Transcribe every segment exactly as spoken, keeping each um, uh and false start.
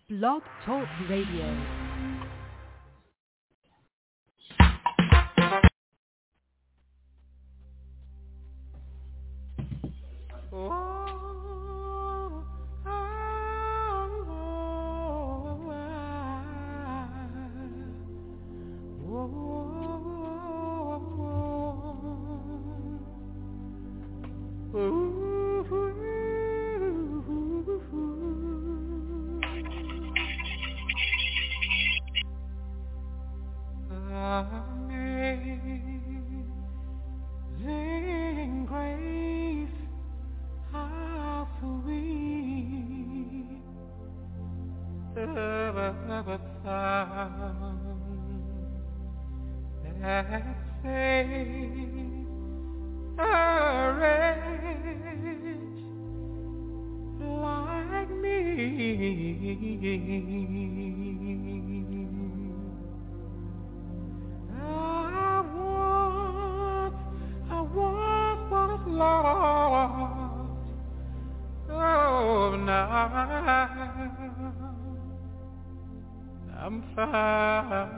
Blog Talk Radio. I'm found.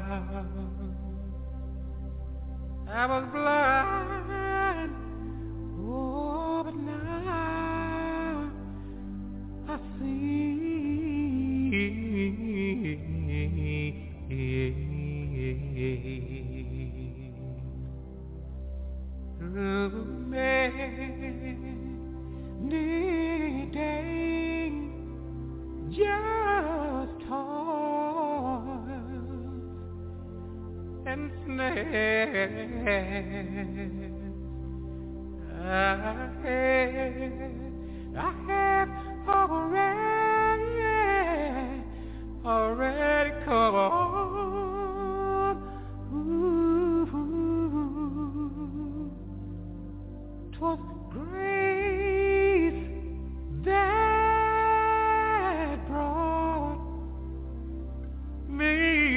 I was blind, oh, but now I see. Through many days, just toils and snares. I have, I have already, already covered. Ooh, 'twas grace that brought me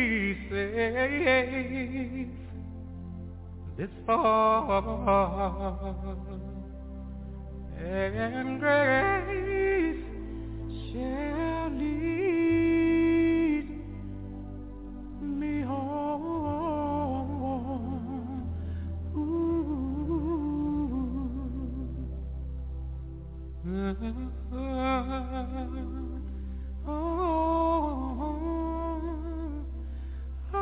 safe this far, and grace shall lead me home. Ooh. Oh, oh,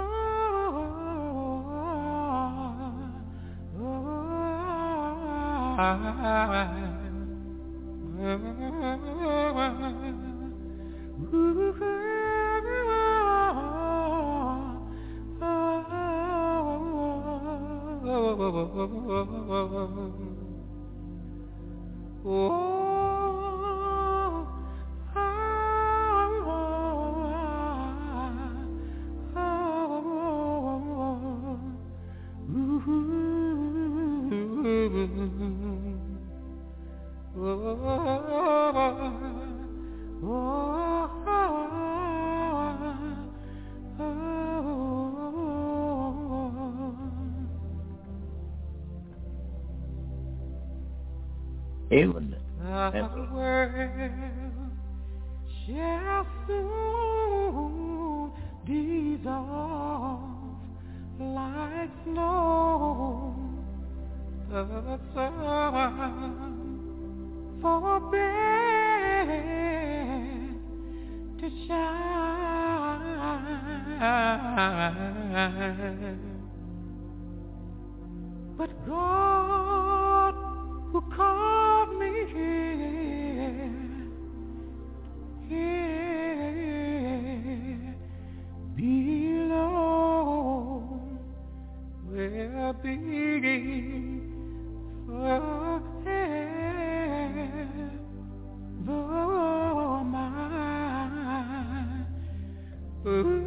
Even the world shall soon dissolve like snow. The sun forbid to shine, but God, who called me here, here below, will be forever mine. Ooh.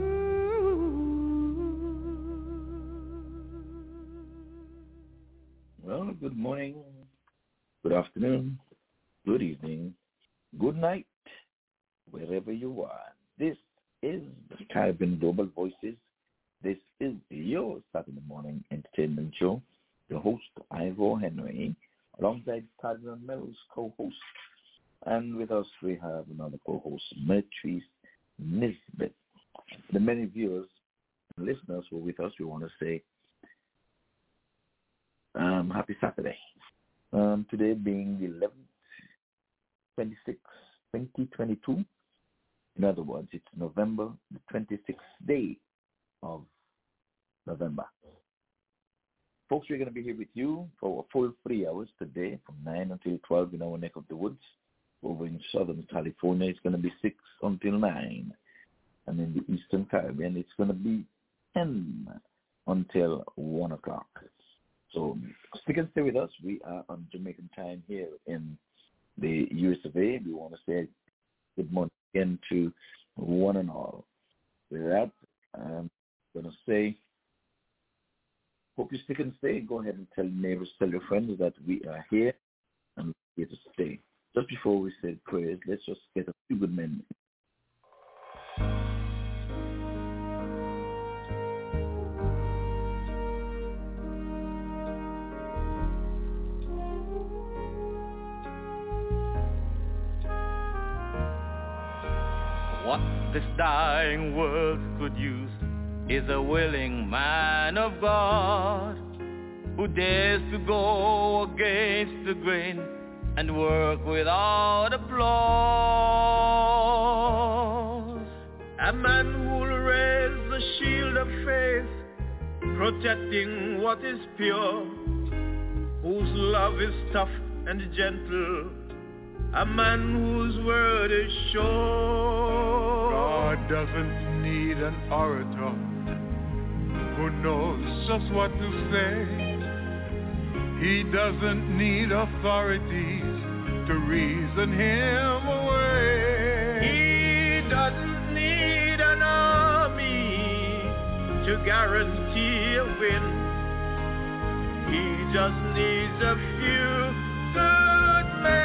Well, good morning, good afternoon, good evening, good night, wherever you are. This is the Caribbean Global Voices. This is your Saturday morning entertainment show. The host, Ivor Henry, alongside Cardinal Mills, co-host. And with us, we have another co-host, Matrice Nisbet. The many viewers and listeners who are with us, we want to say um, happy Saturday. Um, today being the eleventh, twenty-sixth, twenty twenty-two. In other words, it's November, the twenty-sixth day of November. Folks, we're going to be here with you for a full three hours today from nine until twelve in our neck of the woods. Over in Southern California, it's going to be six until nine. And in the Eastern Caribbean, it's going to be ten until one o'clock. So stick and stay with us. We are on Jamaican time here in the U S of A. We want to say good morning again to one and all. With that, I'm going to say, hope you stick and stay. Go ahead and tell neighbors, tell your friends that we are here and here to stay. Just before we say prayers, let's just get a few good men. What this dying world could use is a willing man of God who dares to go against the grain and work without applause. A man who'll raise the shield of faith, protecting what is pure, whose love is tough and gentle, a man whose word is sure. God doesn't need an orator who knows just what to say. He doesn't need authorities to reason him away. He doesn't need an army to guarantee a win. He just needs a few good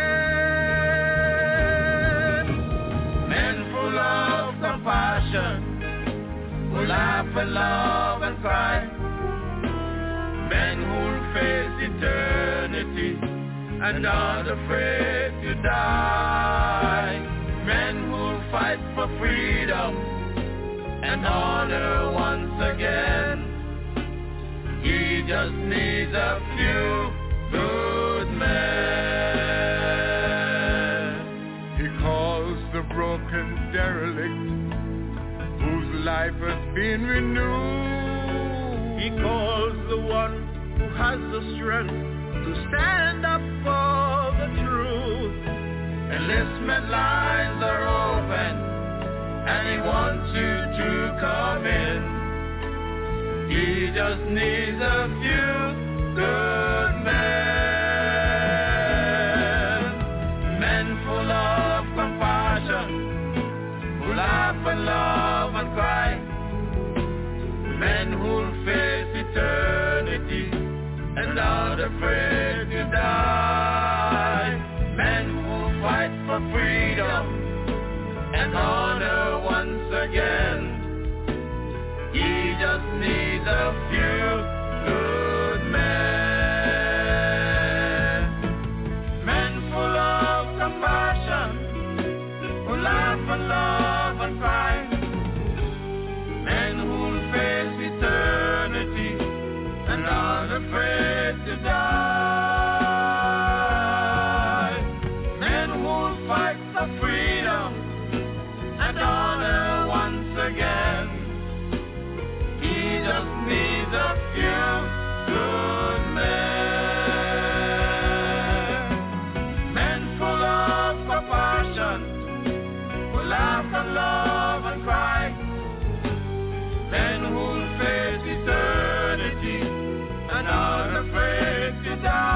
men. Men full of compassion, who laugh and love and cry. Men who'll face eternity and not afraid to die. Men who'll fight for freedom and honor once again. He just needs a few good men. He calls the broken derelict whose life has been renewed. He calls the one who has the strength to stand up for the truth. Enlistment lines are open and he wants you to come in. He just needs a few good men. Men full of compassion, who laugh and love and cry. Men who'll face eternity and not afraid to die. Men who'll fight for freedom and honor once again. He just needs a few good men. Men full of compassion, who laugh and love and cry. Men who'll face eternity and not afraid to die. Men who'll fight for freedom and honor once again. He just needs a few good men. Men full of compassion, who laugh and love and cry. Men who'll face eternity and not afraid to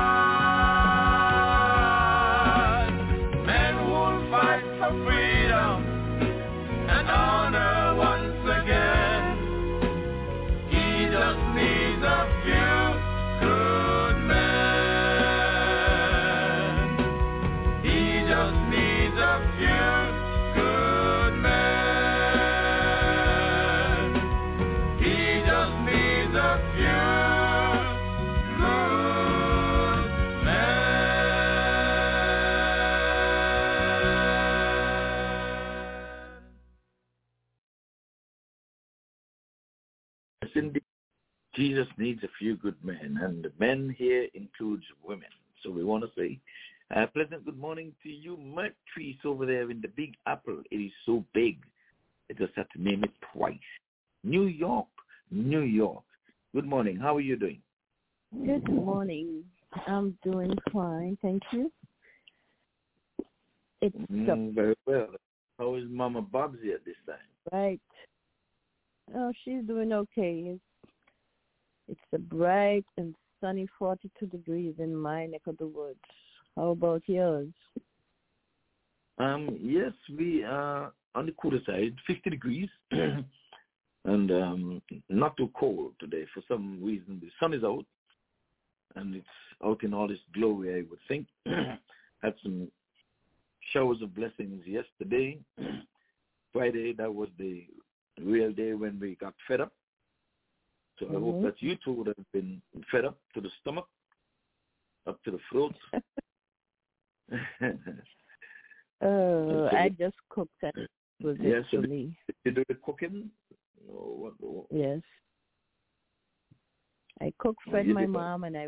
die. Men who'll fight for freedom and honor once again. He just needs a few good men. He just needs a few good men. He just needs a few good men. indeed. Jesus needs a few good men, and the men here includes women. So we want to say, uh, pleasant good morning to you, Murtrees over there in the Big Apple. It is so big, I just have to name it twice. New York, New York. Good morning. How are you doing? Good morning. I'm doing fine, thank you. It's mm, very well. How is Mama Bobsy at this time? Right. Oh, she's doing okay. It's, it's a bright and sunny forty-two degrees in my neck of the woods. How about yours? Um, yes, we are on the cooler side, fifty degrees, and um, not too cold today. For some reason, the sun is out, and it's out in all its glory, I would think. Had some showers of blessings yesterday. Friday, that was the real day when we got fed up. So I mm-hmm. hope that you two would have been fed up to the stomach, up to the throat. Oh, uh, I just cooked that. Was yes, it for me? Did you do the cooking? No, what, what? Yes. I cooked, fed oh, my mom, and I...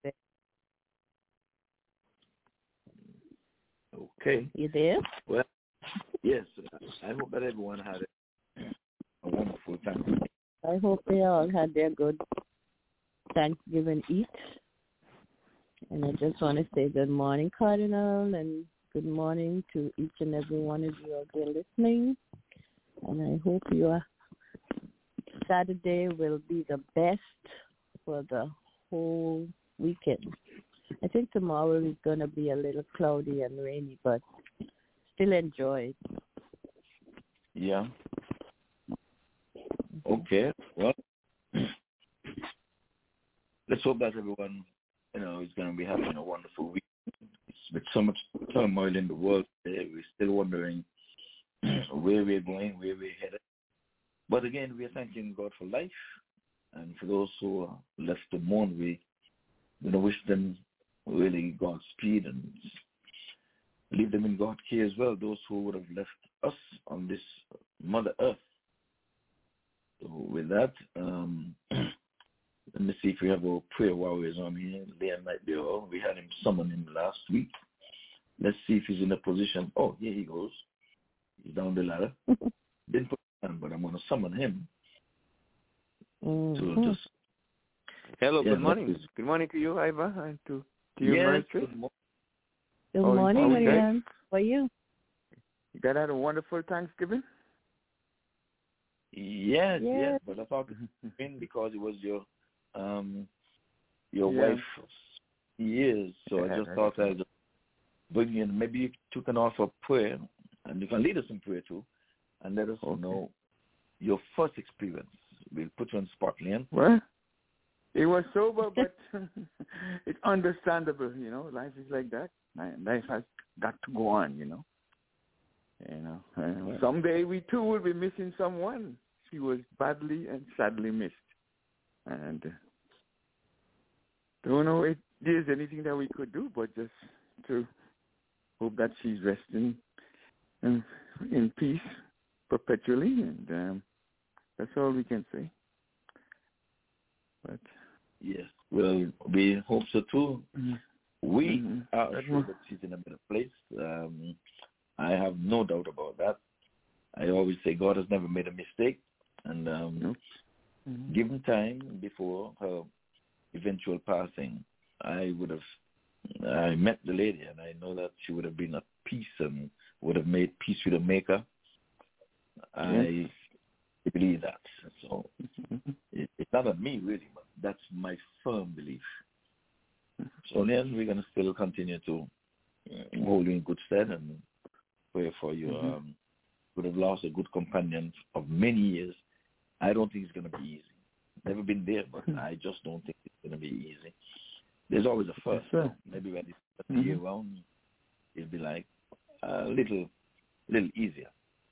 Okay. You there? Well, yes. I hope that everyone had a wonderful time. I hope they all had their good Thanksgiving eat. And I just want to say good morning, Cardinal, and good morning to each and every one of you out there listening. And I hope your Saturday will be the best for the whole weekend. I think tomorrow is going to be a little cloudy and rainy, but still enjoy it. Yeah. Okay. Well, let's hope that everyone, you know, is going to be having a wonderful week. It's with so much turmoil in the world today, we're still wondering where we're going, where we're headed. But again, we're thanking God for life. And for those who are left to mourn, we you know, wish them really Godspeed and leave them in God's care as well, those who would have left us on this Mother Earth. So with that, um, let me see if we have our prayer warriors on here. Liam might be on. We had him summoned in last week. Let's see if he's in a position. Oh, here he goes. He's down the ladder. Didn't put him on, but I'm going to summon him. Mm-hmm. To just, Hello, yeah, good morning. Good morning to you, Iva, and to, to you, yes, Mercy. Good, mo- good morning, oh, William. How are you? You got had a wonderful Thanksgiving? Yes, yes, yes, but I thought in because it was your um your yeah. wife's years, so I just thought I'd bring in. Maybe you took an offer of prayer, and you can lead us in prayer too, and let us okay. know your first experience. We'll put you on spot, Liam. Well, it was sober, but it's understandable. You know, life is like that. Life has got to go on. You know. You know, uh, someday we too will be missing someone. She was badly and sadly missed, and uh, don't know if there's anything that we could do, but just to hope that she's resting in, in peace perpetually, and um, that's all we can say. But yes, well, we hope so too. Mm-hmm. We mm-hmm. are sure that she's in a better place. Um, I have no doubt about that. I always say God has never made a mistake, and um, nope. mm-hmm. given time before her eventual passing, I would have, I met the lady, and I know that she would have been at peace and would have made peace with her Maker. I yes. believe that. So mm-hmm. it, it's not on me, really, but that's my firm belief. So then we're going to still continue to uh, hold you in good stead and pray for you. Mm-hmm. Um, would have lost a good companion of many years. I don't think it's going to be easy. Never been there, but mm-hmm. I just don't think it's going to be easy. There's always a first. Yes, maybe when it's the mm-hmm. year round, it'll be like a little, little easier.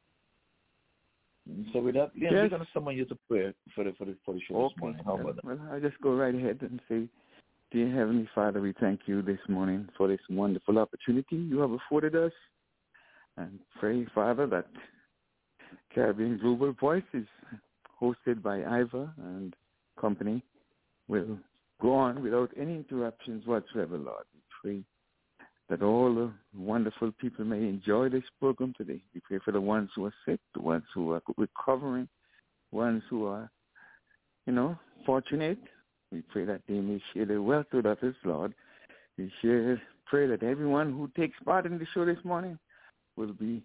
So with that, Liam, yes. we're going to summon you to pray for the for the for the show okay. this morning. How about that? Well, I'll just go right ahead and say, dear Heavenly Father, we thank you this morning for this wonderful opportunity you have afforded us. And pray, Father, that Caribbean Global Voice is hosted by Iva and company will go on without any interruptions whatsoever, Lord. We pray that all the wonderful people may enjoy this program today. We pray for the ones who are sick, the ones who are recovering, ones who are, you know, fortunate. We pray that they may share their wealth with others, Lord. We share, pray that everyone who takes part in the show this morning will be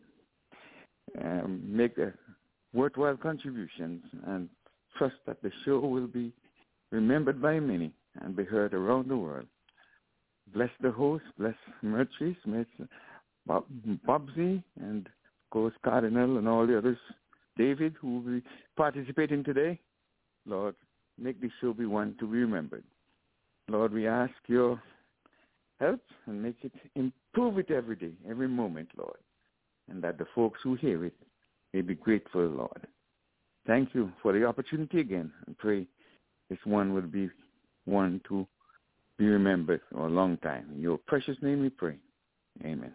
um, make a worthwhile contributions and trust that the show will be remembered by many and be heard around the world. Bless the host, bless Mertrice, bless Bob, Bobsy, and of course Cardinal and all the others, David, who will be participating today. Lord, make this show be one to be remembered. Lord, we ask your help and make it, improve it every day, every moment, Lord, and that the folks who hear it may be grateful, Lord. Thank you for the opportunity again, and pray this one will be one to be remembered for a long time. In your precious name we pray. Amen.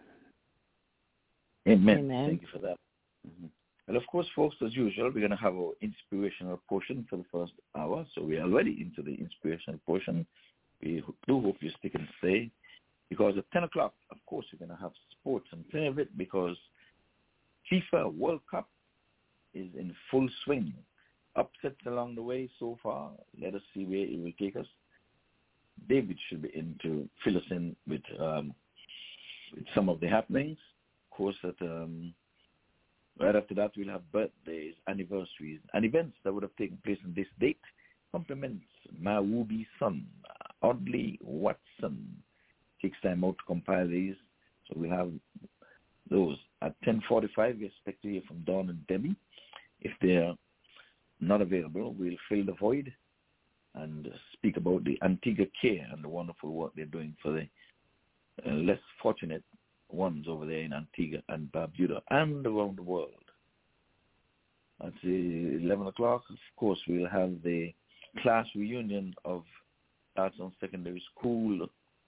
Amen. Amen. Thank you for that. Mm-hmm. Well, of course, folks, as usual, we're going to have our inspirational portion for the first hour. So we're already into the inspirational portion. We do hope you stick and stay, because at ten o'clock, of course, we're going to have sports and play of it, because FIFA World Cup is in full swing. Upsets along the way so far. Let us see where it will take us. David should be in to fill us in with, um, with some of the happenings. Of course, that um, right after that, we'll have birthdays, anniversaries, and events that would have taken place on this date. Compliments my would-be son, Audley Watson. Takes time out to compile these. So we'll have those. At ten forty-five, we expect to hear from Dawn and Debbie. If they're not available, we'll fill the void and speak about the Antigua Care and the wonderful work they're doing for the uh, less fortunate ones over there in Antigua and Barbuda and around the world. At eleven o'clock, of course, we'll have the class reunion of Arts Secondary School.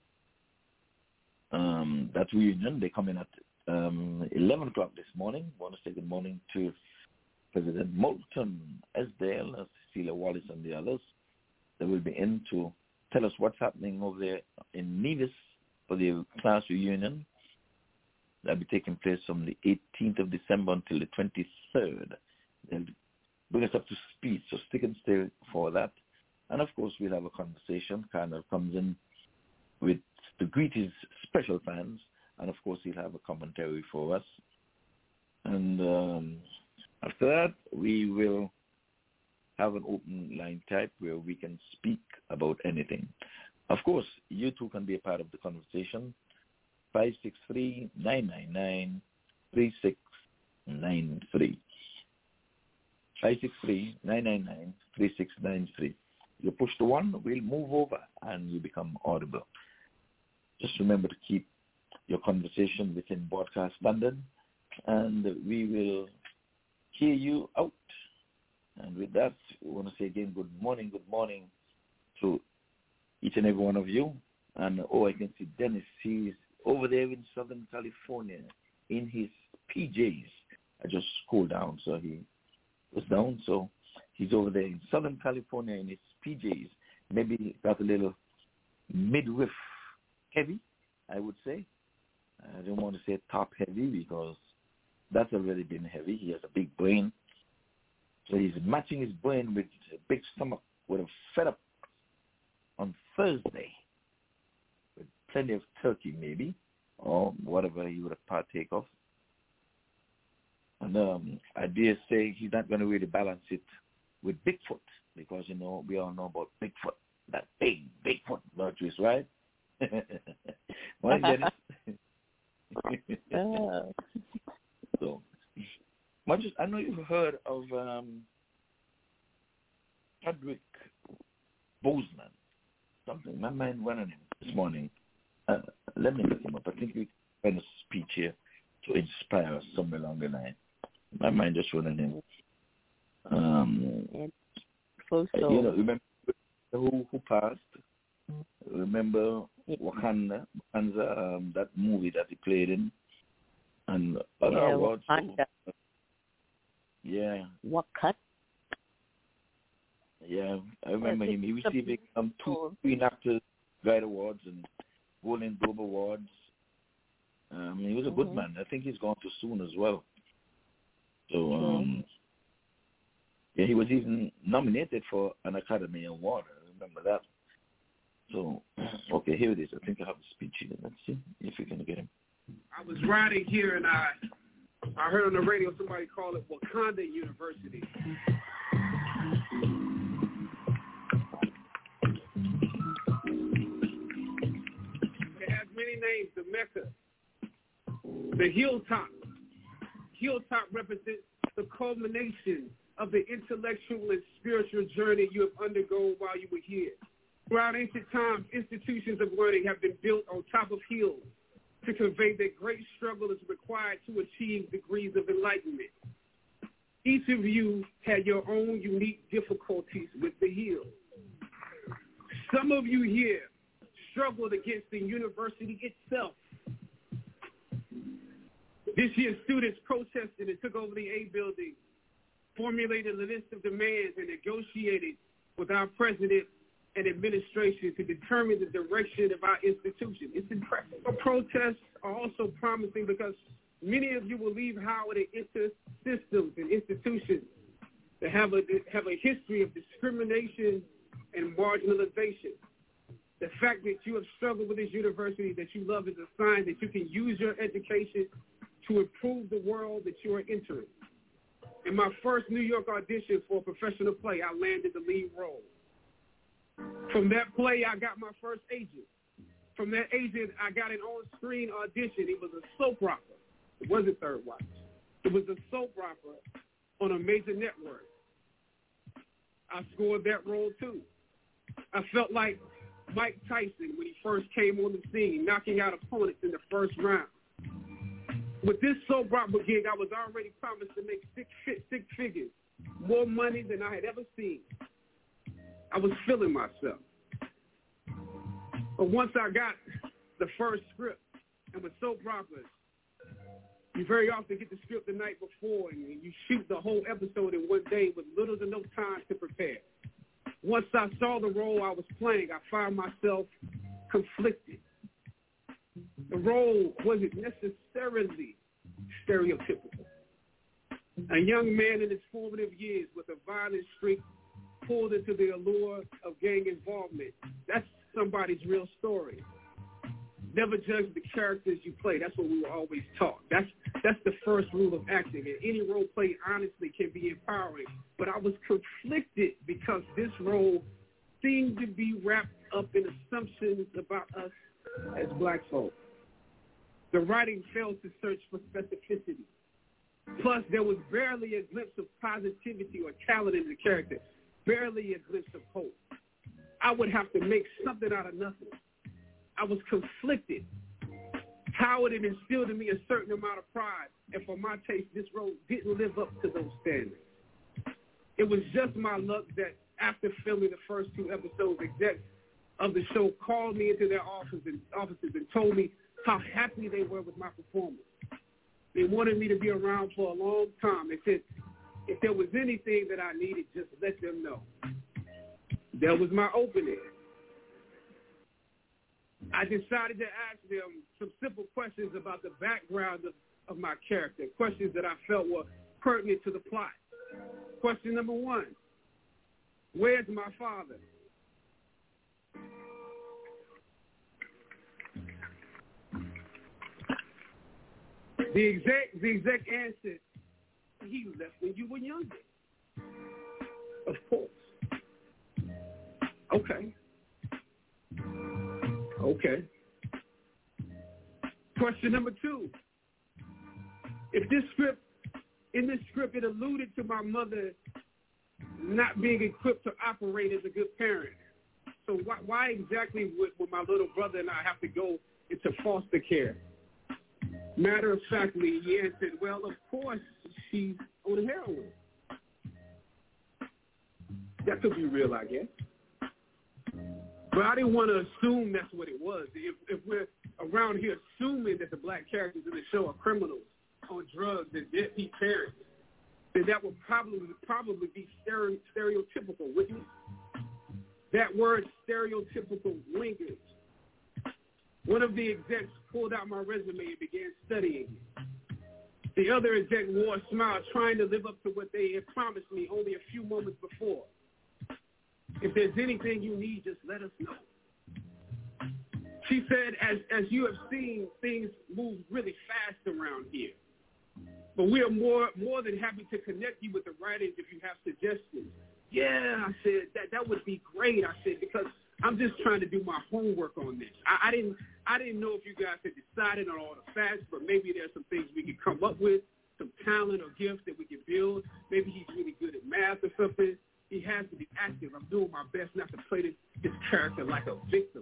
Um, that reunion, they come in at um, eleven o'clock this morning. I want to say good morning to President Moulton, Esdale, Cecilia Wallace, and the others. They will be in to tell us what's happening over there in Nevis for the class reunion. That will be taking place from the eighteenth of December until the twenty-third. They'll bring us up to speed, so stick and stay for that. And, of course, we'll have a conversation. Cardinal comes in with to greet his special fans, and, of course, he'll have a commentary for us. And um, after that, we will have an open line type where we can speak about anything. Of course, you too can be a part of the conversation. five six three, nine nine nine, three six nine three. five six three, nine nine nine, three six nine three. You push the one, we'll move over, and you become audible. Just remember to keep your conversation within broadcast standard, and we will hear you out. And with that, we want to say again, good morning, good morning to each and every one of you. And, oh, I can see Dennis. He's over there in Southern California in his P Js. I just scrolled down, so he was down. So he's over there in Southern California in his P Js. Maybe got a little midriff heavy, I would say. I don't want to say top heavy because that's already been heavy. He has a big brain. So he's matching his brain with a big stomach with a fed up on Thursday with plenty of turkey maybe, or whatever he would have partake of. And um, I dare say he's not going to really balance it with Bigfoot because, you know, we all know about Bigfoot, that big Bigfoot virtues, right? Morning, Dennis. Oh. So, much as, I know you've heard of um, Chadwick Boseman. Something, my mind went on him this morning. Uh, let me look him up. I think we kind of speech here to inspire us somewhere along the line. My mind just went on him. Um, so, so. You know, remember who who passed? Remember Wakanda, Wakanda, um, that movie that he played in, and other yeah, awards too. Wakanda. Yeah. What cut? Yeah, I remember him. He received um, two Screen Actors Guide Awards and Golden Globe Awards. Um, he was a good mm-hmm. man. I think he's gone too soon as well. So, um, yeah, he was even nominated for an Academy Award. I remember that. So, okay, here it is. I think I have the speech here. Let's see if we can get him. I was riding here and I I heard on the radio somebody call it Wakanda University. It has many names, the Mecca, the Hilltop. Hilltop represents the culmination of the intellectual and spiritual journey you have undergone while you were here. Throughout ancient times, institutions of learning have been built on top of hills to convey that great struggle is required to achieve degrees of enlightenment. Each of you had your own unique difficulties with the hill. Some of you here struggled against the university itself. This year, students protested and took over the A building, formulated a list of demands, and negotiated with our president and administration to determine the direction of our institution. It's impressive. Our protests are also promising because many of you will leave Howard and enter systems and institutions that have a, have a history of discrimination and marginalization. The fact that you have struggled with this university that you love is a sign that you can use your education to improve the world that you are entering. In my first New York audition for a professional play, I landed the lead role. From that play, I got my first agent. From that agent, I got an on-screen audition. It was a soap opera. It wasn't Third Watch. It was a soap opera on a major network. I scored that role, too. I felt like Mike Tyson when he first came on the scene, knocking out opponents in the first round. With this soap opera gig, I was already promised to make six, six figures, more money than I had ever seen. I was feeling myself. But once I got the first script, and with soap operas, you very often get the script the night before, and you shoot the whole episode in one day with little to no time to prepare. Once I saw the role I was playing, I found myself conflicted. The role wasn't necessarily stereotypical. A young man in his formative years with a violent streak pulled into the allure of gang involvement. That's somebody's real story. Never judge the characters you play. That's what we were always taught. That's that's the first rule of acting. And any role played honestly can be empowering. But I was conflicted because this role seemed to be wrapped up in assumptions about us as black folk. The writing failed to search for specificity. Plus, there was barely a glimpse of positivity or talent in the character, barely a glimpse of hope. I would have to make something out of nothing. I was conflicted. Howard had instilled in me a certain amount of pride, and for my taste, this role didn't live up to those standards. It was just my luck that after filming the first two episodes, execs of the show called me into their office and, offices and told me how happy they were with my performance. They wanted me to be around for a long time. They said, if there was anything that I needed, just let them know. That was my opening. I decided to ask them some simple questions about the background of, of my character, questions that I felt were pertinent to the plot. Question number one, where's my father? The exec, the exec answered, he left when you were younger. Of course. Okay. Okay. Question number two. If this script, in this script, it alluded to my mother not being equipped to operate as a good parent. So why, why exactly would, would my little brother and I have to go into foster care? Matter of factly, he answered, well, of course, she's on heroin. That could be real, I guess. But I didn't want to assume that's what it was. If, if we're around here assuming that the black characters in the show are criminals on drugs and deadbeat parents, then that would probably probably be stere- stereotypical, wouldn't it? That word stereotypical lingers. One of the execs pulled out my resume and began studying it. The other exec wore a smile, trying to live up to what they had promised me only a few moments before. If there's anything you need, just let us know. She said, as, as you have seen, things move really fast around here. But we are more more than happy to connect you with the writers if you have suggestions. Yeah, I said, that that would be great. I said, because I'm just trying to do my homework on this. I, I didn't I didn't know if you guys had decided on all the facts, but maybe there's some things we could come up with, some talent or gifts that we can build. Maybe he's really good at math or something. He has to be active. I'm doing my best not to play this, this character like a victim.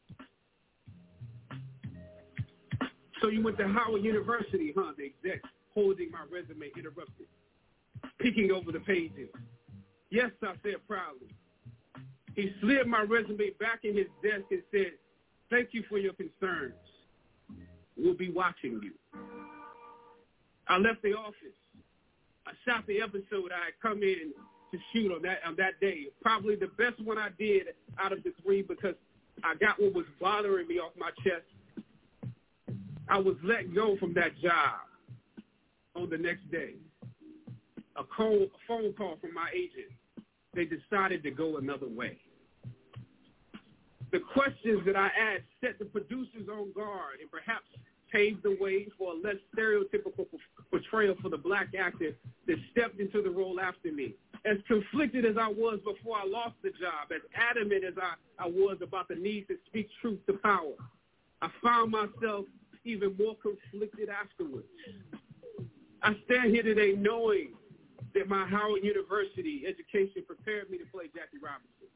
So you went to Howard University, huh? The exec, holding my resume, interrupted, peeking over the pages. Yes, I said proudly. He slid my resume back in his desk and said, thank you for your concerns. We'll be watching you. I left the office. I shot the episode I had come in to shoot on that on that day. Probably the best one I did out of the three because I got what was bothering me off my chest. I was let go from that job on the next day. A, call, a phone call from my agent. They decided to go another way. The questions that I asked set the producers on guard and perhaps paved the way for a less stereotypical portrayal for the black actor that stepped into the role after me. As conflicted as I was before I lost the job, as adamant as I, I was about the need to speak truth to power, I found myself even more conflicted afterwards. I stand here today knowing that my Howard University education prepared me to play Jackie Robinson,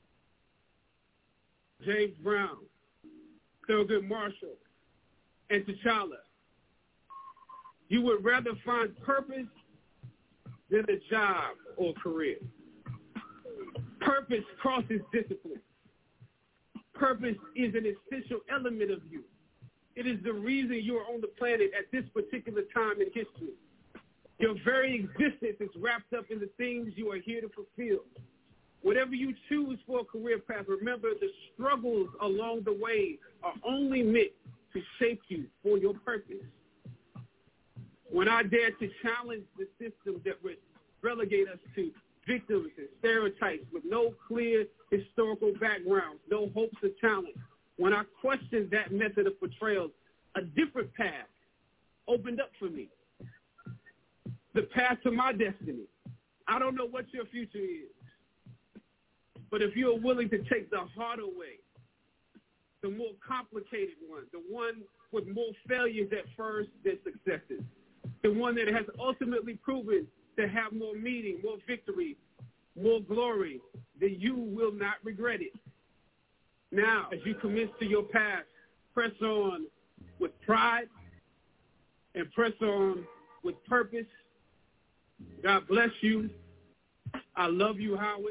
James Brown, Thurgood Marshall, and T'Challa. You would rather find purpose than a job or career. Purpose crosses discipline. Purpose is an essential element of you. It is the reason you are on the planet at this particular time in history. Your very existence is wrapped up in the things you are here to fulfill. Whatever you choose for a career path, remember the struggles along the way are only meant to shape you for your purpose. When I dare to challenge the system that would relegate us to victims and stereotypes with no clear historical backgrounds, no hopes of talent, when I questioned that method of portrayal, a different path opened up for me. The path to my destiny. I don't know what your future is, but if you're willing to take the harder way, the more complicated one, the one with more failures at first than successes, the one that has ultimately proven to have more meaning, more victory, more glory, then you will not regret it. Now, as you commit to your path, press on with pride and press on with purpose. God bless you. I love you, Howard.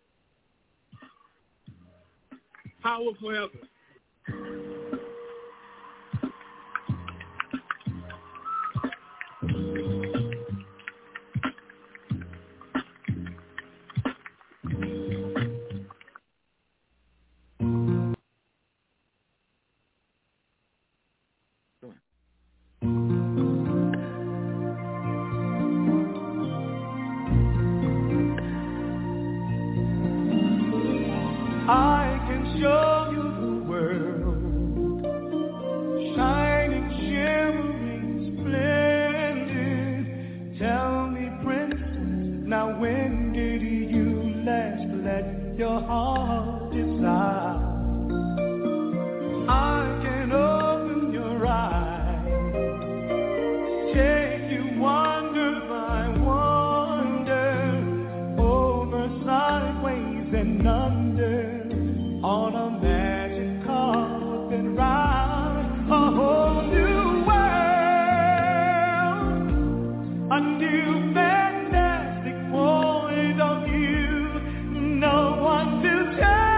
Howard forever. To tell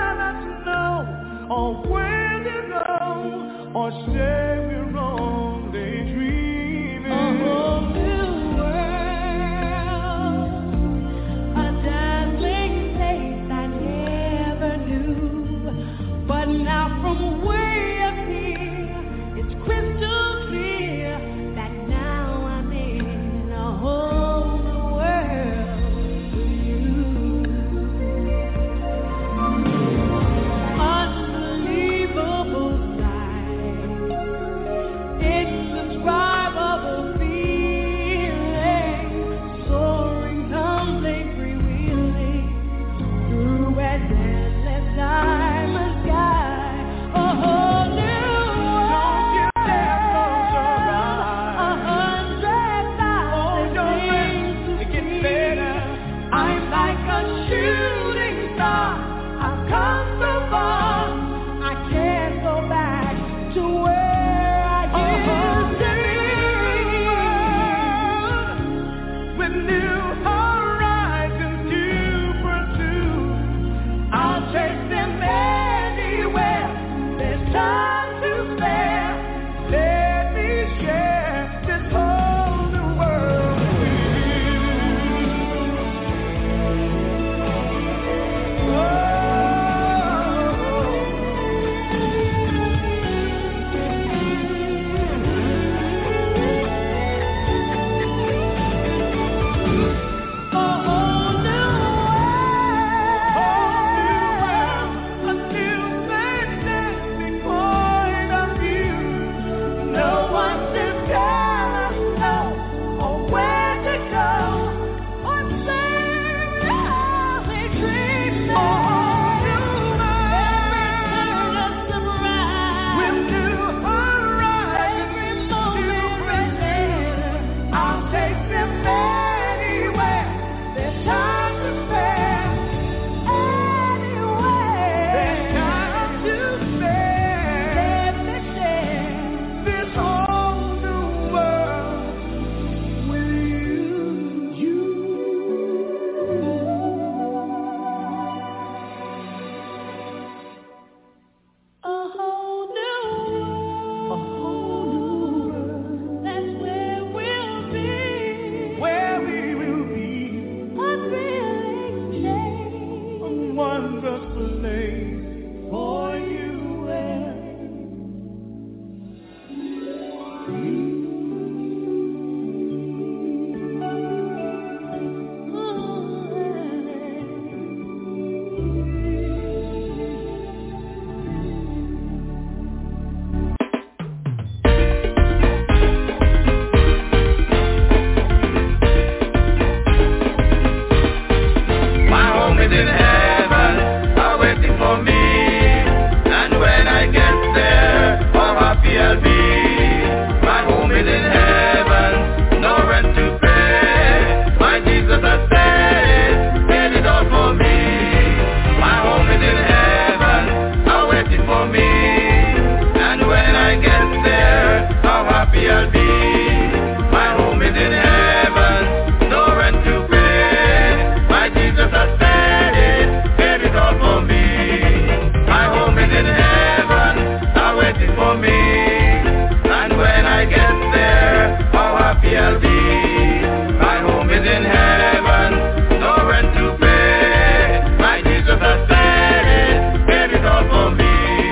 for me. And when I get there, how happy I'll be. My home is in heaven, no rent to pay. My Jesus has said it, paid it all for me.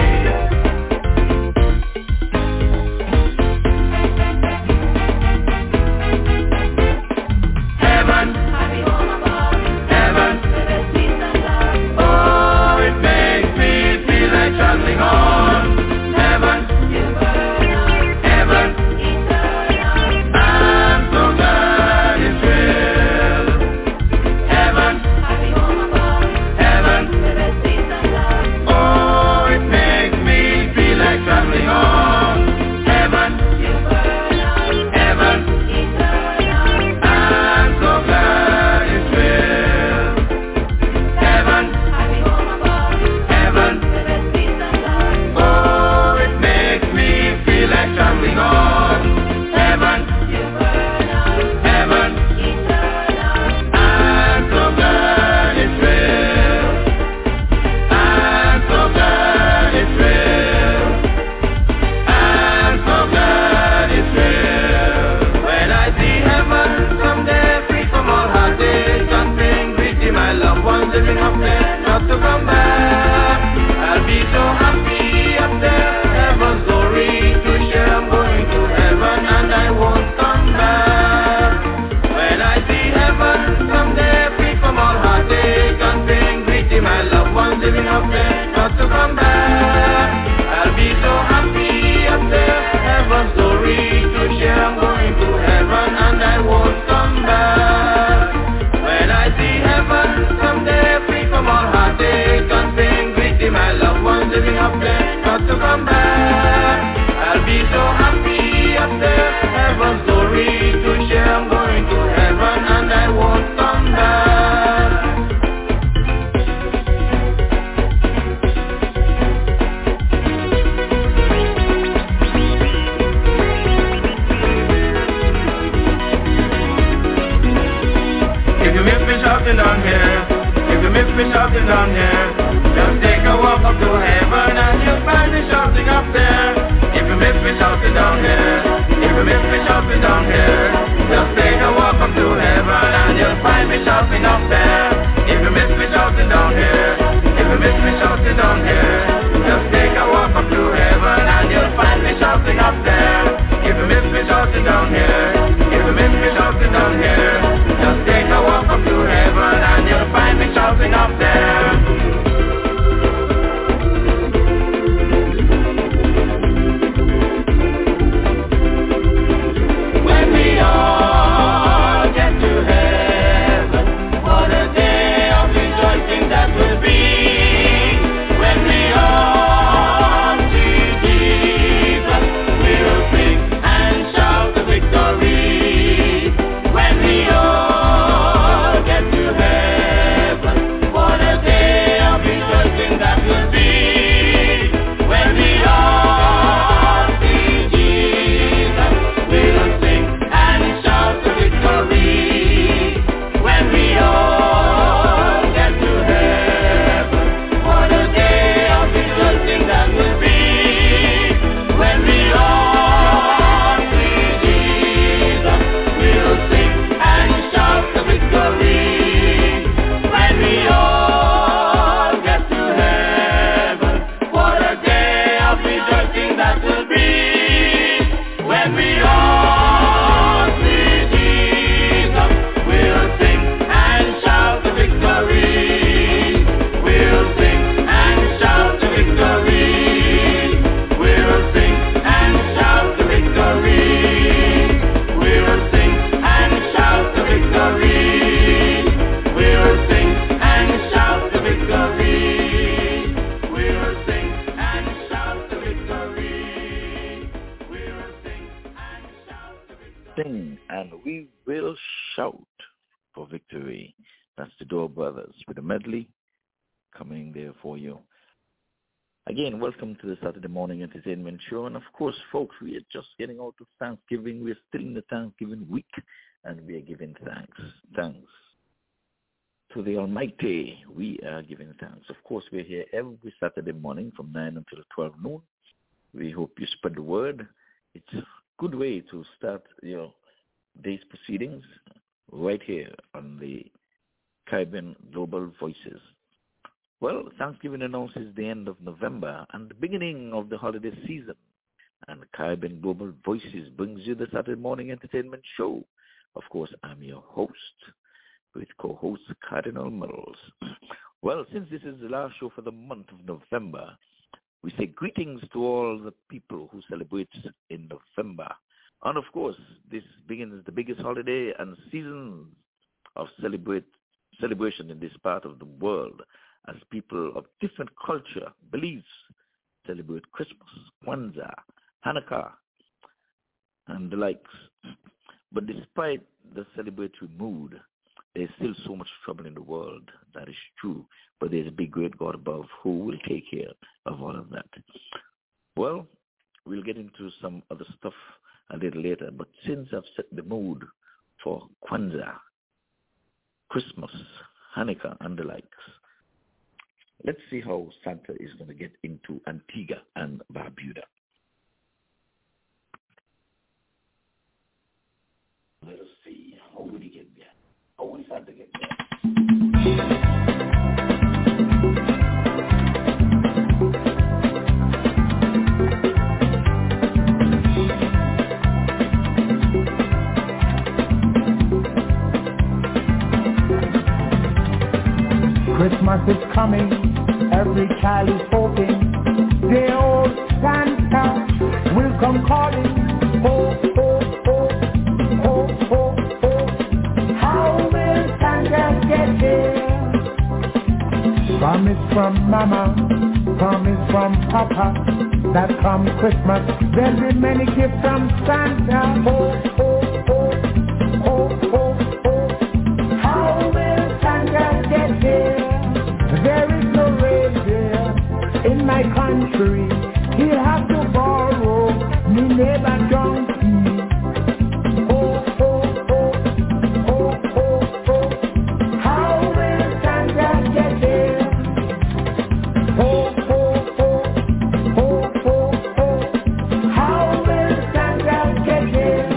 Heaven, heaven, oh, it makes me feel like traveling on. Heaven, heaven, I'm so glad it's real. Heaven, heaven, oh, it makes me feel like traveling on. Heaven, heaven, I'm so glad it's real. Heaven, heaven, oh, it makes me feel like traveling on. Heaven, heaven, I'm so glad it's real. I'm so glad it's real. I'm so glad it's real. When I see heaven someday, free from all heartache and pain, greeting my loved ones living up there, not to come back. I'll be so happy up there, heaven's glory to share. I'm going to heaven and I won't come back. When I see heaven someday, free from all heartache and pain, greeting my loved ones living up there, not to come back. I'll be so happy up there, heaven's glory to share. I'm going to heaven and I won't come back. When I see heaven someday, free from all heartache and pain, greeting my loved ones living up there, not to come back. I'll be so happy up there, heaven's glory to share. I'm going to heaven and I won't come back. If you miss me shouting down here, if you miss me shouting down here, just take a walk up to heaven and you'll find me shouting up there. If you miss me shouting down here, if you miss me shouting down here, just take a walk up to heaven and you'll find me shouting up there. If you miss me shouting down here, if you miss me shouting down here, just take a walk up to heaven and you'll find me shouting up there. If you miss me shouting down here, if you miss me shouting down here, just take a walk up to heaven and you'll find me shouting up there. When we all get to heaven, what a day of rejoicing that will be. When we all see Jesus, we'll sing and shout the victory. When we all get to heaven, what a day of rejoicing that will be. When we all see Jesus, we'll sing and shout the victory. When we all get to heaven, what a day of rejoicing that will be. When we all see Jesus, we'll sing and shout the victory. When we all get to heaven, what a day of rejoicing that will be. When we all see Jesus, we'll sing and shout the victory. We'll sing and shout the victory. We'll sing and shout the victory. We'll sing and shout the victory. We'll sing and shout the victory. We'll sing and shout the victory. We'll sing and shout the victory. Sing and we will shout for victory. That's the Door Brothers with a medley coming there for you. Again, welcome to the Saturday Morning Entertainment Show. And of course, folks, we are just getting out of Thanksgiving. We're still in the Thanksgiving week, and we are giving thanks. Thanks to the Almighty. We are giving thanks. Of course, we're here every Saturday morning from nine until twelve noon. We hope you spread the word. It's a good way to start your day's proceedings right here on the Caribbean Global Voices. Well, Thanksgiving announces the end of November and the beginning of the holiday season. And Caribbean Global Voices brings you the Saturday morning entertainment show. Of course, I'm your host with co-host Cardinal Mills. Well, since this is the last show for the month of November, we say greetings to all the people who celebrate in November. And of course, this begins the biggest holiday and season of celebrate, celebration in this part of the world as people of different culture, beliefs, celebrate Christmas, Kwanzaa, Hanukkah, and the likes. But despite the celebratory mood, there's still so much trouble in the world. That is true. But there's a big, great God above who will take care of all of that. Well, we'll get into some other stuff a little later. But since I've set the mood for Kwanzaa, Christmas, Hanukkah, and the likes, let's see how Santa is going to get into Antigua and Barbuda. Let us see. How will he get there? How will Santa get there? Christmas is coming, every child is hoping. The old Santa will come calling. Ho, ho, ho, ho, ho, ho. How will Santa get here? Promise from Mama, promise from Papa, that come Christmas there'll be many gifts from Santa. Ho, ho, ho, ho, ho, ho. How will Santa get here? There is no reindeer in my country. He'll have to borrow me neighbor donkey. Oh, oh, oh, oh, oh, oh. How will Santa get there? Oh, oh, oh, oh, oh, oh. How will Santa get there?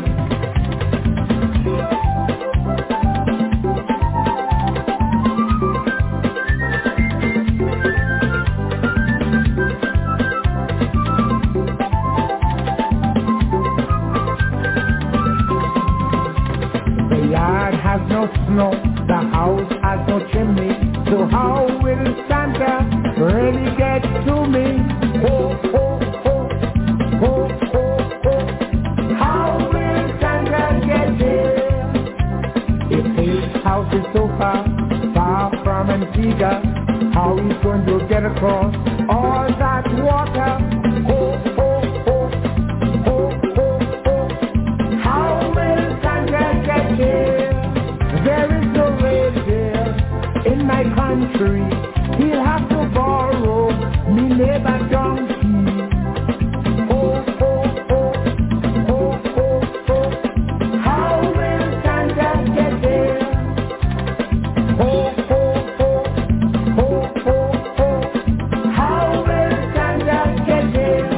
Has no snow, the house has no chimney, so how will Santa really get to me? Oh, oh, oh, oh, oh, oh. How will Santa get here? If his house is so far, far from Antigua, how he's going to get across all that water? Oh, oh, oh, oh, oh, oh. How will Santa get here? There is no reindeer in my country. He'll have to borrow me neighbor donkey. Oh, oh, oh, oh, oh, oh. How will Santa get there? Oh, oh, oh, oh, oh, oh. How will Santa get there?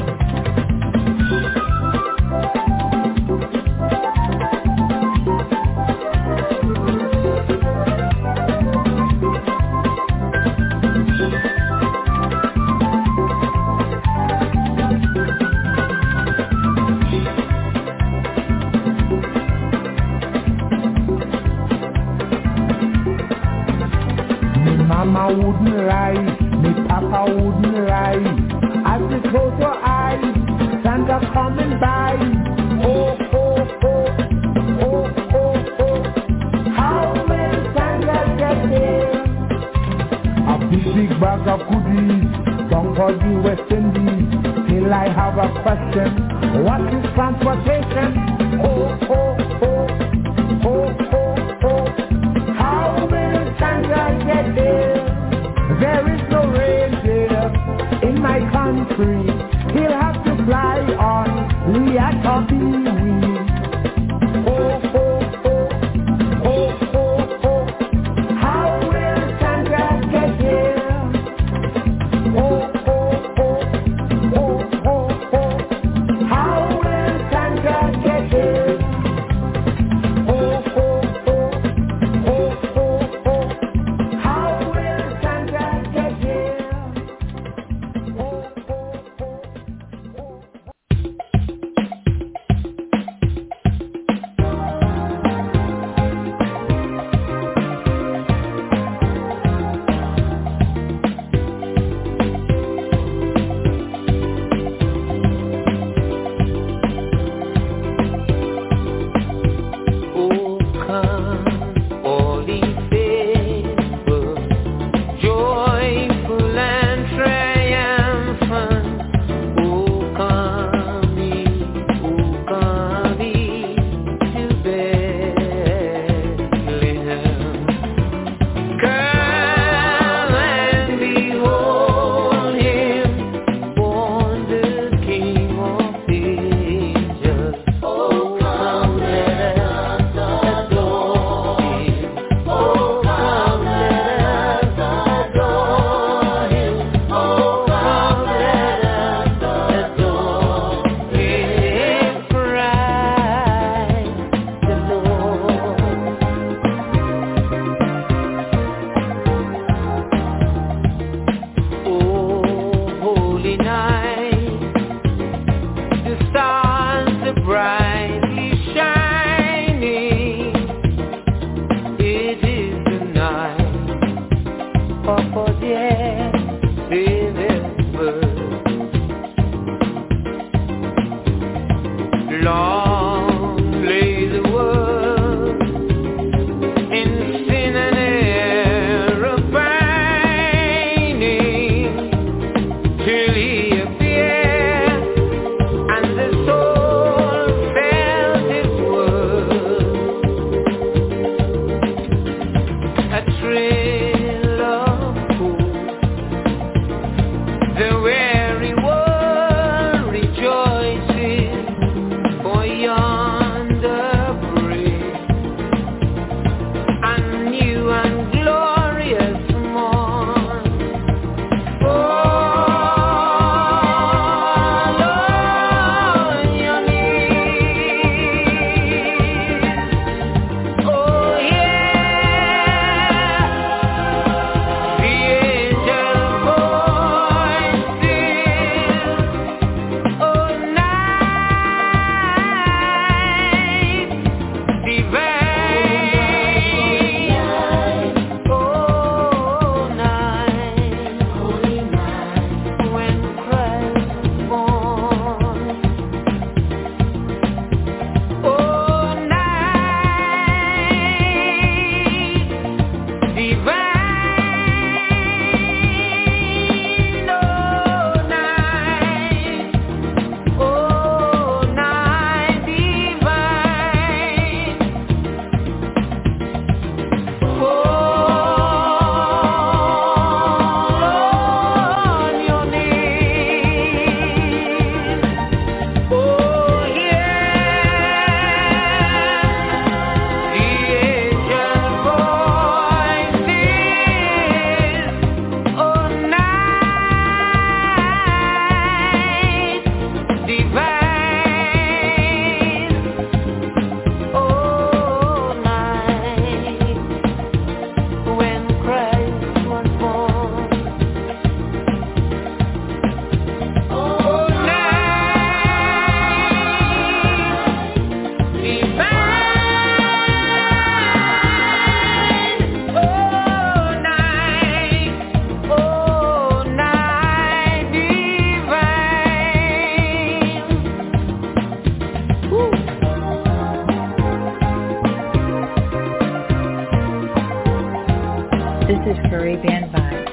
Mama wouldn't lie, me papa wouldn't lie. As we close your eyes, Santa coming by. Oh, oh, oh, oh, oh, oh. How will Santa get there? A big, big bag of goodies, down for the West Indies. Till I have a question, what is transportation? Oh, oh, oh, oh, oh, oh. How will Santa get there? There is no reindeer in my country. He'll have to fly on Liatobiwi. Oh, oh, oh, oh, oh, oh. How will Santa get here? Oh, oh, oh, oh, oh, This is Caribbean Vibes.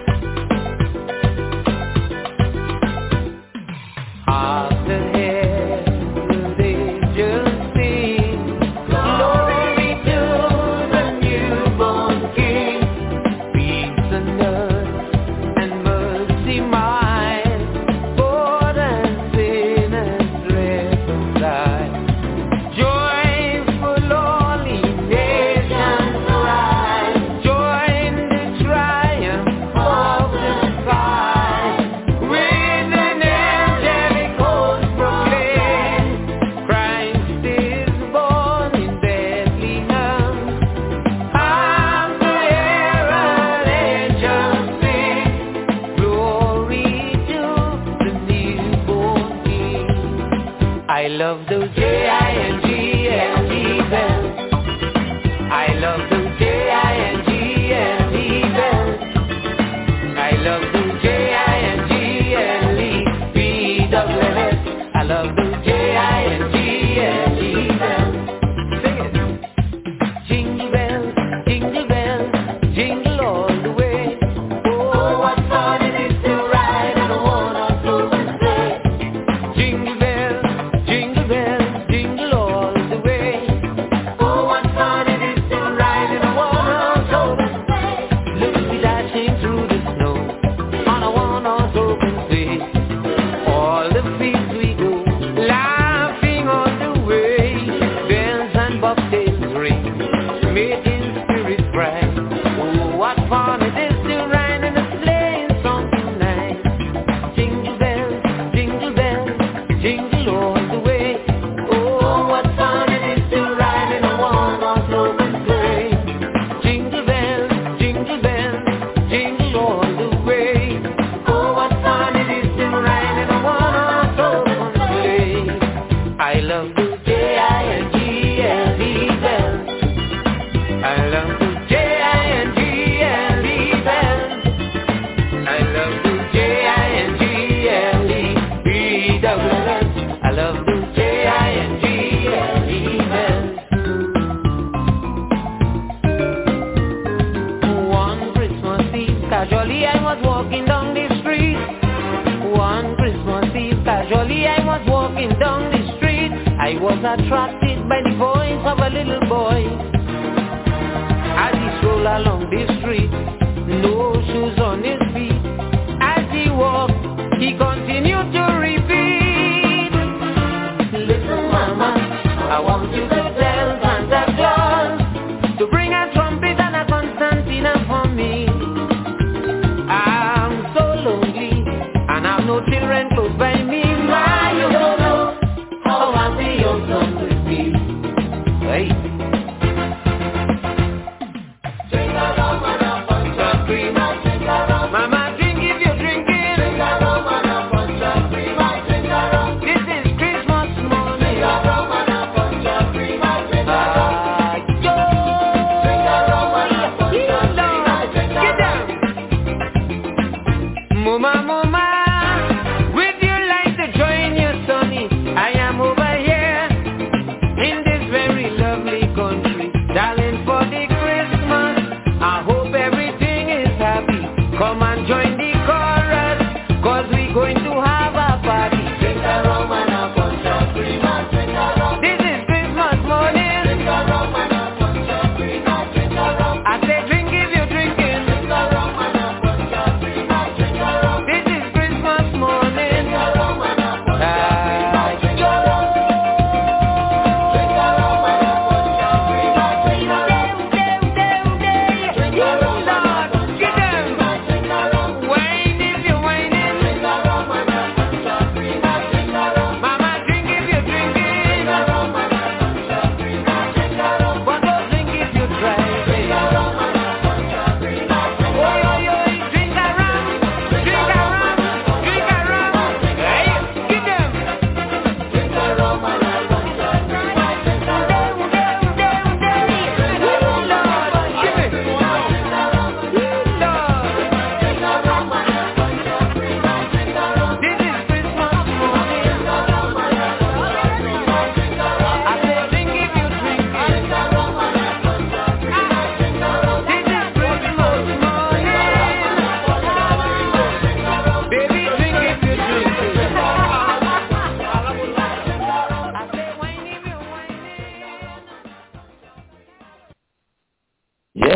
Sing along with a bunch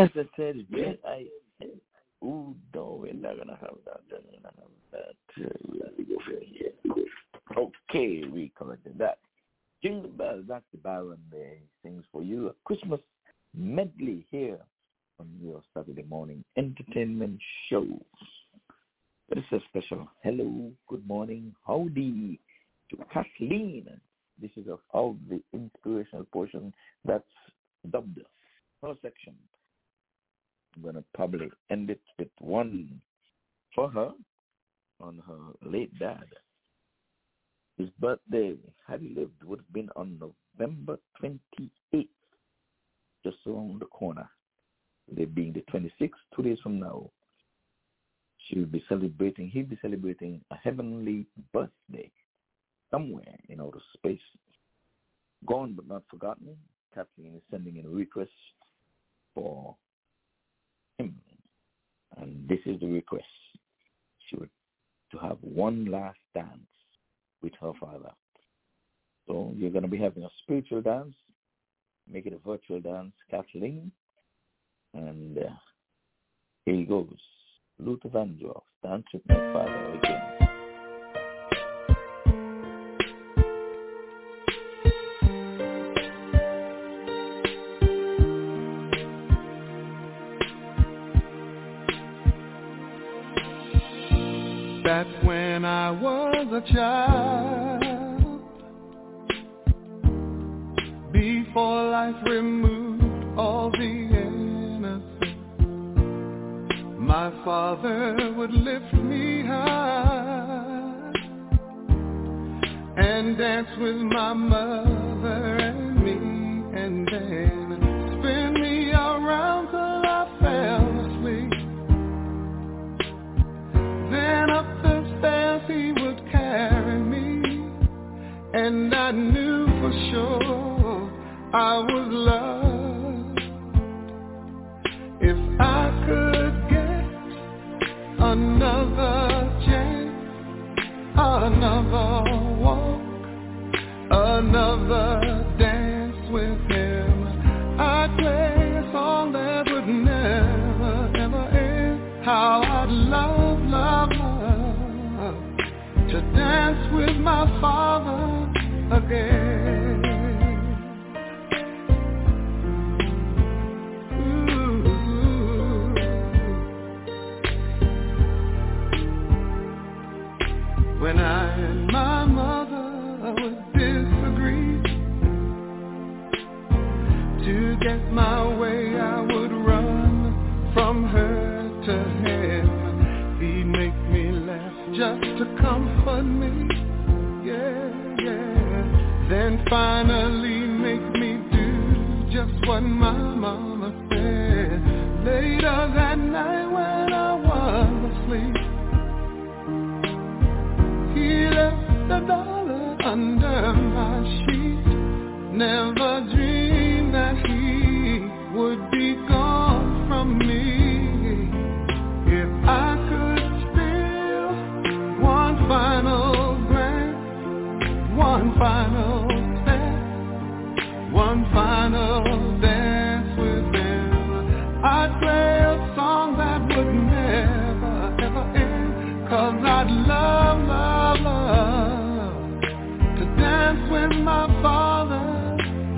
as I said, yeah, I, oh, no, we're not going to have that. We're not going to have that. Uh, we have to go for here. Okay, we corrected that. Jingle Bells, that's the Baron there. He sings for you a Christmas medley here on your Saturday morning entertainment show. But it's a special hello, good morning, howdy to Kathleen. This is of all the inspirational portion that's dubbed her section. I'm going to probably end it with one for her on her late dad. His birthday, had he lived, would have been on November twenty-eighth, just around the corner. They being the twenty-sixth, two days from now. She will be celebrating, he'll be celebrating a heavenly birthday somewhere in outer space. Gone but not forgotten. Kathleen is sending in a request for him. And this is the request. She would to have one last dance with her father. So you're going to be having a spiritual dance. Make it a virtual dance, Kathleen. And uh, here he goes. Luther Vandross, Dance with My Father again. That's when I was a child, before life removed all the innocence. My father would lift me high and dance with my mother and me, and then spin me around till I fell asleep. Then up the stairs he would carry me, and I knew for sure I was loved. If I could get another chance, another walk, another dance with him, I'd play a song that would never, ever end. How I'd love, love, love to dance with my father again. When I and my mother would disagree, to get my way I would run from her to him. He'd make me laugh just to comfort me, yeah, yeah. Then finally make me do just what my mama said. Later that night when I was asleep, he left a dollar under my sheet. Never dreamed that he would be gone from me. If I could steal one final glance, one final step, one final dance with him, I'd play a song that would never, ever end. Cause I'd love, love, love to dance with my father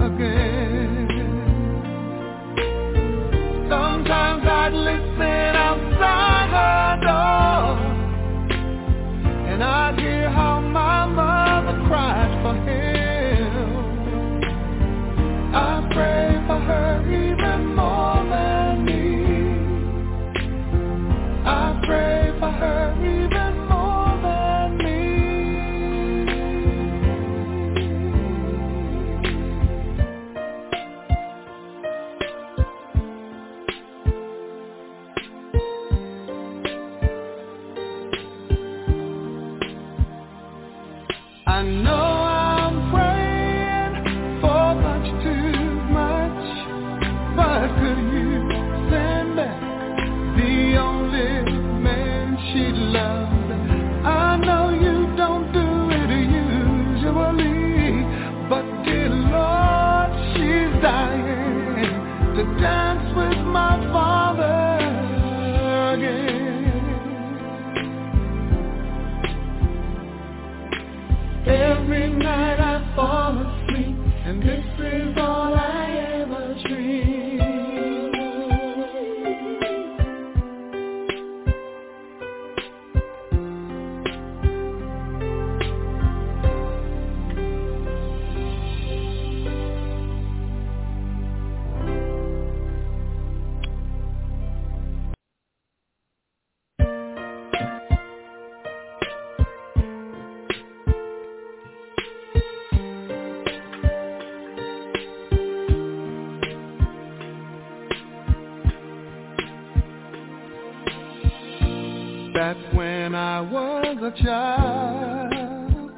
that when I was a child,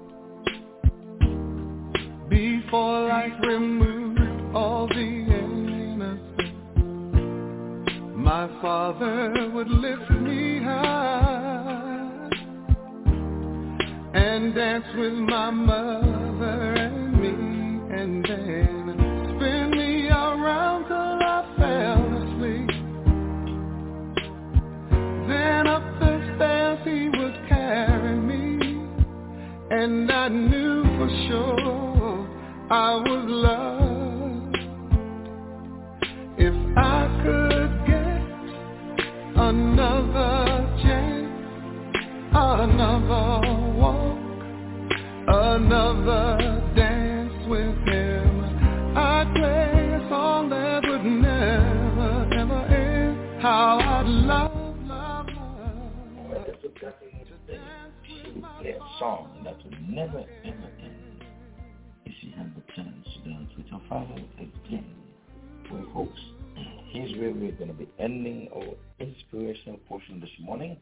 before life removed all the innocence, my father would lift me high and dance with my mother and me, and then spin me around till I fell asleep. Then up the stairs he would carry me, and I knew for sure I was loved. If I could get another chance, another walk, another dance with him, I'd play a song that would never, ever end. How I'd love, love, love. Well, that's exactly what it is. She would play a song that would never, ever end. If she had the chance to dance with her father again. Well, folks, here's where we're going to be ending our inspirational portion this morning.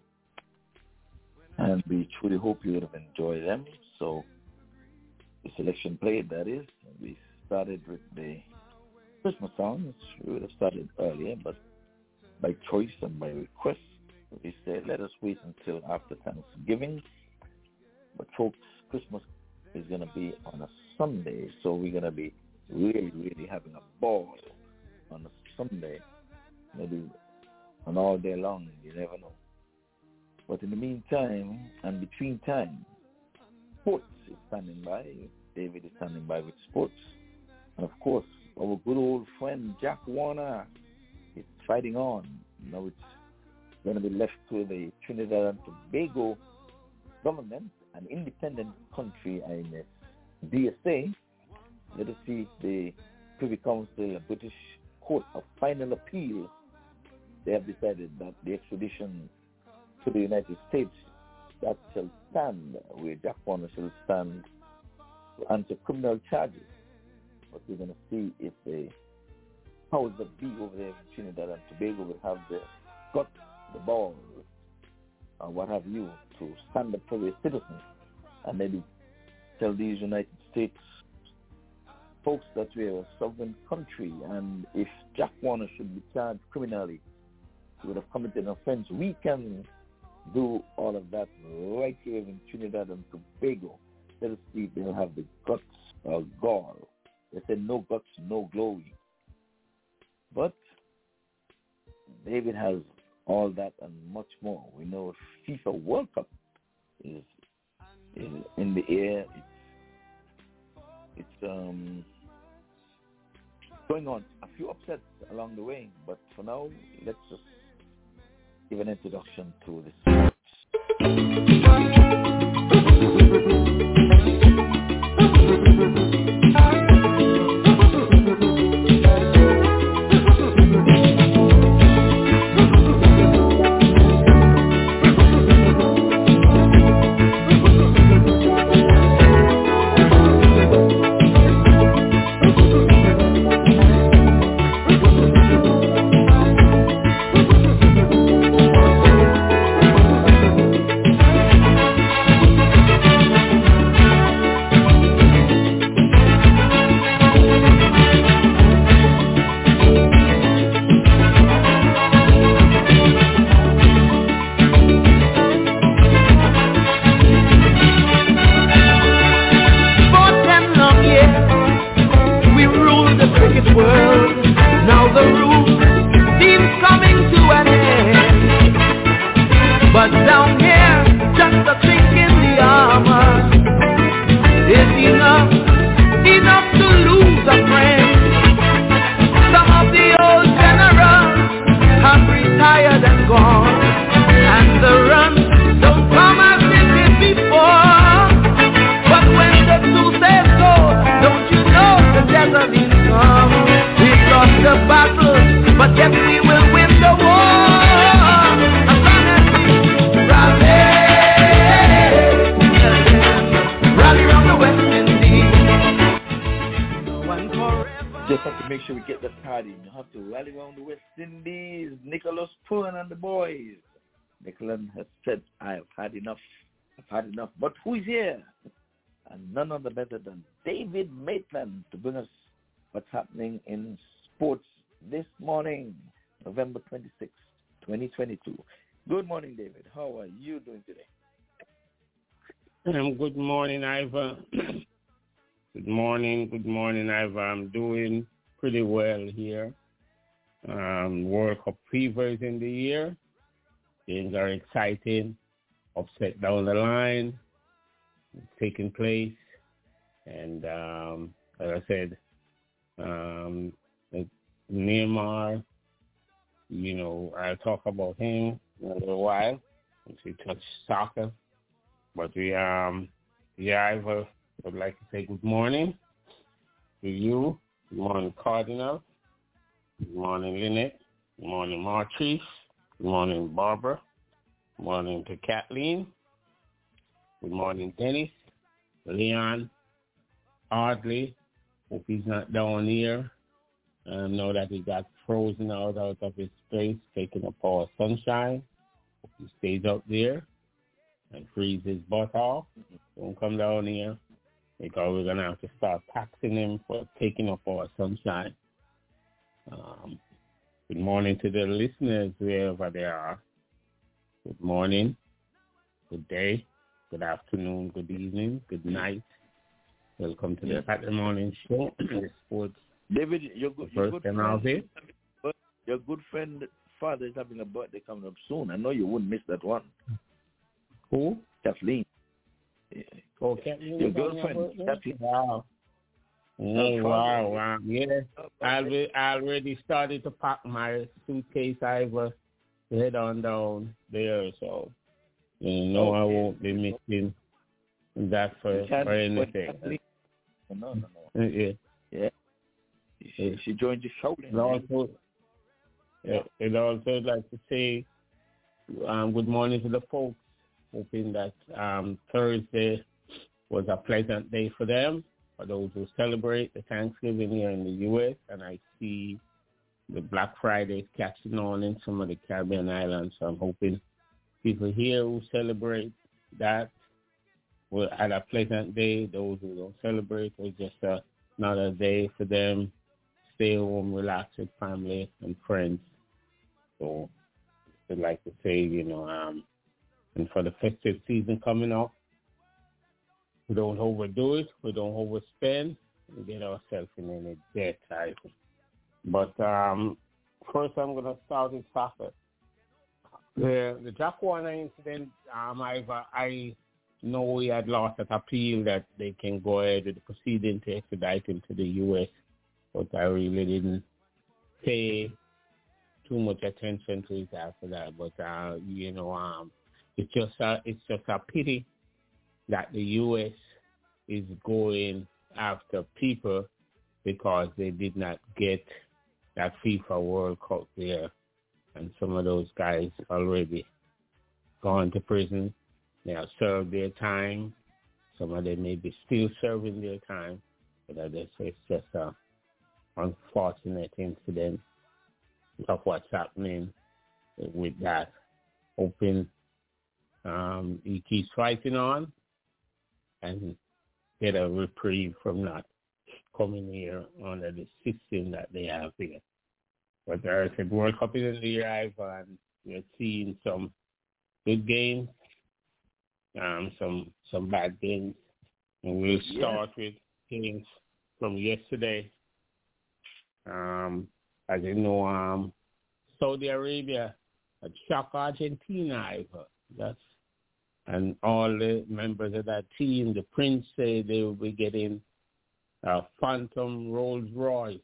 And we truly hope you would have enjoyed them. So, the selection played, that is. We started with the Christmas songs. We would have started earlier, but by choice and by request, we said, let us wait until after Thanksgiving. But folks, Christmas is going to be on a Sunday, so we're going to be really, really having a ball on a Sunday, maybe an all day long, you never know. But in the meantime, and between time, sports is standing by. David is standing by with sports. And of course, our good old friend Jack Warner is fighting on. Now it's going to be left to the Trinidad and Tobago government, an independent country, and D S A. Let us see if the Privy Council, a British Court of Final Appeal, they have decided that the extradition to the United States, that shall stand, where Jack Warner shall stand to answer criminal charges. But we're going to see if the powers that be over there in Trinidad and Tobago will have the guts, the balls, or what have you, to stand up for their citizens and maybe tell these United States folks that we are a sovereign country, and if Jack Warner should be charged criminally, he would have committed an offense. We can do all of that right here in Trinidad and Tobago. Let us see if they'll have the guts or gall. They said no guts, no glory. But David has all that and much more. We know FIFA World Cup is, is in the air. It's, it's um, going on. A few upsets along the way, but for now, let's just give an introduction to the sports. Nicolan has said, I've had enough. I've had enough. But who is here? And none other better than David Maitland to bring us what's happening in sports this morning, November twenty-sixth, twenty twenty-two. Good morning, David. How are you doing today? Um, good morning, Ivor. Good morning, good morning, Ivor. I'm doing pretty well here. Um, World Cup fever is in the air. Things are exciting. Upset down the line, taking place. And um, as I said, um, Neymar, you know, I'll talk about him in a little while once we touch soccer. But we, um, yeah, I would, would like to say good morning to you. Good morning, Cardinal. Good morning, Lynette. Good morning, Martrice. Good morning, Barbara. Good morning to Kathleen. Good morning, Dennis. Leon. Audley. Hope he's not down here. I know that he got frozen out, out of his space, taking up our sunshine. Hope he stays up there and freeze his butt off. Don't come down here because we're going to have to start taxing him for taking up our sunshine. Um, good morning to the listeners wherever they are. Good morning, good day, good afternoon, good evening, good night. Welcome to yeah. the Saturday morning show. Sports. David, your good, your good friend, your good friend father is having a birthday coming up soon. I know you wouldn't miss that one. Who? Kathleen. Yeah. Oh, Kathleen. Your girlfriend, Kathleen. Wow. Oh, wow, wow. Yeah. I already started to pack my suitcase. I was head on down there, so you know okay. I won't be missing that for, for anything. No, no, no. Yeah. Yeah. She, she joined the show. And also, yeah, and also I'd like to say um, good morning to the folks, hoping that um, Thursday was a pleasant day for them, for those who celebrate the Thanksgiving here in the U S, and I see the Black Friday is catching on in some of the Caribbean islands, so I'm hoping people here who celebrate that will have a pleasant day. Those who don't celebrate, it's just a, another day for them. Stay home, relax with family and friends. So I'd like to say, you know, um, and for the festive season coming up, we don't overdo it, we don't overspend, we get ourselves in any debt type. But um, first I'm going to start with soccer. The, the Jack Warner incident, um, I've, uh, I know we had lost that appeal that they can go ahead with the proceeding to extradite him to the U S, but I really didn't pay too much attention to it after that. But, uh, you know, um, it's just a, it's just a pity that the U S is going after people because they did not get that FIFA World Cup there. And some of those guys already gone to prison. They have served their time. Some of them may be still serving their time. But I guess it's just an unfortunate incident of what's happening with that. Hoping um, he keeps fighting on and get a reprieve from not coming here under the system that they have here. But there's a World Cup is in the air, and we're seeing some good games, um, some some bad games. And we'll start yeah. with games from yesterday. Um, as you know, um, Saudi Arabia had shocked Argentina. That's and all the members of that team, the Prince said they will be getting a Phantom Rolls Royce.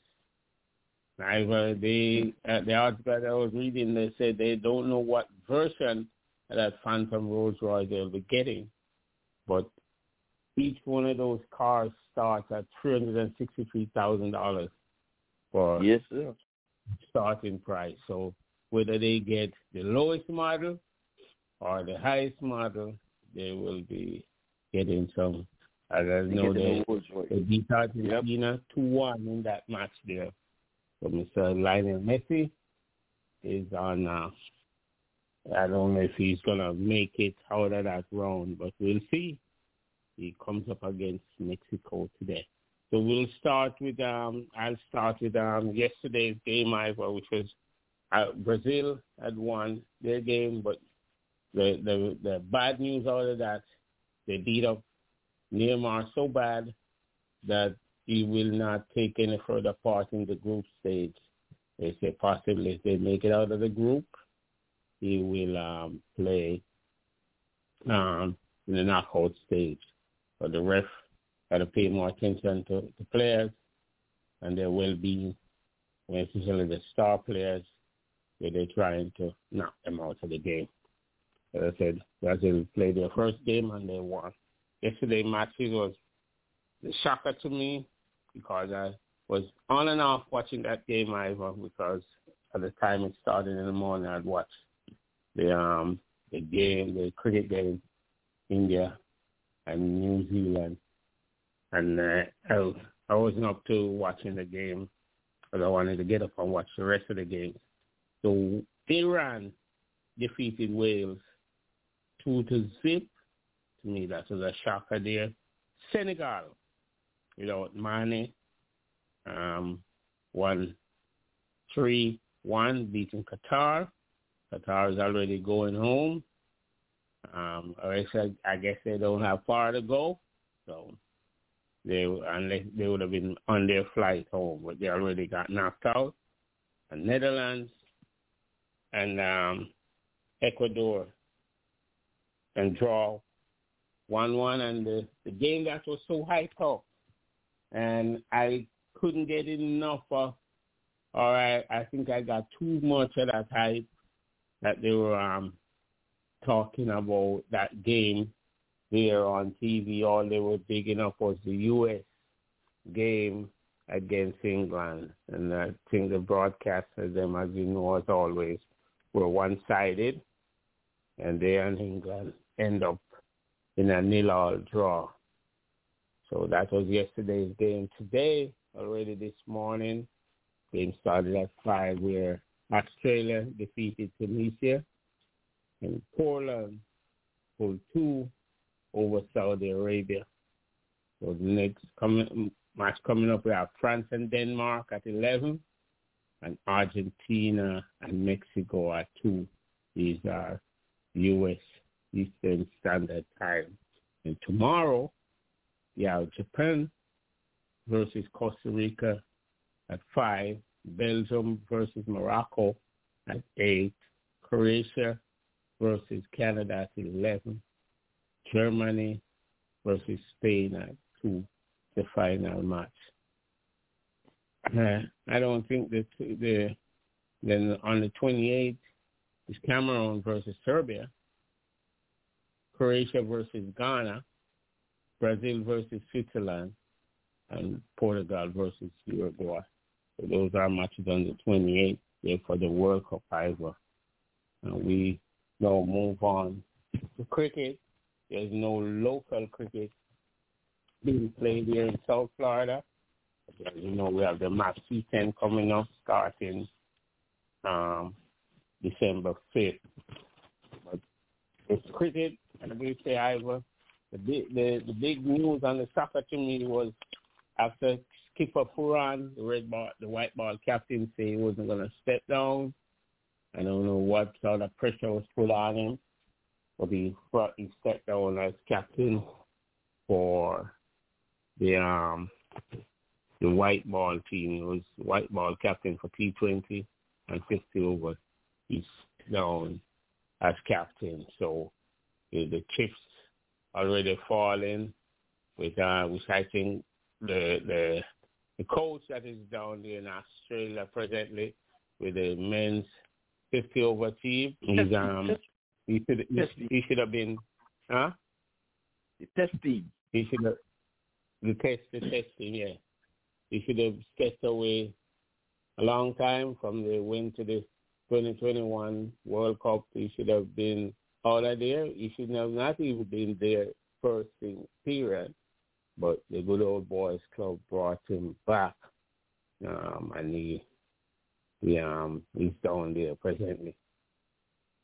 Either they, uh, the article that I was reading, they said they don't know what version of that Phantom Rolls Royce they'll be getting, but each one of those cars starts at three hundred sixty-three thousand dollars for yes, sir. starting price. So whether they get the lowest model or the highest model, they will be getting some. As I know, they, they beat Argentina yep. two one in that match there. So Mister Lionel Messi is on uh, I don't know if he's going to make it out of that round, but we'll see. He comes up against Mexico today. So we'll start with, um, I'll start with um, yesterday's game, Ivor, which was uh, Brazil had won their game, but the, the the bad news out of that, they beat up Neymar so bad that he will not take any further part in the group stage. They say possibly if they make it out of the group, he will um, play um, in the knockout stage. But the ref got to pay more attention to the players and their well-being, especially the star players, where they're trying to knock them out of the game. As I said, Brazil played their first game and they won. Yesterday matches was the shocker to me because I was on and off watching that game, Ivor, because at the time it started in the morning, I'd watch the um the game, the cricket game, India and New Zealand. And uh, I, I wasn't up to watching the game because I wanted to get up and watch the rest of the games. So Iran defeated Wales two to zip. To me, that was a shocker there. Senegal, without Mane, um, won three one, beating Qatar. Qatar is already going home. Um, I guess, I guess they don't have far to go, so they unless they would have been on their flight home, but they already got knocked out. And Netherlands and um, Ecuador and draw one one, and the, the game that was so hyped up, and I couldn't get enough of, or I, I think I got too much of that hype that they were um, talking about that game there on T V. All they were digging up was the U S game against England, and I think the broadcasters, them, as you know, as always, were one-sided, and they and England end up in a nil-all draw. So that was yesterday's game. Today, already this morning, game started at five, where Australia defeated Tunisia, and Poland pulled two over Saudi Arabia. So the next coming, match coming up, we have France and Denmark at eleven, and Argentina and Mexico at two. These are U S Eastern Standard Time. And tomorrow, you have Japan versus Costa Rica at five, Belgium versus Morocco at eight, Croatia versus Canada at eleven, Germany versus Spain at two, the final match. Uh, I don't think that the then on the twenty-eighth is Cameroon versus Serbia, Croatia versus Ghana, Brazil versus Switzerland, and Portugal versus Uruguay. So those are matches on the twenty-eighth there for the World Cup, Ivor. And we now move on to cricket. There's no local cricket being played here in South Florida. As you know, we have the Match C ten coming up starting um, December fifth. But it's cricket, and I will say, Ivor, the big, the, the big news on the soccer to me was after Skipper Furan, the red ball, the white ball captain, said he wasn't going to step down. I don't know what sort of pressure was put on him, but he, he stepped down as captain for the um the white ball team. He was white ball captain for T twenty and fifty over. He's down as captain. So the, the chips already falling with uh, which I think the the the coach that is down there in Australia presently with the men's fifty over team. He's um he should he, he should have been huh? The test team. He should have the test the testing, yeah. He should have stepped away a long time from the win to the twenty twenty-one World Cup. He should have been out of there. He should have not even been there first thing period. But the good old boys club brought him back, um, and he, he um he's down there presently.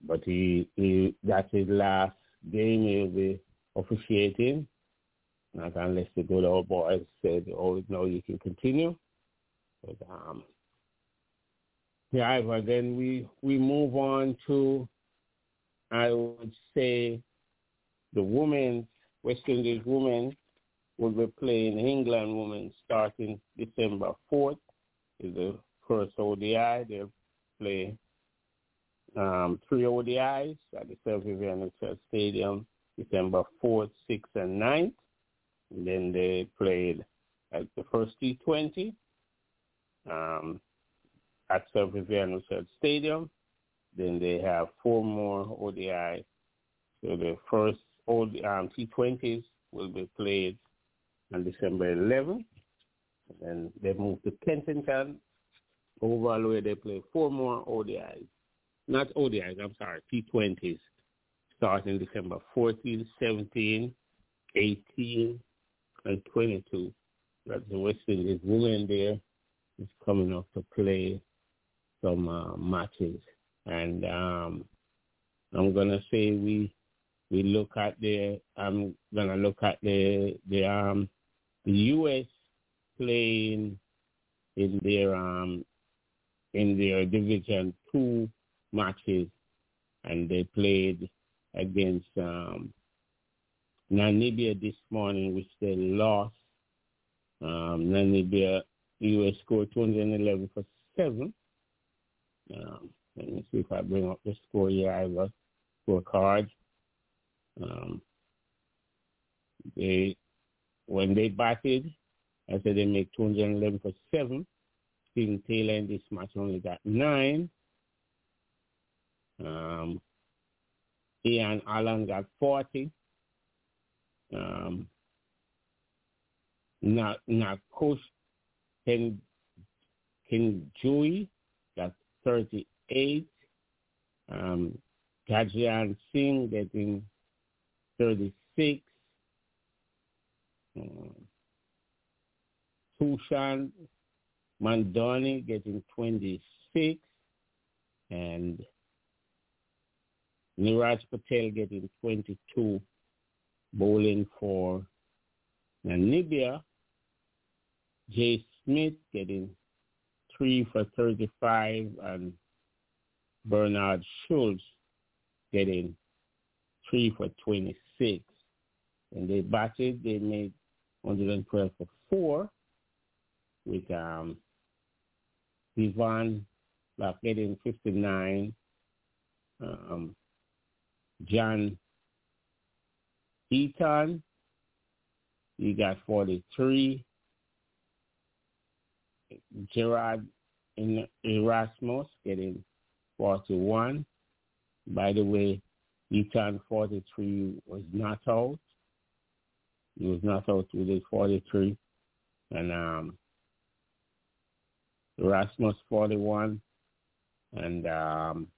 but he, he that's his last game he'll be officiating. Not unless the good old boys said, oh, no, you can continue. But, um, yeah, but then we, we move on to, I would say, the women's, West Indies women will be playing England women starting December fourth. Is the first O D I. They'll play um, three O D Is at the Sir Vivian Richards Stadium December fourth, sixth, and ninth. And then they played at the first T twenty um, at Sir Vivian Richards Stadium. Then they have four more O D Is. So the first um, T twenties will be played on December eleventh. And then they move to Kensington, overall where they play four more O D Is. Not O D Is, I'm sorry, T twenties, starting December fourteenth, seventeenth, eighteenth, and twenty-two. That's the West Indies women there is coming up to play some uh, matches. And um, I'm going to say we we look at the, I'm going to look at the, the, um, the U S playing in their, um, in their Division two matches, and they played against um, Namibia this morning, which they lost. Um, Namibia, U S scored two hundred eleven for seven. Um, let me see if I bring up the score here. I have a scorecard. Um, they, when they batted, I said they make two hundred eleven for seven. Stephen Taylor in this match only got nine. Um, Ian Allen got forty. Um, not not Coach Ken Ken Joey got thirty-eight. Um, Gajan Singh getting thirty-six. Um, Tushan Mandoni getting twenty-six, and Niraj Patel getting twenty-two. Bowling for Namibia, Jay Smith getting three for thirty-five, and Bernard Schultz getting three for twenty-six. When they batted, they made one hundred twelve for four, with um, Ivan Black getting fifty-nine, um, John Eaton, he got forty-three. Gerard Erasmus getting forty-one. By the way, Eaton forty-three was not out. He was not out with his forty-three. And um, Erasmus forty-one. And um,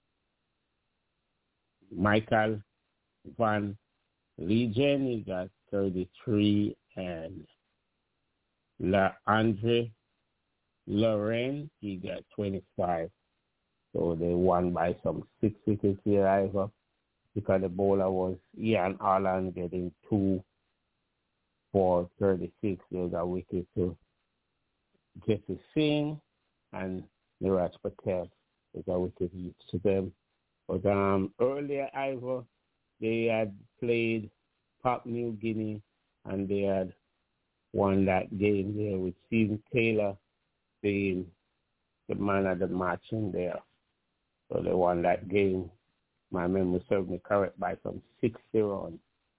Michael Van Legion, he got thirty-three, and La Andre Lorraine, he got twenty-five. So they won by some six wickets here, either, because the bowler was Ian Allen getting two for thirty-six. They got wicket to Jesse Singh and Niraj Patel. They got wicket each to them. But um, earlier, either, they had played Papua New Guinea, and they had won that game there with Stephen Taylor being the man of the match in there. So they won that game. My memory served me correct by some six zero.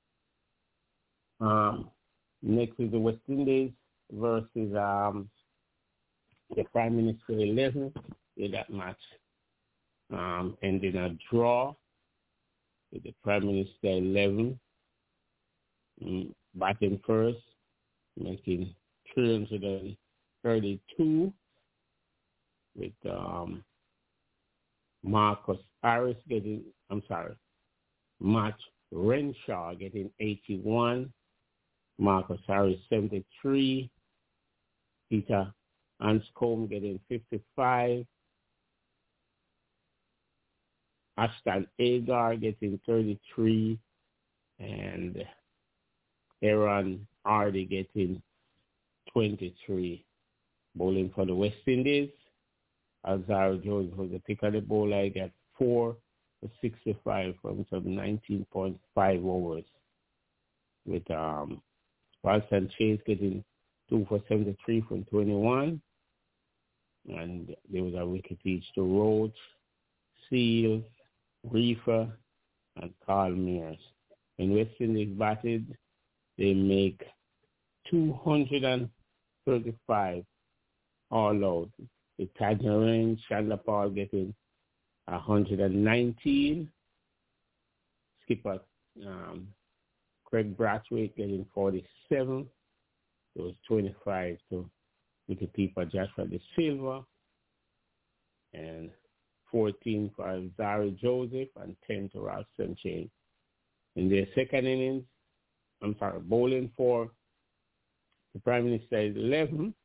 Um, next is the West Indies versus um, the Prime Minister eleven. In that match um, ending a draw. The Prime Minister eleven, um, batting first, making three hundred thirty-two, with um, Marcus Harris getting, I'm sorry, Matt Renshaw getting eighty-one, Marcus Harris seventy-three, Peter Anscombe getting fifty-five, Ashton Agar getting thirty-three, and Aaron Hardy getting twenty-three. Bowling for the West Indies, Alzaro Jones was the pick of the bowler. I got four for sixty-five from some nineteen point five overs. With um, Walton Chase getting two for seventy-three from twenty-one. And there was a wicket each to Rhodes, Seals, Reefer, and Carl Mears. When West Indies batted, they make two hundred thirty-five all out. With Tadner Chandler Paul getting one hundred nineteen. Skipper um, Craig Brathwaite getting forty-seven. It was twenty-five to wicketkeeper Joshua De Silva. And fourteen for Zari Joseph and ten to Ralph Sunshine. In their second innings, I'm sorry, bowling for the Prime Minister is eleven.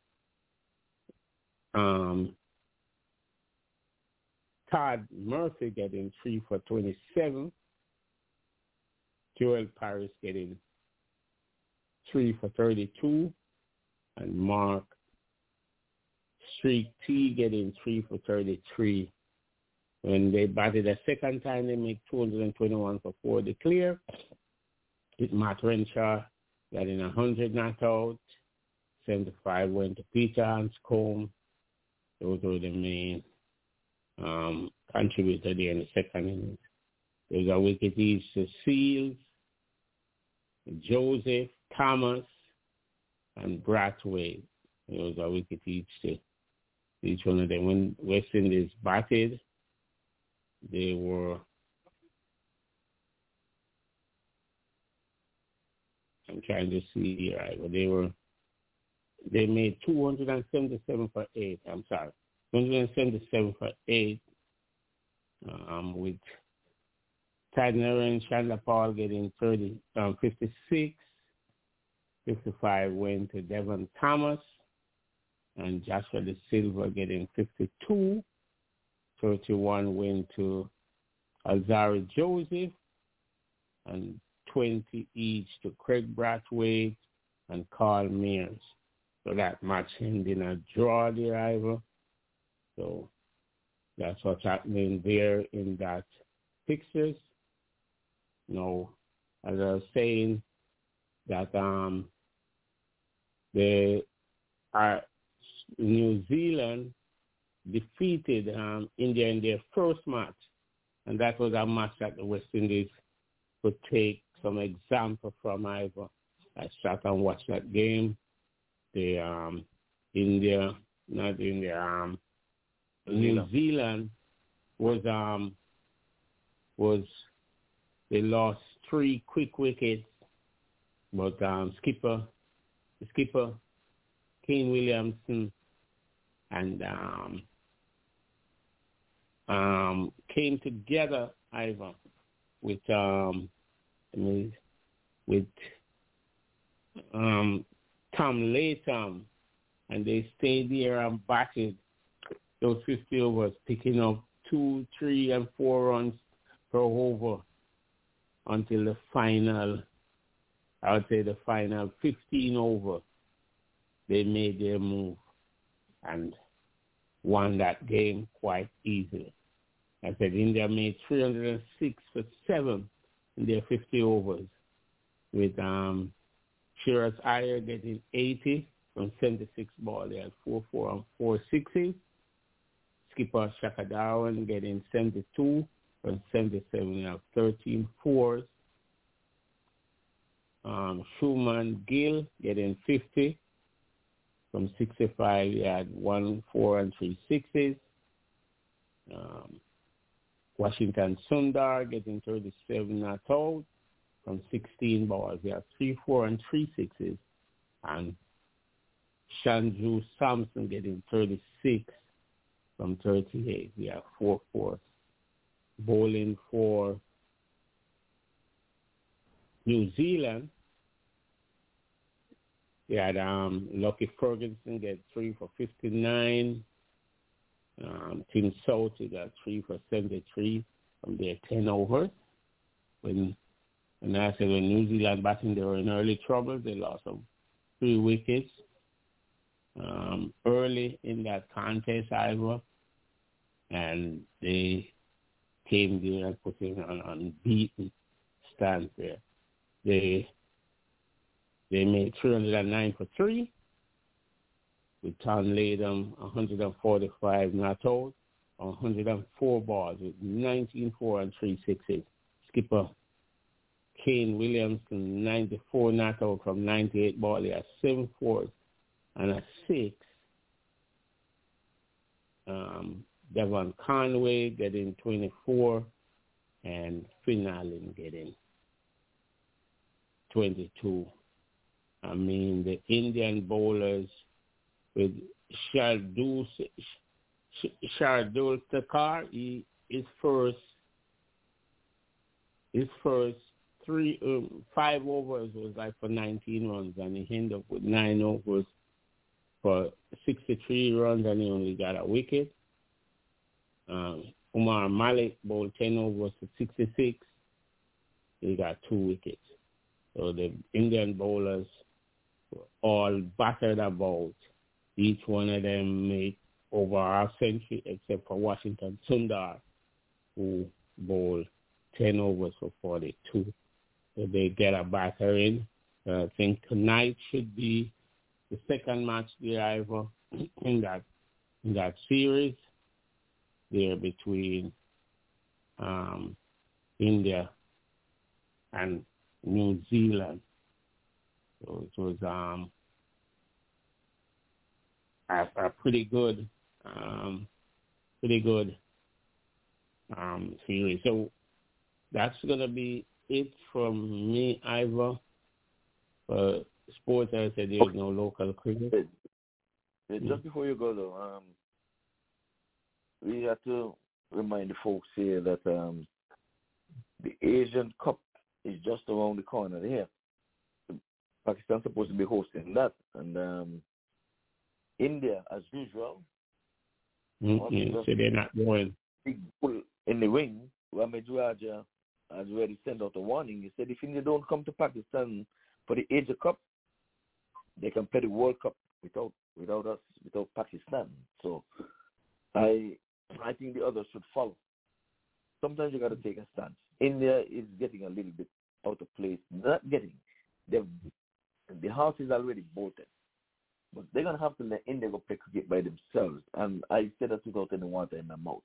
Um, Todd Murphy getting three for twenty-seven. Joel Paris getting three for thirty-two. And Mark Street T getting three for thirty-three. When they batted a second time, they make two hundred twenty-one for four to clear. With Matt Renshaw getting one hundred not out. seventy-five went to Peter Hanscombe. Those were the main um, contributor there in the second innings. There was a wicket each to Seals, Joseph, Thomas, and Brathwaite. There was a wicket each to each one of them. When West Indies batted, they were I'm trying to see right, but they were they made two hundred seventy-seven for eight. I'm sorry, two hundred seventy-seven for eight. Um, with Tadner and Chandler Paul getting thirty, um, fifty-six, fifty-five went to Devon Thomas, and Joshua De Silva getting fifty-two. thirty-one went to Alzari Joseph, and twenty each to Craig Brathwaite and Carl Mears. So that match ended in a draw there, Ivor. So that's what's happening there in that fixtures. You know, as I was saying, that um, the uh, New Zealand defeated um, India in their first match, and that was a match that the West Indies could take some example from. Ivor. I sat and watched that game. The um, India, not India, um, New Zealand was um was they lost three quick wickets, but um, skipper, the skipper, Kane Williamson, and um, um, came together, Ivor, with um, with um, Tom Latham, and they stayed there and batted those fifty overs, picking up two, three, and four runs per over until the final, I would say the final fifteen over, they made their move and won that game quite easily. I said India made three hundred six for seven in their fifty overs, with um, Shiraz Iyer getting eighty from seventy-six balls. They had four, four, and four sixes. Skipper Shaka Darwin getting seventy-two from seventy-seven. They have thirteen fours. Um, Schumann Gill getting fifty from sixty-five. He had one, four, and three sixes. Um, Washington Sundar getting thirty-seven not out from sixteen balls. He had three, four, and three sixes. And Shanju Sampson getting thirty-six from thirty-eight. We have four fours. Bowling for New Zealand, we had um, Lucky Ferguson get three for fifty-nine. Um, Tim Southey got three for seventy-three. from their ten overs. When, when I said when New Zealand batting, they were in early trouble. They lost some three wickets um, early in that contest, Ivor, and they came there and put in an unbeaten stance there. They they made three hundred nine for three with Tom Latham, one hundred forty-five not out, one hundred four balls with nineteen four and three sixes. Skipper Kane Williamson, ninety-four not out from ninety-eight balls. He has seven fours and a six. Um, Devon Conway getting twenty-four and Finn Allen getting twenty-two. I mean, the Indian bowlers with Shardul Shardul Thakur, he his first his first three um, five overs was like for nineteen runs, and he ended up with nine overs for sixty-three runs, and he only got a wicket. Um, Umar Malik bowled ten overs for sixty-six. He got two wickets. So the Indian bowlers were all battered about. Each one of them made over a century, except for Washington Sundar, who bowled ten overs for forty-two. So they get a batter in. Uh, I think tonight should be the second match there, Ivor, in that in that series there between um, India and New Zealand. So it was um, a, a pretty good, um, pretty good um, series. So that's gonna be it from me, Ivor. For sports, I said there's no local cricket. Yeah, just before you go though, um, we have to remind the folks here that um, the Asian Cup is just around the corner here. Pakistan's supposed to be hosting that, and um, India, as usual, mm-hmm. So they're not going. Big bull in the ring. Ramej Raja has already sent out a warning. He said if India don't come to Pakistan for the Asia Cup, they can play the World Cup without without us, without Pakistan. So I I think the others should follow. Sometimes you got to take a stance. India is getting a little bit out of place. Not getting. They've, the house is already bolted. But they're going to have to let India go play cricket by themselves. And I said that without any water in my mouth.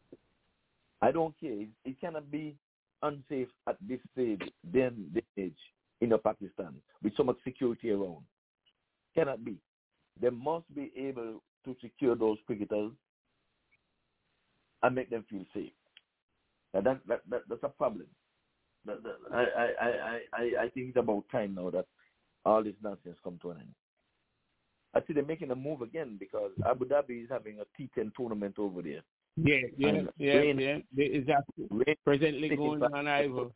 I don't care. It, it cannot be unsafe at this stage, then this age, in Pakistan, with so much security around. Cannot be. They must be able to secure those cricketers and make them feel safe. Now that, that, that that's a problem. That, that, I, I, I, I, I think it's about time now that all this nonsense come to an end. I see they're making a move again because Abu Dhabi is having a T ten tournament over there. Yeah, yeah, and yeah, rain, yeah. Is that presently going on, Ivor?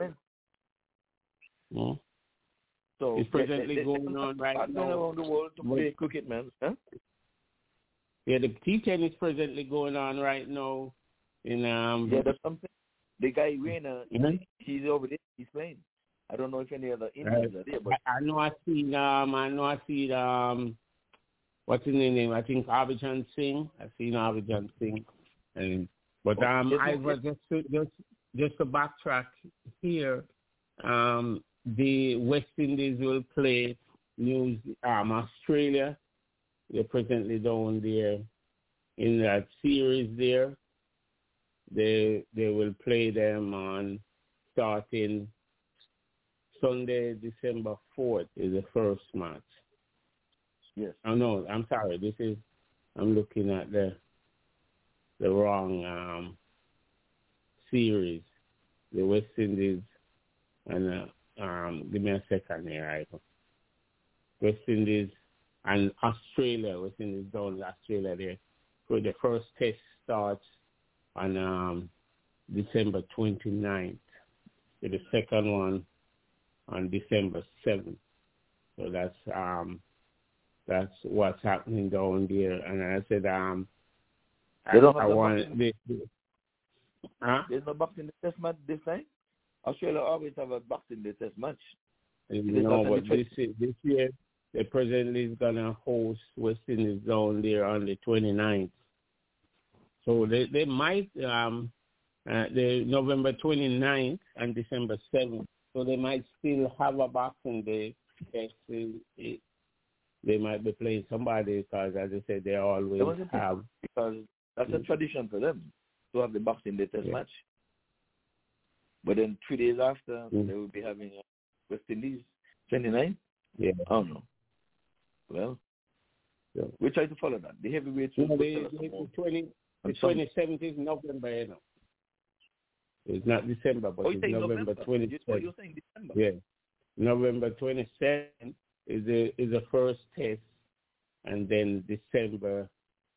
Hmm? So it's presently they, they, going they, on right now around the world to play cricket, man. Huh? Yeah, the T ten is presently going on right now. In um. Yeah, that's something. The guy Rayner, mm-hmm. he's over there. He's playing. I don't know if any other Indians uh, are there, but I, I know I see um I know I see um what's his name? I think Harbhajan Singh. I seen Harbhajan Singh, and but um oh, I was just to, just just to backtrack here. Um, the West Indies will play New um Australia. They're presently down there in that series there. They they will play them on starting Sunday, December fourth is the first match. Yes. Oh no, I'm sorry. This is I'm looking at the the wrong um, series. The West Indies and uh, um, give me a second here, right? West Indies and Australia. West Indies down Australia there. So the first test starts on um, December twenty-ninth. So the second one on December seventh. So that's um that's what's happening down there. And I said um I, I want they, Huh? There's no Boxing Day test match this time? Australia always have a Boxing Day test match. You know, but this, this year, the presently is going to host West Indies down there on the twenty-ninth. So they, they might, um, uh, the November twenty-ninth and December seventh. So they might still have a Boxing Day test. It, it, they might be playing somebody because, as I said, they always have. Because that's a tradition for them to have the Boxing Day test yeah. match. But then three days after, mm. they will be having West Indies twenty-nine. Yeah. I don't know. Well, yeah. we try to follow that. The heavyweights will no, the, the, the, twenty, the twenty-seventh is November, you know. It's not December, but oh, it's November twenty-seventh. Oh, you're saying December? Yeah. November twenty-seventh is the is the first test, and then December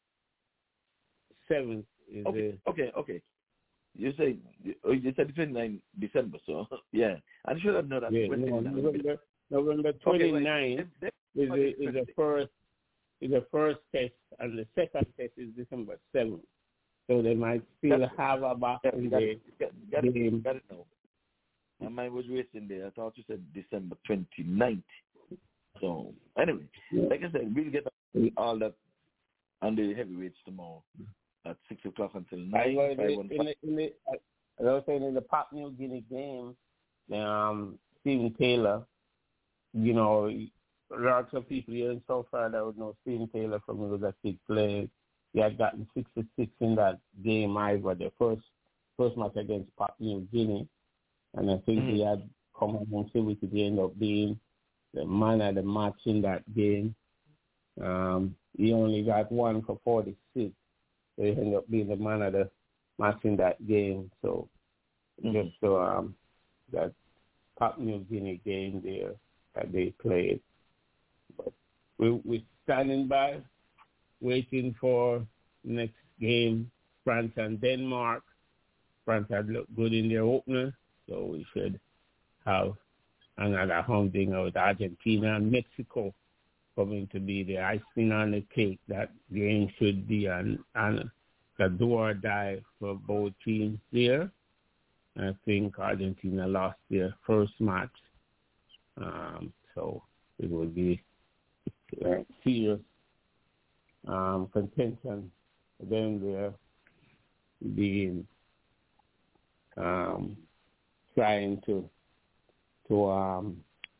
seventh is okay, the... Okay, okay. You say, oh, you said twenty-ninth December, so, yeah. I should have known that. Yeah, no, November, November twenty-ninth okay, right. is, the, is the first is the first test, and the second test is December seventh. So they might still That's, have a Boxing Day game. Got it now. My mind was racing there. I thought you said December twenty-ninth. So, anyway, yeah. like I said, we'll get all that on the heavyweights tomorrow at six o'clock until nine. I, five, in, in, the, in the, I was saying in the Papua New Guinea game, um, Stephen Taylor, you know, lots of people here in so far that would know Stephen Taylor from he was a kid playing. He had gotten sixty-six in that game either, the first first match against Papua New Guinea. And I think mm-hmm. he had come home and see what it ended up being the man of the match in that game. Um, he only got one for forty-six. So he ended up being the man of the match in that game. So mm-hmm. just so um, that Papua New Guinea game there that they played. But we, we're standing by, waiting for next game, France and Denmark. France had looked good in their opener, so we should have another hunting with Argentina and Mexico coming to be the icing on the cake. That game should be an, an a do or die for both teams there. I think Argentina lost their first match, um, so it will be uh, serious um, contention. Then they're being um, trying to to um,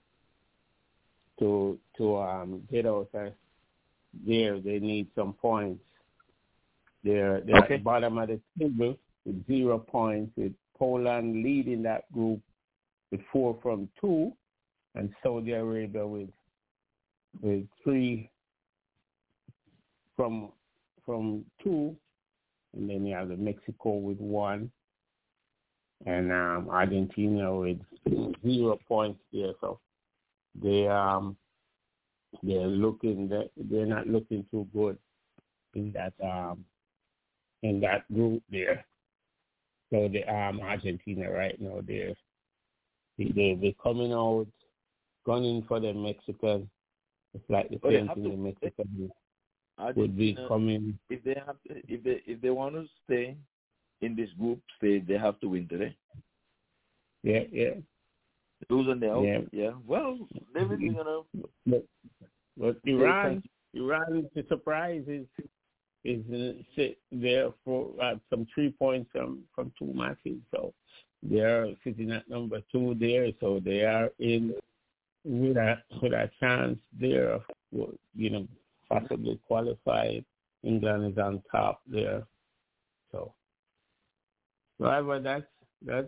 to to um, get out there. They need some points. They're, they're okay. At the bottom of the table with zero points, with Poland leading that group with four from two, and Saudi Arabia with with three from from two, and then you have the Mexico with one, and um, Argentina with zero points there. So they um they're looking they're, they're not looking too good in that um in that group there. So the um Argentina right now they're they they're coming out gunning for the Mexican. It's like the same thing the Mexican would be coming. If they have to, if they if they want to stay in this group, stay they have to win today. Yeah, yeah. Lose on the out. Yeah. yeah. Well, everything you know. But, but Iran, Iran, the surprise is is uh, sit there for uh, some three points from, from two matches. So they are sitting at number two there. So they are in with a with a chance there of, you know, possibly qualified. England is on top there. So however, that's that's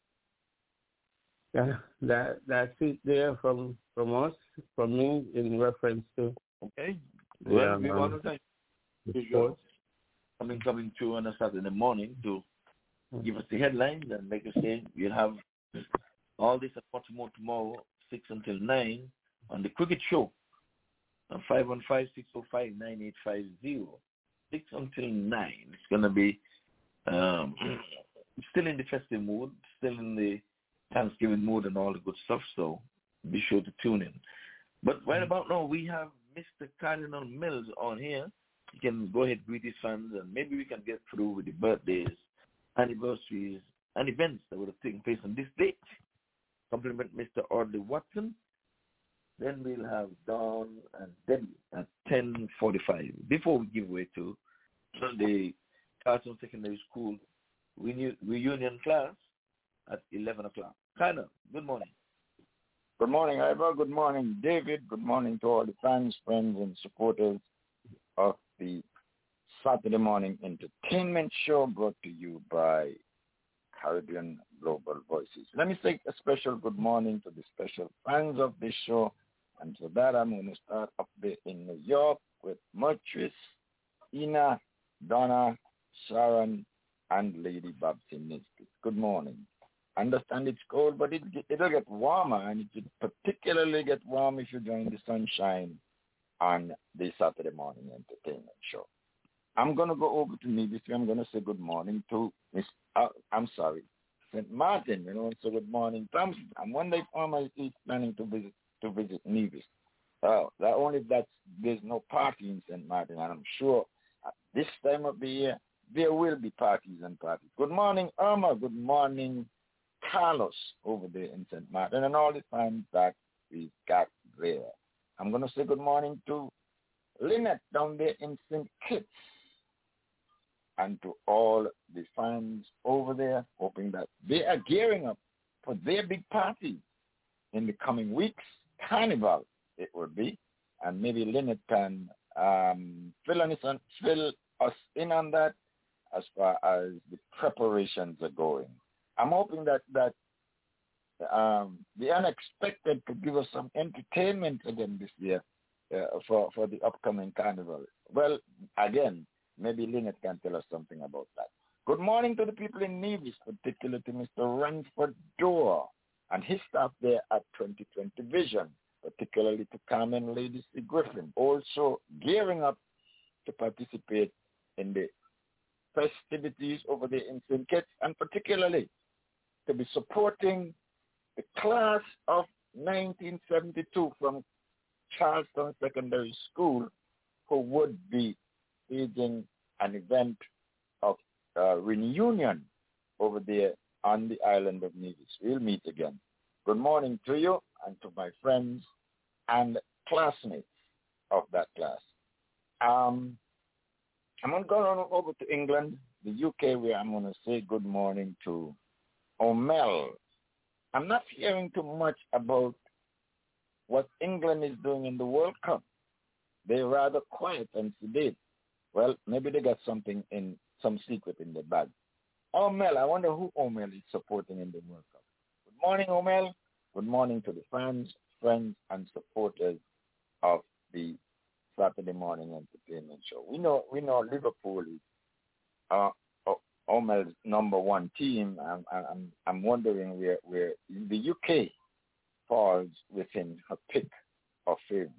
that, that that's it there from from us, from me in reference to okay. Well, um, we want to thank you coming coming through on a Saturday morning to give us the headlines and make us say we'll have all this and much more tomorrow, six until nine, on the Cricket Show on five one five, six oh five, nine eight five zero. Six until nine. It's gonna be um, still in the festive mood, still in the Thanksgiving mood and all the good stuff, so be sure to tune in. But right about now, we have Mister Cardinal Mills on here. You can go ahead, greet his fans, and maybe we can get through with the birthdays anniversaries and events that would have taken place on this date. Compliment Mister Audley Watson. Then we'll have Dawn and Debbie at ten forty-five. Before we give way to the Carlton Secondary School reunion, reunion class at eleven o'clock. Kind of, good morning. Good morning, Ivor. Good morning, David. Good morning to all the fans, friends, and supporters of the Saturday Morning Entertainment Show brought to you by Caribbean Global Voices. Let me say a special good morning to the special fans of this show. And for that, I'm going to start up there in New York with Murtris, Ina, Donna, Sharon, and Lady Babson Nisbet. Good morning. I understand it's cold, but it, it'll get warmer, and it will particularly get warm if you join the sunshine on the Saturday Morning Entertainment Show. I'm going to go over to Nevis. I'm going to say good morning to Miss, uh, I'm sorry, Saint Martin, you know, so good morning, Thompson. I'm one day farmer is planning to visit to visit Nevis. Oh, that only that there's no party in Saint Martin, and I'm sure at this time of the year there will be parties and parties. Good morning, Irma. Good morning, Carlos, over there in Saint Martin, and all the fans that we've got there. I'm going to say good morning to Lynette down there in Saint Kitts, and to all the fans over there, hoping that they are gearing up for their big party in the coming weeks. Carnival, it will be, and maybe Lynette can um, fill, us on, fill us in on that as far as the preparations are going. I'm hoping that that um, the unexpected could give us some entertainment again this year uh, for, for the upcoming Carnival. Well, again, maybe Lynette can tell us something about that. Good morning to the people in Nevis, particularly to Mister Ransford Dorr and his staff there at twenty twenty Vision, particularly to Carmen Lady C. Griffin, also gearing up to participate in the festivities over there in Saint Kitts, and particularly to be supporting the class of nineteen seventy-two from Charleston Secondary School, who would be leading an event of uh, reunion over there on the island of Nevis. We'll meet again. Good morning to you and to my friends and classmates of that class. Um, I'm going to go on over to England, the U K, where I'm going to say good morning to Omel. I'm not hearing too much about what England is doing in the World Cup. They're rather quiet and sedate. Well, maybe they got something in, some secret in their bag. Omel, I wonder who Omel is supporting in the World Cup. Good morning, Omel. Good morning to the fans, friends, and supporters of the Saturday Morning Entertainment Show. We know we know Liverpool is uh, Omel's number one team. I'm, I'm, I'm wondering where, where the U K falls within her pick of favorites.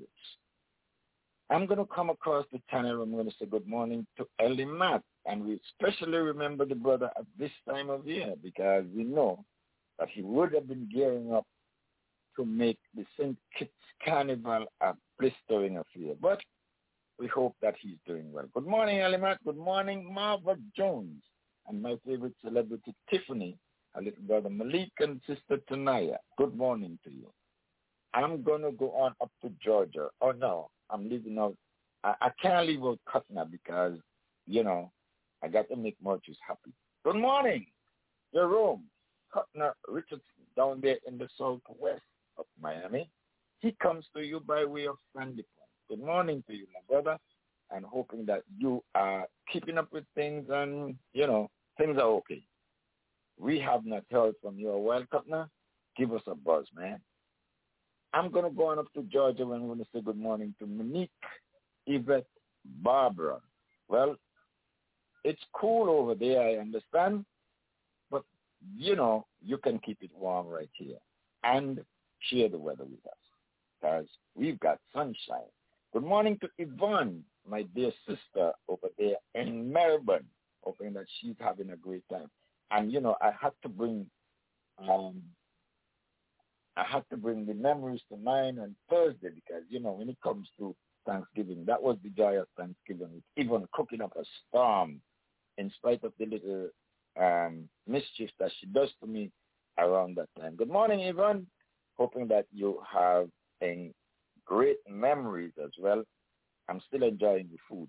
I'm going to come across the channel. I'm going to say good morning to Ellie Matt. And we especially remember the brother at this time of year because we know that he would have been gearing up to make the Saint Kitts Carnival a blistering affair. But we hope that he's doing well. Good morning, Ellie Matt. Good morning, Marva Jones. And my favorite celebrity, Tiffany, her little brother Malik, and sister Tanaya. Good morning to you. I'm going to go on up to Georgia. Oh, no. I'm leaving out. I, I can't leave out Cutner because, you know, I got to make Murtris happy. Good morning, Jerome Cutner Richardson down there in the southwest of Miami. He comes to you by way of Sandy Point. Good morning to you, my brother, and hoping that you are keeping up with things and, you know, things are okay. We have not heard from you a while, Cutner. Give us a buzz, man. I'm going to go on up to Georgia and I'm going to say good morning to Monique, Yvette, Barbara. Well, it's cool over there, I understand, but, you know, you can keep it warm right here and share the weather with us because we've got sunshine. Good morning to Yvonne, my dear sister over there in Melbourne, hoping that she's having a great time. And, you know, I had to bring... Um, I had to bring the memories to mind on Thursday because, you know, when it comes to Thanksgiving, that was the joy of Thanksgiving. With even cooking up a storm in spite of the little um, mischief that she does to me around that time. Good morning, Yvonne. Hoping that you have a great memories as well. I'm still enjoying the food.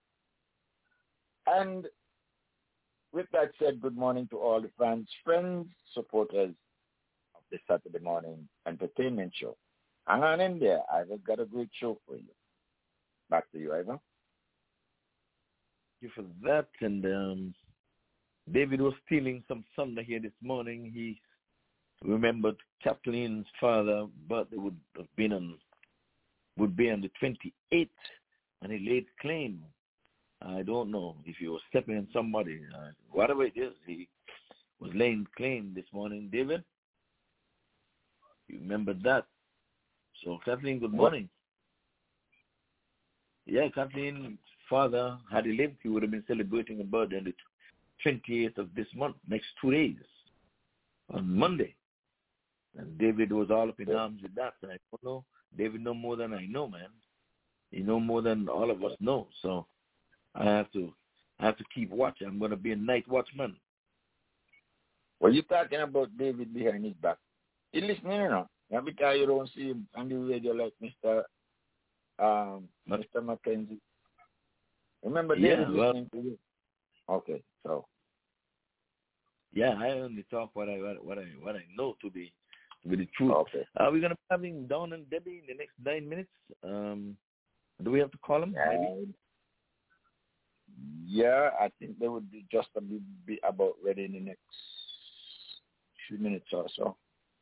And with that said, good morning to all the fans, friends, supporters of the Saturday Morning Entertainment Show. Hang on in there. I've got a great show for you. Back to you, Ivan. Thank you for that. And um, David was stealing some thunder here this morning. He remembered Kathleen's father, but it would have been on would be on the twenty-eighth, and he laid claim. I don't know if he was stepping on somebody. Uh, whatever it is, he was laying claim this morning. David, you remember that? So, Kathleen, good morning. Yeah, Kathleen's father, had he lived, he would have been celebrating a birthday on the twenty-eighth of this month, next two days, on Monday. And David was all up in arms with that. And I don't know. David know more than I know, man. He know more than all of us know. So I have to I have to keep watch. I'm going to be a night watchman. Well, you're talking about David behind his back. He's listening, you know. Every time you don't see him on the radio like Mister Um, Mister Mackenzie. Remember David yeah, well, listening to you? Okay, so. Yeah, I only talk what I what I what I know to be to be the truth. Okay. Are we gonna be having Dawn and Debbie in the next nine minutes? Um, do we have to call them? Maybe. Yeah, I think they would be just a be, be about ready in the next few minutes or so.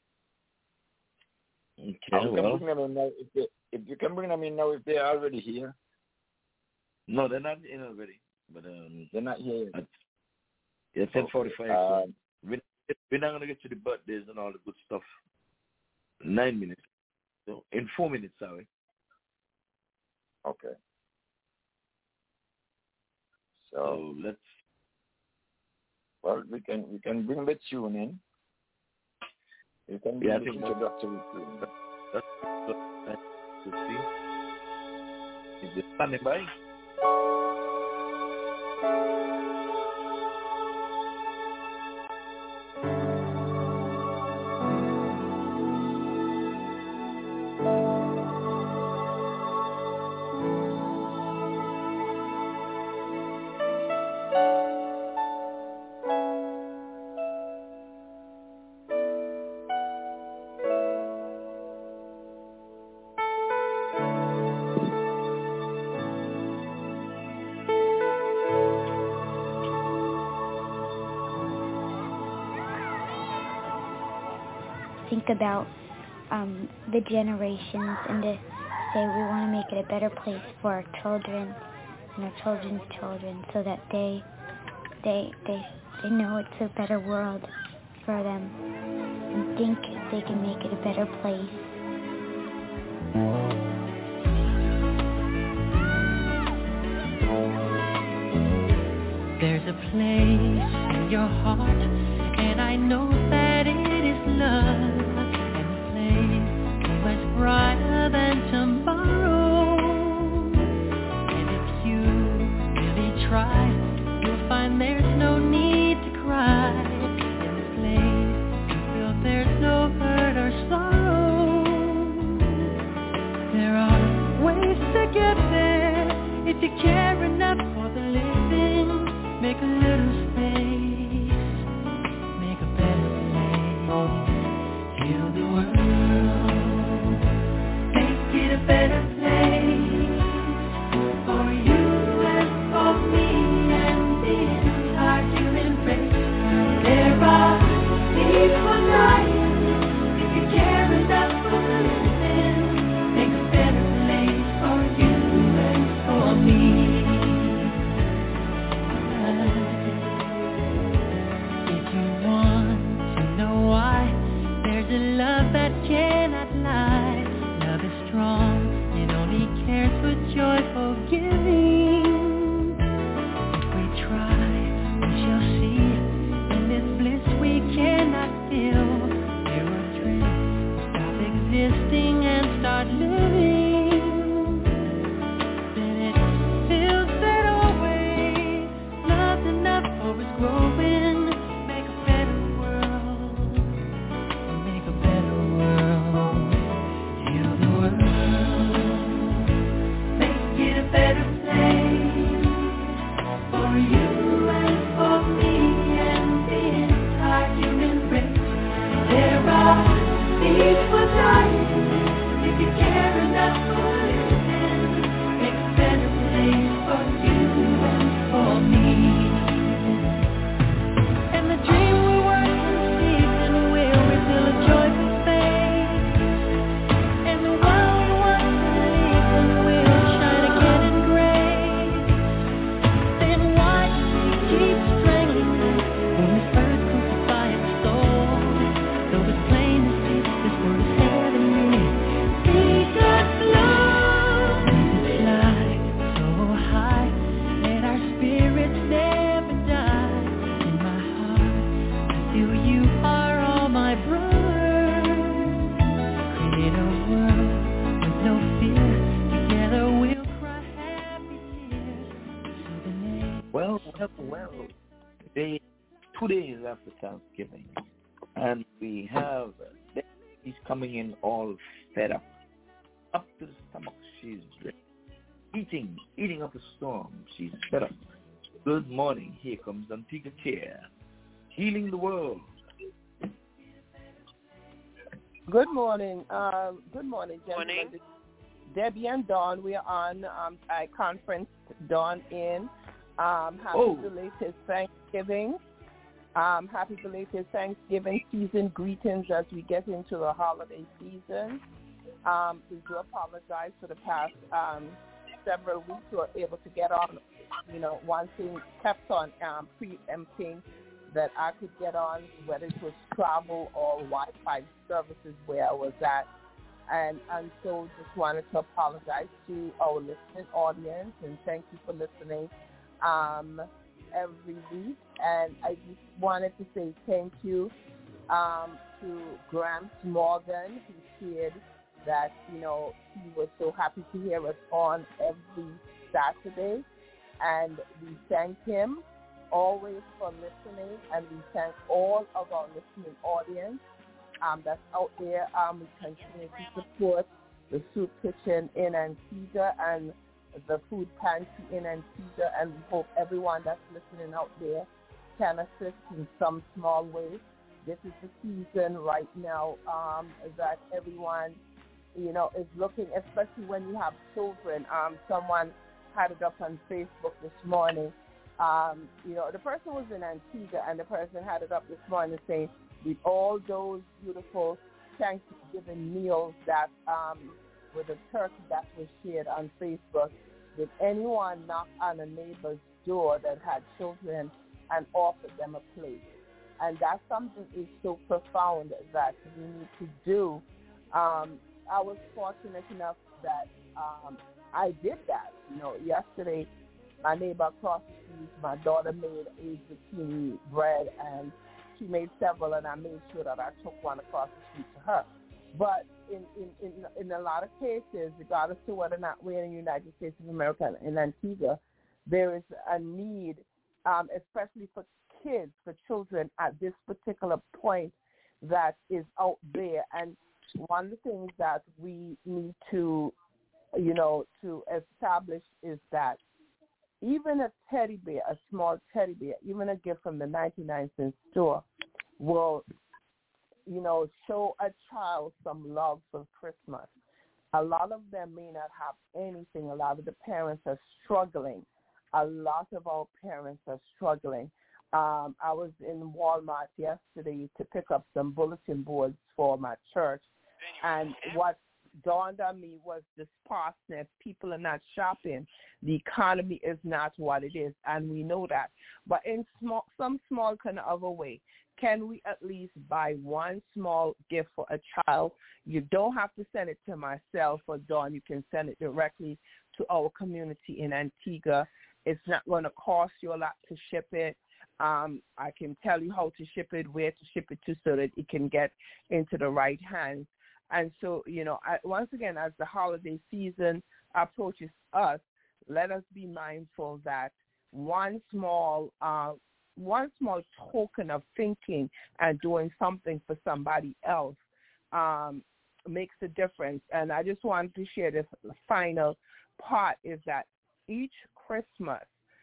Okay. And we can well, bring them in now if they, if you can bring them in now if they're already here. No, they're not in already, but um, they're not here. At, yeah, ten forty-five. Um, so we, we're not gonna get to the birthdays and all the good stuff. Nine minutes. So in four minutes, sorry. Okay. So, so let's. Well, we can we can bring the tune in. You can bring yeah, the introductory tune. That, that's good to see. Is it standing by? Think about um, the generations and to say we want to make it a better place for our children and our children's children, so that they they they they know it's a better world for them and think they can make it a better place. There's a place in your heart, and I know that it is love. Brighter than tomorrow. And if you really try, you'll find there's no need to cry. In this place, you feel there's no hurt or sorrow. There are ways to get there. If you care enough for the living, make a little space, make a better place. Heal the world, a better place for you and for me and the entire human race. There are people dying. If you care enough for the living, make a better place for you and for me. If you want to know why, there's a love that cannot lie. Strong, it only cares for joyful giving. If we try, we shall see. In this bliss we cannot feel. There are dreams, stop existing and start living. Then it feels that always love's enough for us growing. after Thanksgiving. And we have, she's coming in all fed up, up to the stomach. She's eating, eating up a storm. She's fed up. Good morning. Here comes Antigua Care, healing the world. Good morning. Um, good morning, gentlemen. Morning. Debbie and Dawn, we are on um, a conference. Dawn in. Um, happy Oh. belated Thanksgiving. Um, happy belated Thanksgiving season greetings as we get into the holiday season. Um, we do apologize for the past um, several weeks we were able to get on. You know, one thing kept on um, preempting that I could get on, whether it was travel or Wi-Fi services where I was at. And, and so just wanted to apologize to our listening audience and thank you for listening um, every week. And I just wanted to say thank you um, to Gramps Morgan, who shared that, you know, he was so happy to hear us on every Saturday. And we thank him always for listening, and we thank all of our listening audience um, that's out there. Um, we continue to support the Soup Kitchen in Antigua and the Food Pantry in Antigua, and we hope everyone that's listening out there can assist in some small way. This is the season right now um, that everyone, you know, is looking, especially when you have children. Um, someone had it up on Facebook this morning. Um, you know, the person was in Antigua, and the person had it up this morning saying, with all those beautiful Thanksgiving meals that, um, with the turkey that was shared on Facebook, did anyone knock on a neighbor's door that had children and offered them a plate? And that's something is so profound that we need to do. Um, I was fortunate enough that um, I did that. You know, yesterday, my neighbor across the street, my daughter made a zucchini bread, and she made several, and I made sure that I took one across the street to her. But in, in, in, in a lot of cases, regardless of whether or not we're in the United States of America and in Antigua, there is a need, um, especially for kids, for children at this particular point that is out there. And one of the things that we need to, you know, to establish is that even a teddy bear, a small teddy bear, even a gift from the ninety-nine cent store will, you know, show a child some love for Christmas. A lot of them may not have anything. A lot of the parents are struggling. A lot of our parents are struggling. Um, I was in Walmart yesterday to pick up some bulletin boards for my church, and what dawned on me was this parsnip. People are not shopping. The economy is not what it is, and we know that. But in small, some small kind of a way, can we at least buy one small gift for a child? You don't have to send it to myself or Dawn. You can send it directly to our community in Antigua. It's not going to cost you a lot to ship it. Um, I can tell you how to ship it, where to ship it to, so that it can get into the right hands. And so, you know, I, once again, as the holiday season approaches us, let us be mindful that one small uh, one small token of thinking and doing something for somebody else um, makes a difference. And I just wanted to share this final part is that each Christmas,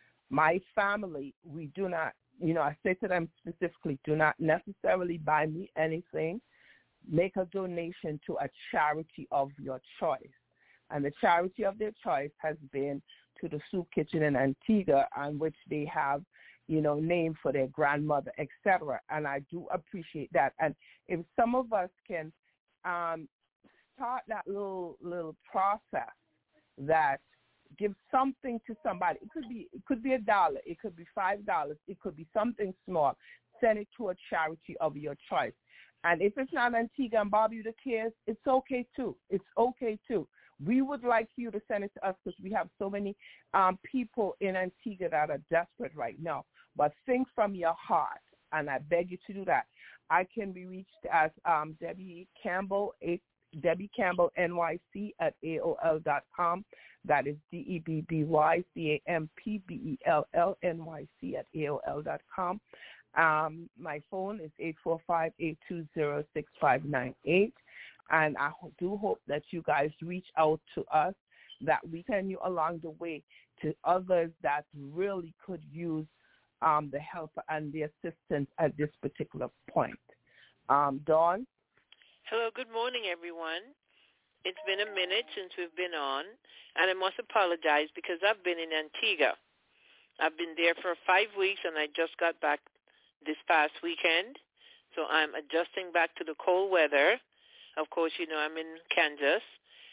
my family, we do not, you know, I say to them specifically, do not necessarily buy me anything. Make a donation to a charity of your choice. And the charity of their choice has been to the Soup Kitchen in Antigua, on which they have, you know, named for their grandmother, et cetera. And I do appreciate that. And if some of us can um, start that little little process that give something to somebody, it could be it could be a dollar, it could be five dollars, it could be something small. Send it to a charity of your choice. And if it's not Antigua and Barbuda Cares, it's okay too. It's okay too. We would like for you to send it to us because we have so many um, people in Antigua that are desperate right now. But think from your heart, and I beg you to do that. I can be reached as um, Debbie Campbell, a, Debbie Campbell N Y C at A O L dot com. That is D E B B Y C A M P B E L L N Y C at A O L dot com. Um, my phone is eight four five, eight two zero, six five nine eight. And I do hope that you guys reach out to us, that we send you along the way to others that really could use um, the help and the assistance at this particular point. Um, Dawn? Hello, good morning, everyone. It's been a minute since we've been on, and I must apologize because I've been in Antigua. I've been there for five weeks, and I just got back this past weekend, so I'm adjusting back to the cold weather. Of course, you know, I'm in Kansas,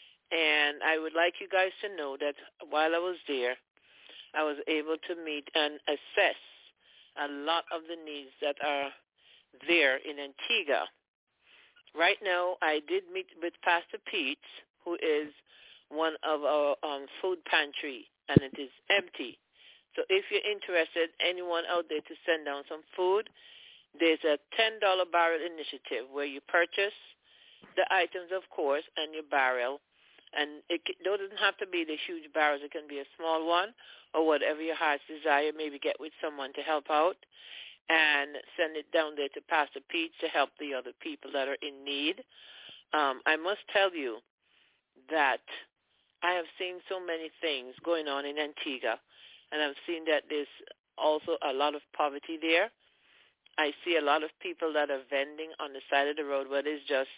and I would like you guys to know that while I was there, I was able to meet and assess a lot of the needs that are there in Antigua. Right now, I did meet with Pastor Pete, who is one of our um, food pantry, and it is empty. So if you're interested, anyone out there to send down some food, there's a ten dollars barrel initiative where you purchase the items, of course, and your barrel. And it doesn't have to be the huge barrels. It can be a small one or whatever your heart's desire. Maybe get with someone to help out and send it down there to Pastor Pete to help the other people that are in need. Um, I must tell you that I have seen so many things going on in Antigua, and I've seen that there's also a lot of poverty there. I see a lot of people that are vending on the side of the road, whether it's just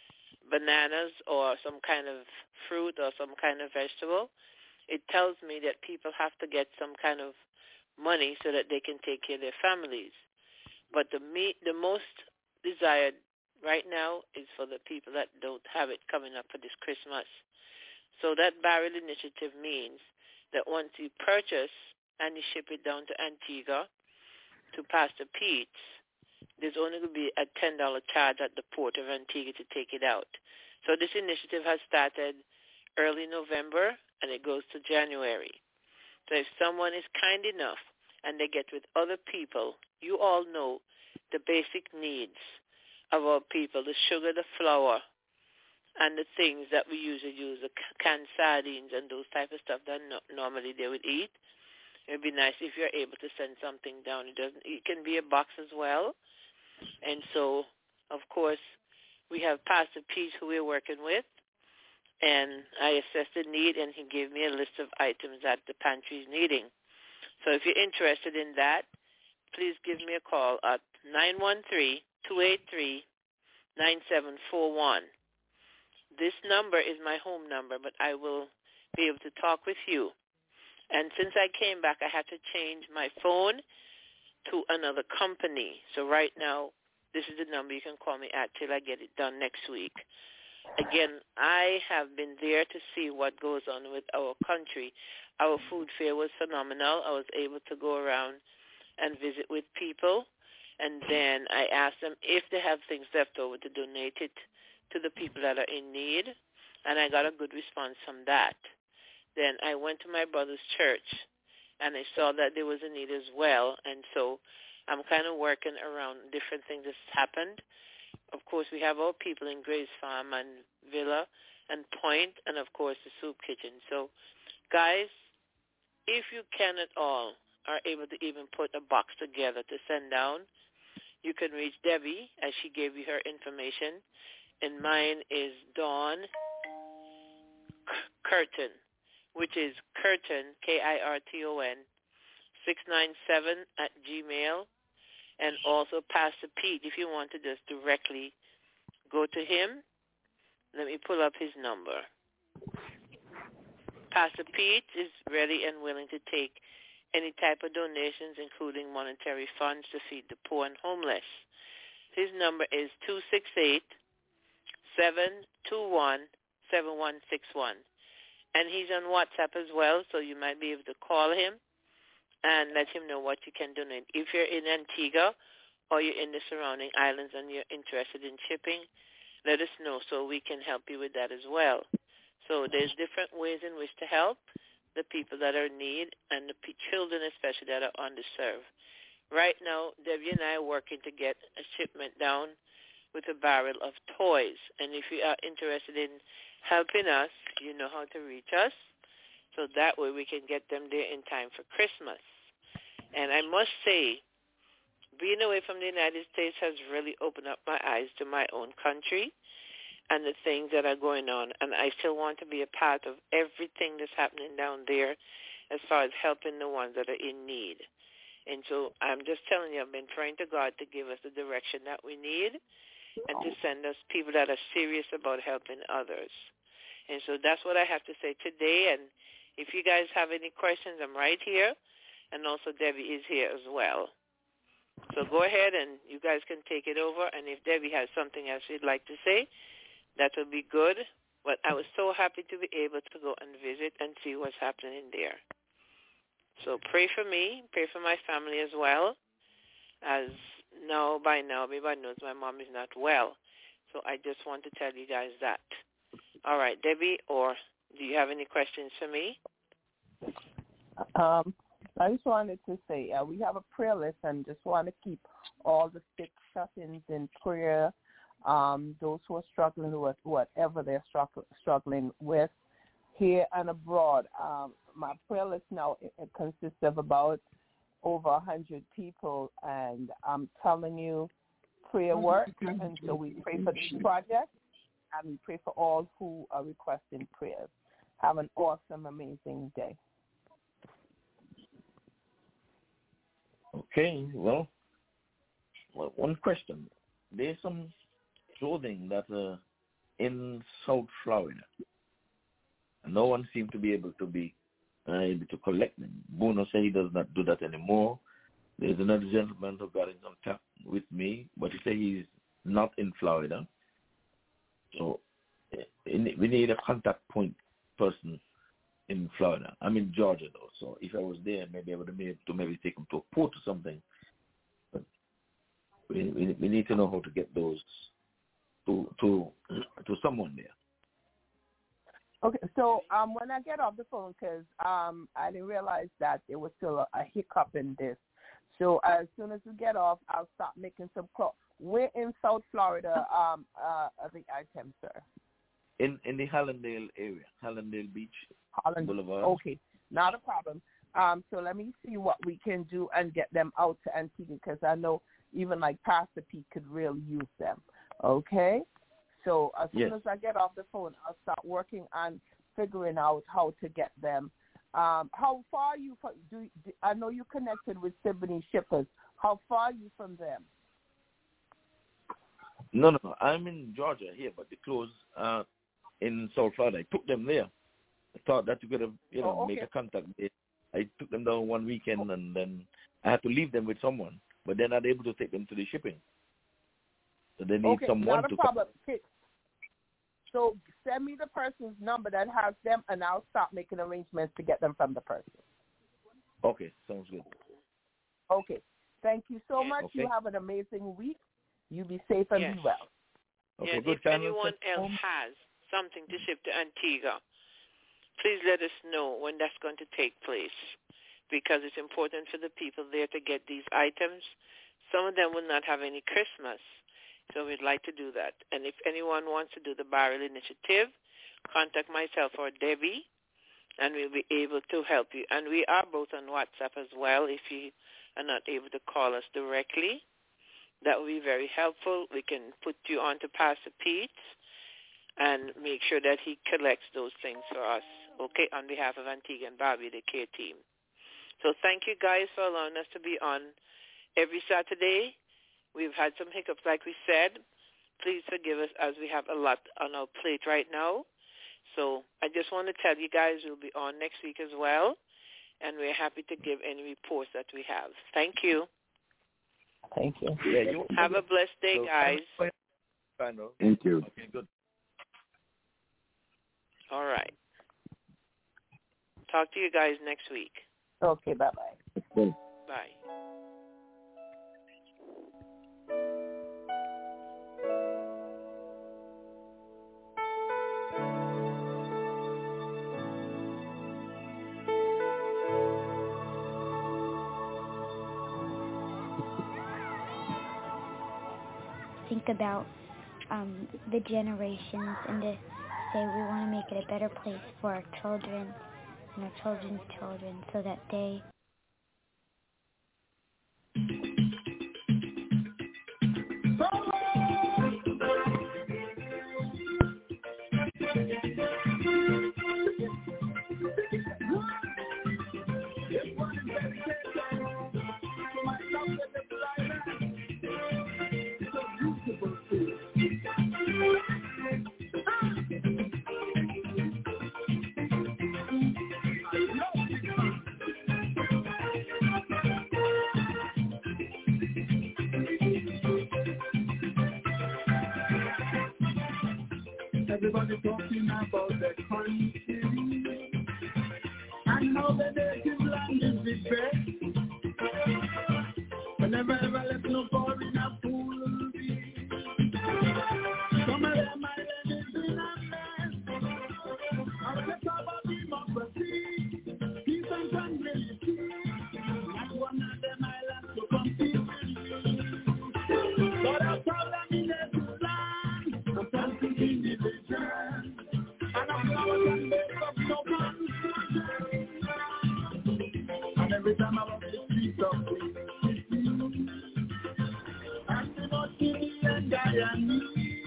bananas or some kind of fruit or some kind of vegetable. It tells me that people have to get some kind of money so that they can take care of their families. But the me- the most desired right now is for the people that don't have it coming up for this Christmas. So that barrel initiative means that once you purchase and you ship it down to Antigua, to Pastor Pete's, there's only going to be a ten dollars charge at the port of Antigua to take it out. So this initiative has started early November, and it goes to January. So if someone is kind enough and they get with other people, you all know the basic needs of our people, the sugar, the flour, and the things that we usually use, the canned sardines and those type of stuff that no, normally they would eat. It would be nice if you're able to send something down. It doesn't. It can be a box as well. And so, of course, we have Pastor Pete, who we're working with, and I assessed the need, and he gave me a list of items that the pantry is needing. So if you're interested in that, please give me a call at nine one three, two eight three, nine seven four one. This number is my home number, but I will be able to talk with you. And since I came back, I had to change my phone to another company. So right now, this is the number you can call me at till I get it done next week. Again, I have been there to see what goes on with our country. Our food fair was phenomenal. I was able to go around and visit with people, and then I asked them if they have things left over to donate it to the people that are in need, and I got a good response from that. Then I went to my brother's church, and I saw that there was a need as well, and so I'm kind of working around different things that's happened. Of course, we have our people in Grace Farm and Villa and Point, and, of course, the soup kitchen. So, guys, if you can at all are able to even put a box together to send down, you can reach Debbie, as she gave you her information, and mine is Dawn Curtin, which is Curtin, K I R T O N, six nine seven at Gmail, and also Pastor Pete, if you want to just directly go to him. Let me pull up his number. Pastor Pete is ready and willing to take any type of donations, including monetary funds to feed the poor and homeless. His number is two six eight, seven two one, seven one six one. And he's on WhatsApp as well, so you might be able to call him and let him know what you can donate. If you're in Antigua or you're in the surrounding islands and you're interested in shipping, let us know so we can help you with that as well. So there's different ways in which to help the people that are in need and the p- children especially that are underserved. Right now, Debbie and I are working to get a shipment down with a barrel of toys. And if you are interested in helping us, you know how to reach us. So that way we can get them there in time for Christmas. And I must say being away from the United States has really opened up my eyes to my own country and the things that are going on. And I still want to be a part of everything that's happening down there as far as helping the ones that are in need. And so I'm just telling you, I've been praying to God to give us the direction that we need and to send us people that are serious about helping others. And so that's what I have to say today. And if you guys have any questions, I'm right here. And also Debbie is here as well. So go ahead and you guys can take it over. And if Debbie has something else she'd like to say, that would be good. But I was so happy to be able to go and visit and see what's happening there. So pray for me, pray for my family as well, as now by now everybody knows my mom is not well. So I just want to tell you guys that. All right, Debbie, or do you have any questions for me? Um, I just wanted to say uh, we have a prayer list and just want to keep all the sick shut-ins in prayer, um, those who are struggling with whatever they're strugg- struggling with here and abroad. Um, my prayer list now it, it consists of about over one hundred people, and I'm telling you, prayer works, and so we pray for this project, and we pray for all who are requesting prayers. Have an awesome, amazing day. Okay, well, well one question. There's some clothing that uh, in South Florida. No one seems to be able to be uh, able to collect them. Bono said he does not do that anymore. There's another gentleman who got in contact with me, but he said he's not in Florida. So we need a contact point person in Florida. I'm in Georgia, though, so if I was there, maybe I would have been able to maybe take them to a port or something. But we, we, we need to know how to get those to to to someone there. Okay, so um, when I get off the phone, because um, I didn't realize that there was still a, a hiccup in this. So as soon as we get off, I'll start making some calls. Where in South Florida um, uh, are the items, sir? In in the Hallandale area, Hallandale Beach Holland Boulevard. Okay, not a problem. Um, so let me see what we can do and get them out to Antigua, because I know even like Pastor Pete could really use them. Okay? So as soon yes. as I get off the phone, I'll start working on figuring out how to get them. Um, how far are you from, do, do, I know you connected with Symphony Shippers. How far are you from them? No, no, no. I'm in Georgia here, but they closed uh, in South Florida. I took them there. I thought that you could have, you know, oh, okay. make a contact. I took them down one weekend, and then I had to leave them with someone, but they're not able to take them to the shipping. So they need okay, someone not a to problem. Come. So send me the person's number that has them, and I'll start making arrangements to get them from the person. Okay, sounds good. Okay. Thank you so much. Okay. You have an amazing week. You be safe and yes. be well. Okay, yeah, good. if anyone else has something to ship to Antigua, please let us know when that's going to take place, because it's important for the people there to get these items. Some of them will not have any Christmas. So we'd like to do that. And if anyone wants to do the Barrel Initiative, contact myself or Debbie, and we'll be able to help you. And we are both on WhatsApp as well. If you are not able to call us directly, that will be very helpful. We can put you on to Pastor Pete and make sure that he collects those things for us, okay, on behalf of Antigua and Barbie, the care team. So thank you guys for allowing us to be on every Saturday. We've had some hiccups, like we said. Please forgive us, as we have a lot on our plate right now. So I just want to tell you guys we'll be on next week as well, and we're happy to give any reports that we have. Thank you. Thank you. Yeah, you have a blessed day, so, guys. Thank you. Okay, good. All right. Talk to you guys next week. Okay, bye-bye. Okay. Bye. Think about um, the generations and to say we want to make it a better place for our children and our children's children so that they Everybody talking about the country and how the native land is the best. But never ever let no foreigner fool be. Some of them islands is in a mess. And when they talk about democracy, peace and tranquility, not one of them islands to compete with you. But our problem in this land, I'm talking in the vision, and I'm proud and make up no man. And every time I walk the streets of the city, I'm the most city and Guyana.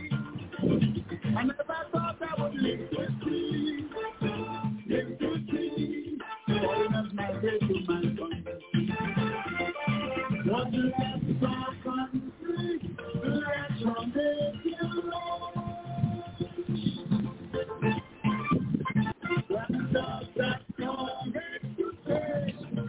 I never thought I would live to see, live to see, foreigners migrate to my country. What you have to our country, let's make it wrong. When does that come to say?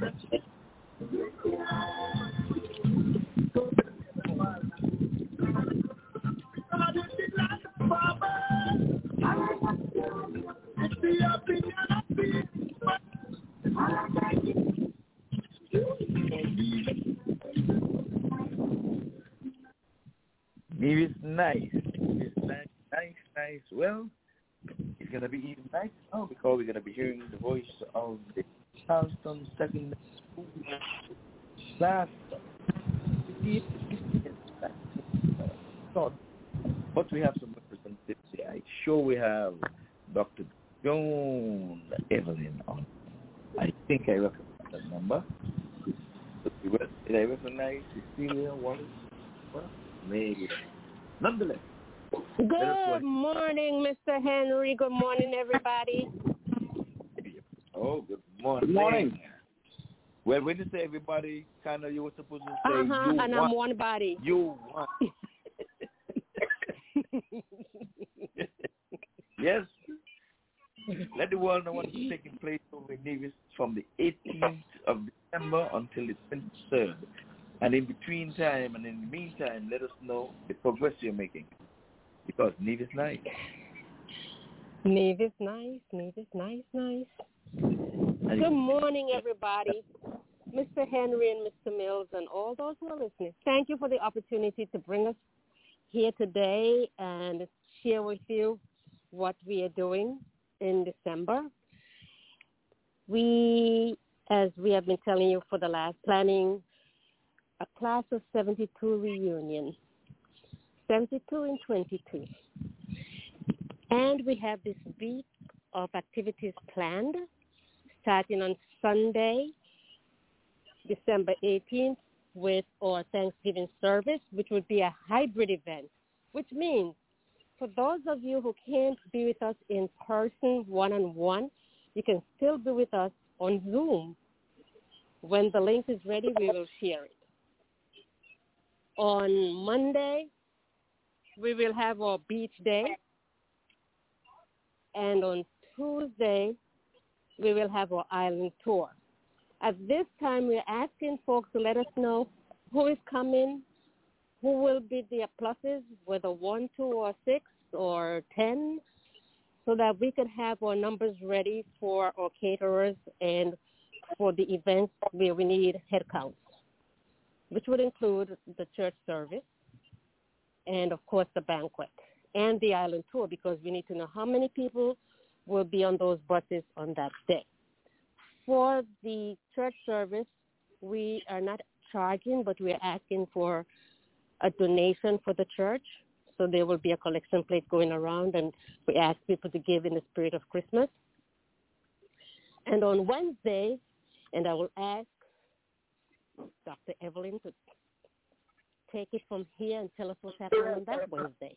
Nevis nice. Nevis nice, nice, nice. Well, it's going to be even nice now because we're going to be hearing the voice of the Charleston Second School class. But we have some representatives here. I'm sure we have Doctor Joan Evelyn on. I think I recognize that number. Did I recognize Cecilia Wallace? Well, maybe. Nonetheless. Good morning, Mister Henry. Good morning, everybody. Oh, good morning. Good morning. Well, when you say everybody, kind of you were supposed to say uh-huh, you and want. I'm one body. You want. Yes. Let the world know what is taking place over in Nevis from the eighteenth of December until the twenty-third. And in between time and in the meantime, let us know the progress you're making. Because Nevis nice. Nevis nice, Nevis nice, nice. Good morning, everybody. Mister Henry and Mister Mills and all those who are listening. Thank you for the opportunity to bring us here today and share with you what we are doing in December. We, as we have been telling you for the last, planning a class of seventy-two reunion, seventy-two and twenty-two. And we have this week of activities planned, starting on Sunday, December eighteenth, with our Thanksgiving service, which would be a hybrid event, which means for those of you who can't be with us in person, one-on-one, you can still be with us on Zoom. When the link is ready, we will share it. On Monday, we will have our beach day. And on Tuesday, we will have our island tour. At this time, we're asking folks to let us know who is coming, who will be the pluses, whether one, two, or six, or ten, so that we can have our numbers ready for our caterers and for the events where we need head counts, which would include the church service and, of course, the banquet and the island tour, because we need to know how many people will be on those buses on that day. For the church service, we are not charging, but we're asking for a donation for the church. So there will be a collection plate going around, and we ask people to give in the spirit of Christmas. And on Wednesday, and I will ask Doctor Evelyn to take it from here and tell us what's happening on that Wednesday.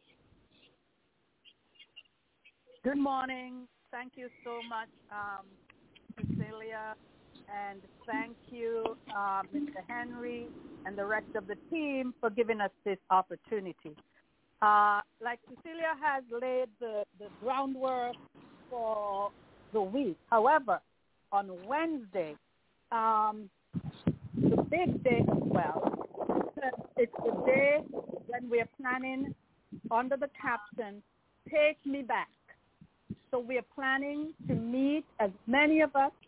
Good morning. Thank you so much, um, Cecilia, and thank you, uh, Mister Henry, and the rest of the team for giving us this opportunity. Uh, like Cecilia has laid the, the groundwork for the week. However, on Wednesday, um, the big day as well, it's the day when we're planning under the caption, Take Me Back. So we're planning to meet, as many of us,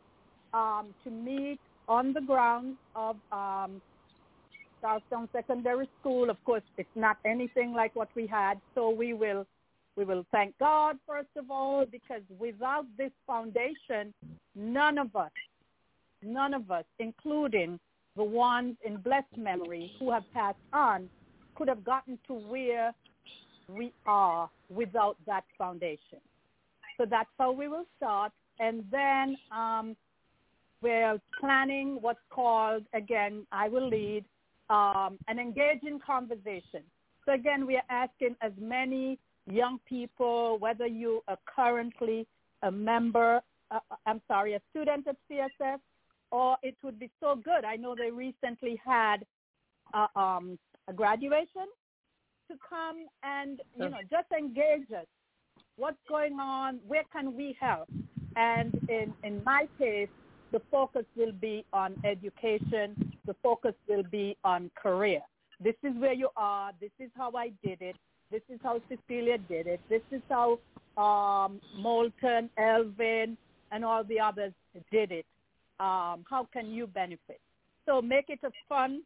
um, to meet on the grounds of um, Charlestown Secondary School. Of course, it's not anything like what we had, so we will we will thank God, first of all, because without this foundation, none of us, none of us, including the ones in blessed memory who have passed on, could have gotten to where we are without that foundation. So that's how we will start. And then um, we're planning what's called, again, I will lead, um, an engaging conversation. So again, we are asking as many young people, whether you are currently a member, uh, I'm sorry, a student at C S F, or it would be so good. I know they recently had uh, um, a graduation, to come and, you know, just engage us. What's going on? Where can we help? And in, in my case, the focus will be on education. The focus will be on career. This is where you are. This is how I did it. This is how Cecilia did it. This is how um, Moulton, Elvin, and all the others did it. Um, how can you benefit? So make it a fun,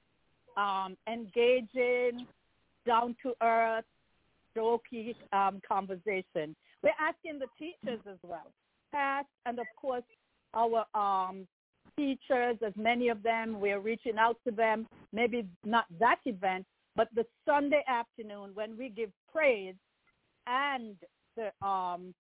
um, engaging, down-to-earth, jokey um, conversation. We're asking the teachers as well, past and, of course, our um, teachers, as many of them, we're reaching out to them, maybe not that event, but the Sunday afternoon when we give praise and the um,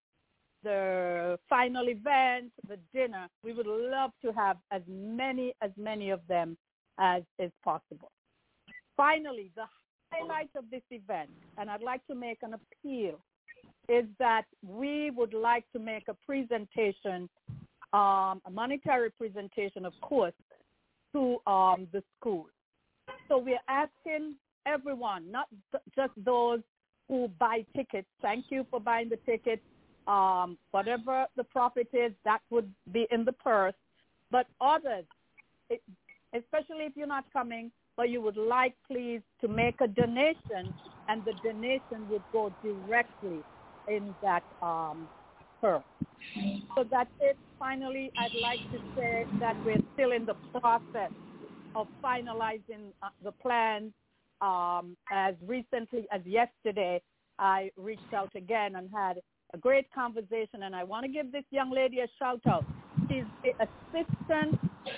the final event, the dinner, we would love to have as many, as many of them as is possible. Finally, the highlight of this event, and I'd like to make an appeal, is that we would like to make a presentation, um, a monetary presentation, of course, to um, the school. So we're asking everyone, not th- just those who buy tickets. Thank you for buying the tickets. Um, whatever the profit is, that would be in the purse. But others, it, especially if you're not coming, but you would like, please, to make a donation, and the donation would go directly in that um, purse. So that's it. Finally, I'd like to say that we're still in the process of finalizing uh, the plans. Um, as recently as yesterday, I reached out again and had a great conversation, and I want to give this young lady a shout-out. She's the assistant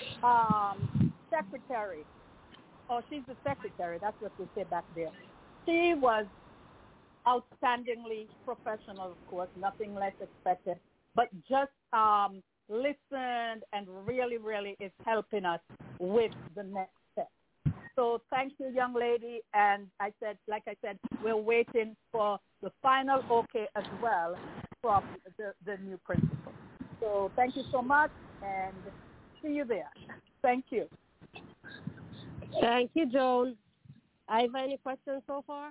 um, secretary. Oh, she's the secretary. That's what we say back there. She was outstandingly professional, of course, nothing less expected, but just um, listened and really, really is helping us with the next step. So thank you, young lady. And I said, like I said, we're waiting for the final okay as well from the, the new principal. So thank you so much, and see you there. Thank you. Thank you, Joan. Iva, any questions so far?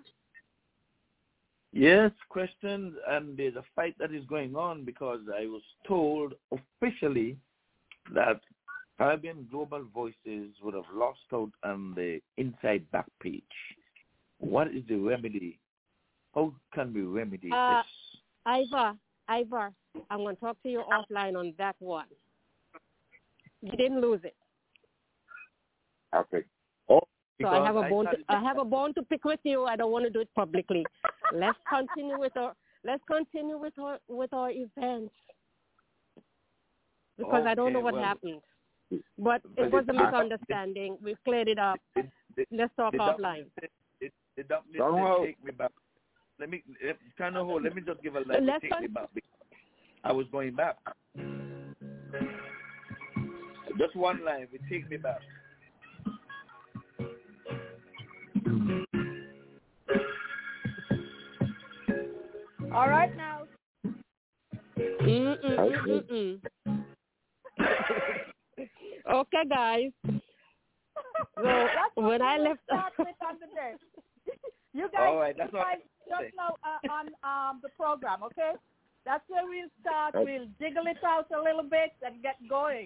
Yes, questions, and there's a fight that is going on because I was told officially that Caribbean Global Voices would have lost out on the inside back page. What is the remedy? How can we remedy uh, this? Iva, Iva, I'm going to talk to you offline on that one. You didn't lose it. Okay. Oh, so I have a bone. To, I have a bone to pick with you. I don't want to do it publicly. Let's continue with our. Let's continue with our with our events because okay, I don't know what well, happened. But it was a misunderstanding. We cleared it up. The, the, Let's talk the offline. The, the doctor didn't take me back. Let me kind of hold. Let me just give a line. Take con- me back. I was going back. Just one line. It take me back. All right now. Mm-mm-mm-mm. Okay, guys. So when I left, you guys All right, that's what just now uh, on um, the program, okay? That's where we'll start. Okay. We'll jiggle it out a little bit and get going.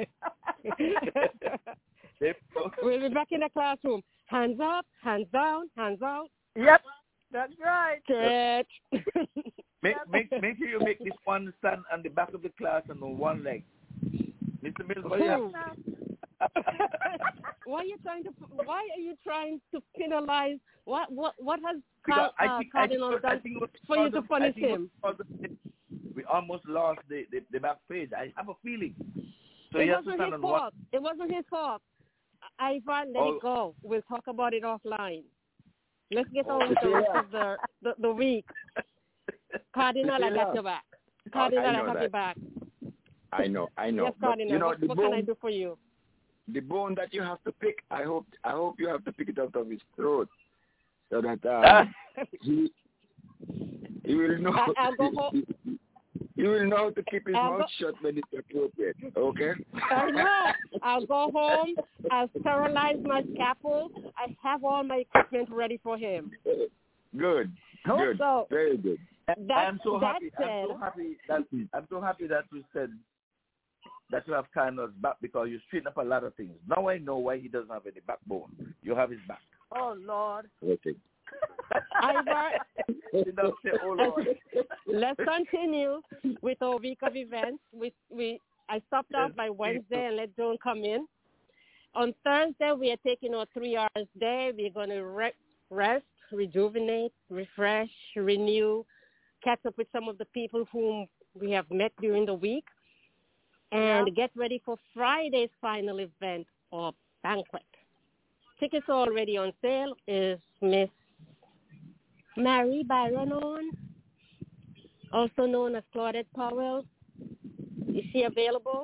We'll be back in the classroom. Hands up, hands down, hands out. Yep, that's right. Stretch. Make, make, make sure you make this one stand on the back of the class and on one leg. Mister Mills, what do you have? Why are you trying to? Why are you trying to penalize? What what what has Because Car, I uh, think, Cardinal I think, done I think it was for you because to of- punish I think it was him? because of- We almost lost the, the, the back page. I have a feeling. So it you have to wasn't stand his on one. fault. It wasn't his fault. Ivan, let Oh. it go. We'll talk about it offline. Let's get on with the Cecilia. rest of the, the, the week. Cardinal, I Cecilia. got your back. I Cardinal, I, know have that. your back. I know, I know. Yes, But, Cardinal. you know, what the what bone, can I do for you? the bone that you have to pick, I hope, I hope you have to pick it out of his throat, so that uh, he he will know. I, I'll go home. He will know how to keep his I'll mouth go- shut when it's appropriate. Okay. I know. I'll go home. I'll sterilize my scalpel. I have all my equipment ready for him. Good. Good. So, Very good. That, I'm so that happy. said, I'm so happy that I'm so happy that you said that you have Cardinal's back because you straighten up a lot of things. Now I know why he doesn't have any backbone. You have his back. Oh, Lord. Okay. Ivor, You don't say, oh, Lord. let's continue with our week of events. We, we, I stopped off by Wednesday and let Joan come in. On Thursday, we are taking our three hours day. We're going to re- rest, rejuvenate, refresh, renew, catch up with some of the people whom we have met during the week, and Yeah. get ready for Friday's final event or banquet. Tickets are already on sale. Is Miss Mary Byron on, also known as Claudette Powell? Is she available?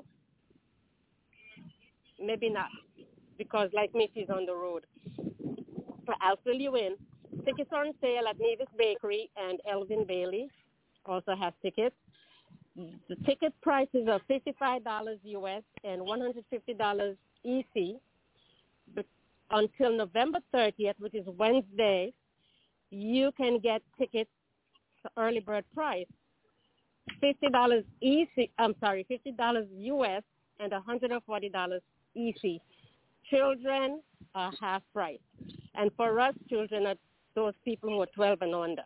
Maybe not, because like me, she's on the road. But I'll fill you in. Tickets are on sale at Mavis Bakery, and Elvin Bailey also has tickets. The ticket prices are fifty-five dollars U S and one hundred fifty dollars E C. But until November thirtieth, which is Wednesday, you can get tickets to early bird price. fifty dollars E C, I'm sorry, fifty dollars U S and one hundred forty dollars E C. Children are half price. And for us, children are those people who are twelve and under.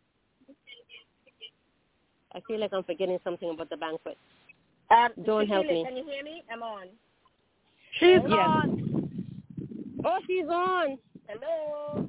I feel like I'm forgetting something about the banquet. Um, Don't help Cecilia, me. Can you hear me? I'm on. She's Hello? on. Oh, she's on. Hello.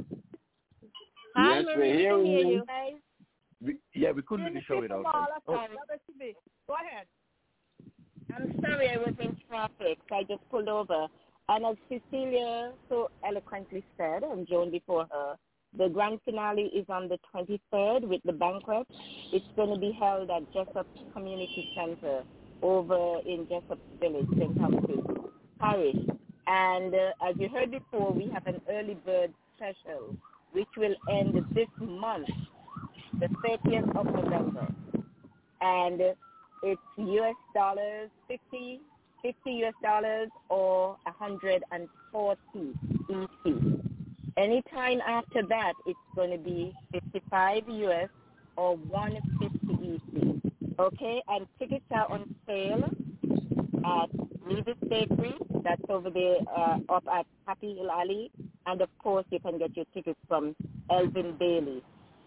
Hi, Yes, Marie, we're we can hearing hear you. you. Guys, We, yeah, we couldn't really show it People outside. all the Oh, time. Let us see. Go ahead. I'm sorry I was in traffic, so I just pulled over. And as Cecilia so eloquently said, and Joan before her, the grand finale is on the twenty-third with the banquet. It's going to be held at Jessup Community Center over in Jessup Village, Saint Thomas's Parish. And uh, as you heard before, we have an early bird special, which will end this month, the thirtieth of November. And uh, it's U S dollars, fifty, fifty U S dollars or one hundred forty E C. Anytime after that, it's going to be fifty-five U S or one hundred fifty E C. Okay, and tickets are on sale at Mavis Bakery. That's over there uh, up at Happy Hill Alley. And, of course, you can get your tickets from Elvin Bailey.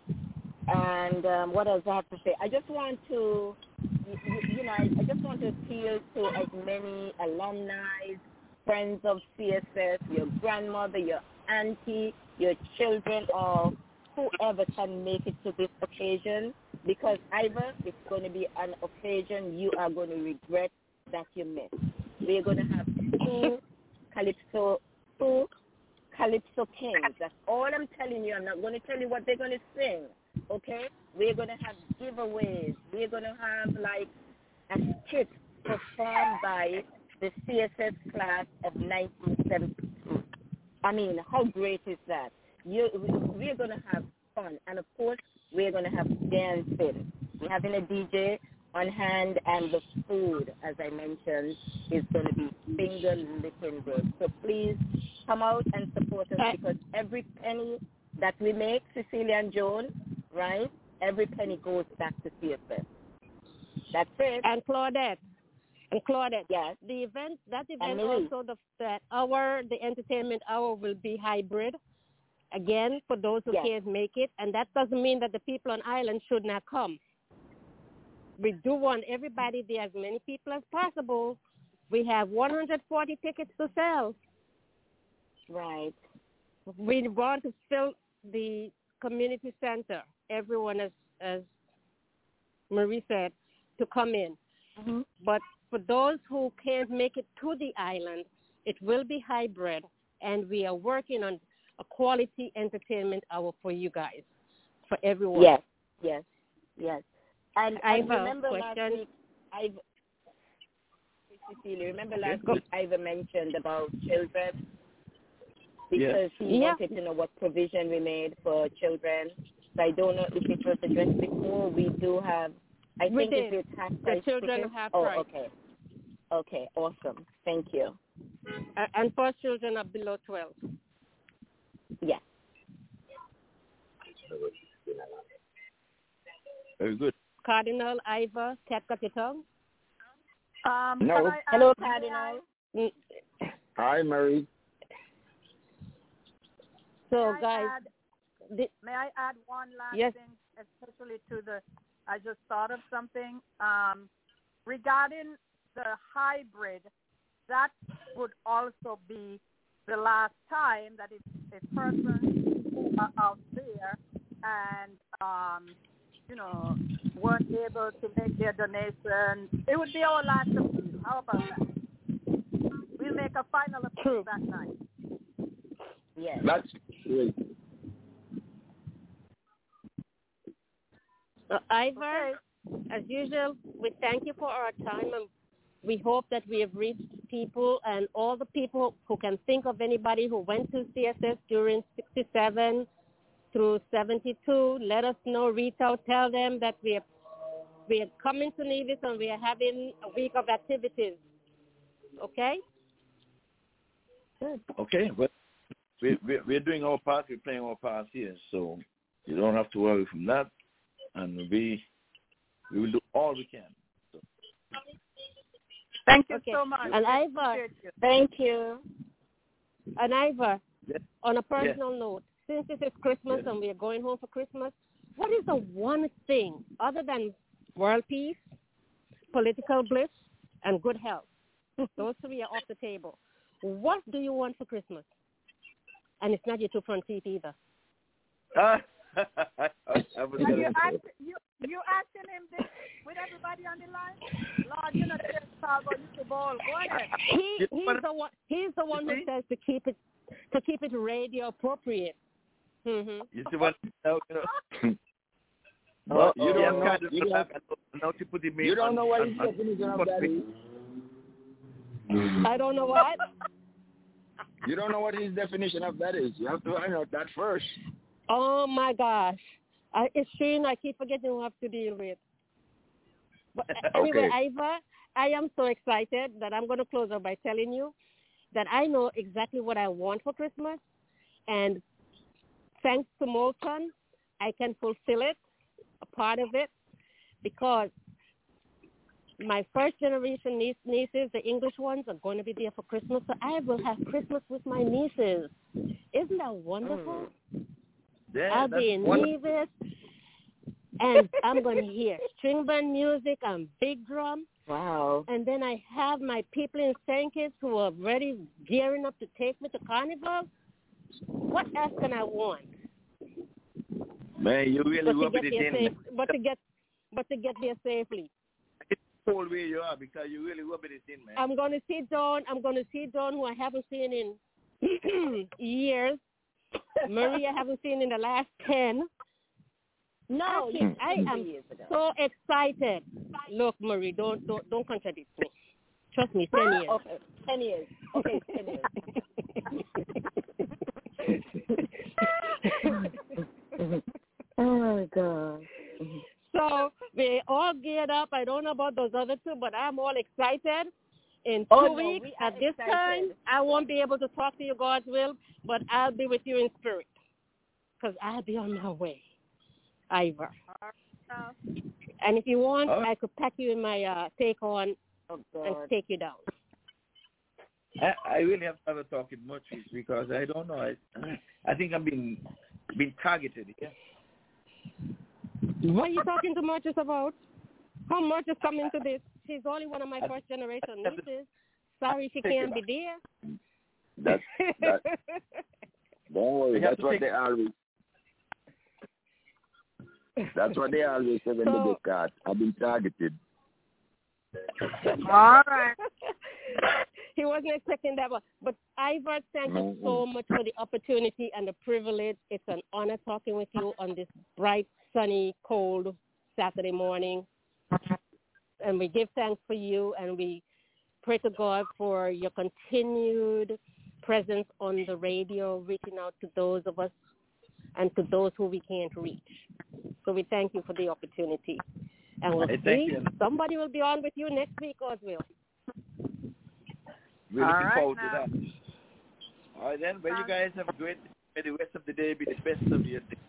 And um, what else I have to say? I just want to, you, you know, I, I just want to appeal to as many alumni, friends of C S S, your grandmother, your auntie, your children, or whoever can make it to this occasion, because either it's going to be an occasion you are going to regret that you missed. We're going to have two Calypso, two Calypso Kings. That's all I'm telling you. I'm not going to tell you what they're going to sing, okay? We're going to have giveaways. We're going to have, like, a skit performed by the C S S class of nineteen seventy-two. I mean, how great is that? You, we're going to have fun. And, of course, we're going to have dancing. We're having a D J on hand, and the food, as I mentioned, is going to be finger-licking good. So please come out and support us, because every penny that we make, Cecilia and Joan, right? Every penny goes back to C S S. That's it. And Claudette. And Claudette. Yes. The event, that event also, the, that hour, the entertainment hour will be hybrid. Again, for those who yes. can't make it. And that doesn't mean that the people on island should not come. We do want everybody there, as many people as possible. We have one hundred forty tickets to sell. Right. We want to fill the community center. Everyone, as, as Marie said, to come in. Mm-hmm. But for those who can't make it to the island, it will be hybrid, and we are working on a quality entertainment hour for you guys, for everyone. Yes, yes, yes. And I and have remember a last question. week, I've, Cecilia, remember last week Iva mentioned about children? Because Yeah. he Yeah. wanted to know what provision we made for children. So I don't know if it was addressed before. We do have, I We think did. if it's half The price children tickets. half oh, price. okay. Okay, awesome. Thank you. Uh, and for children are below twelve. Yes. Very good. Cardinal, Iva, Cat got your tongue? Um, No. can I Hello, ask- Cardinal. Mm. Hi, Mary. So, May I guys, add- the, May I add one last Yes. thing, especially to the, I just thought of something. Um, regarding the hybrid, that would also be the last time that if a person who are out there and, um, you know, weren't able to make their donation, it would be our last appeal. How about that? We'll make a final appeal that night. Yes. That's great. uh, Iva, as usual, we thank you for our time, and we hope that we have reached people and all the people who can think of anybody who went to C S S during sixty-seven through seventy-two. Let us know, reach out, tell them that we are, we are coming to Nevis and we are having a week of activities. Okay? Good. Okay, but we, we, we're doing our part. We're playing our part here, so you don't have to worry from that. And we we will do all we can. So. Thank you Okay. so much. And Iva, Appreciate you. Thank you. and Iva, Yes. on a personal note, since this is Christmas Yes. and we are going home for Christmas, what is the one thing other than world peace, political bliss, and good health? Those three are off the table. What do you want for Christmas? And it's not your two front teeth either. Ah, I was Are gonna you, say. ask, you, you asking him this with everybody on the line? Lord, you know, just talk about you the ball. Go ahead. He he's the one he's the one who says to keep it to keep it radio appropriate. Mm-hmm. You see what? You know, Well, you yeah, don't know. kind of You don't, back, now to put the you don't on- know what on- his on- definition of on- that is. I don't know what. You don't know what his definition of that is. You have to find out that first. Oh my gosh. I, it's Shane, I keep forgetting who I have to deal with. But anyway, Okay. Iva, I am so excited that I'm going to close out by telling you that I know exactly what I want for Christmas. And thanks to Molton, I can fulfill it, a part of it, because my first generation niece, nieces, the English ones, are going to be there for Christmas. So I will have Christmas with my nieces. Isn't that wonderful? Yeah, I'll that's be in wonderful. Nevis, and I'm going to hear string band music and big drum. Wow. And then I have my people in Saint Kitts who are ready, gearing up to take me to Carnival. What else can I want? Man, you really But to rubbing get it there in. safe, but to get, but to get there safely. It's cool where you are because you really rubbing it in, man. I'm going to see Dawn. I'm going to see Dawn, who I haven't seen in years. Maria, I haven't seen in the last ten. No, I, can't- I am years ago. so excited. Look, Marie, don't don't don't contradict me. Trust me, ten years. Okay, ten years. Okay, ten years. Oh my God. So we all geared up. I don't know about those other two, but I'm all excited. In two Oh, no, weeks, we are at this excited. time, I won't be able to talk to you, God's will, but I'll be with you in spirit. because I'll be on my way, Ivor. And if you want, oh. I could pack you in my uh, take-on oh, and take you down. I, I really have to have a talk with Murchis because I don't know. I, I think I'm being, being targeted. Yeah? What are you talking to Murchis about? How Murchis come into this? She's only one of my first generation nieces. Sorry she can't be there. That's, that, don't worry, that's what they always That's what they always say when so, they get caught. I've been targeted. All right. He wasn't expecting that one. But Ivor, thank you so much for the opportunity and the privilege. It's an honor talking with you on this bright, sunny, cold Saturday morning. And we give thanks for you, and we pray to God for your continued presence on the radio, reaching out to those of us and to those who we can't reach. So we thank you for the opportunity. And we'll hey, see. You. Somebody will be on with you next week, Oswald. We're looking right forward now. to that. All right, then. Well, you guys have a great may the rest of the day be the best of your day.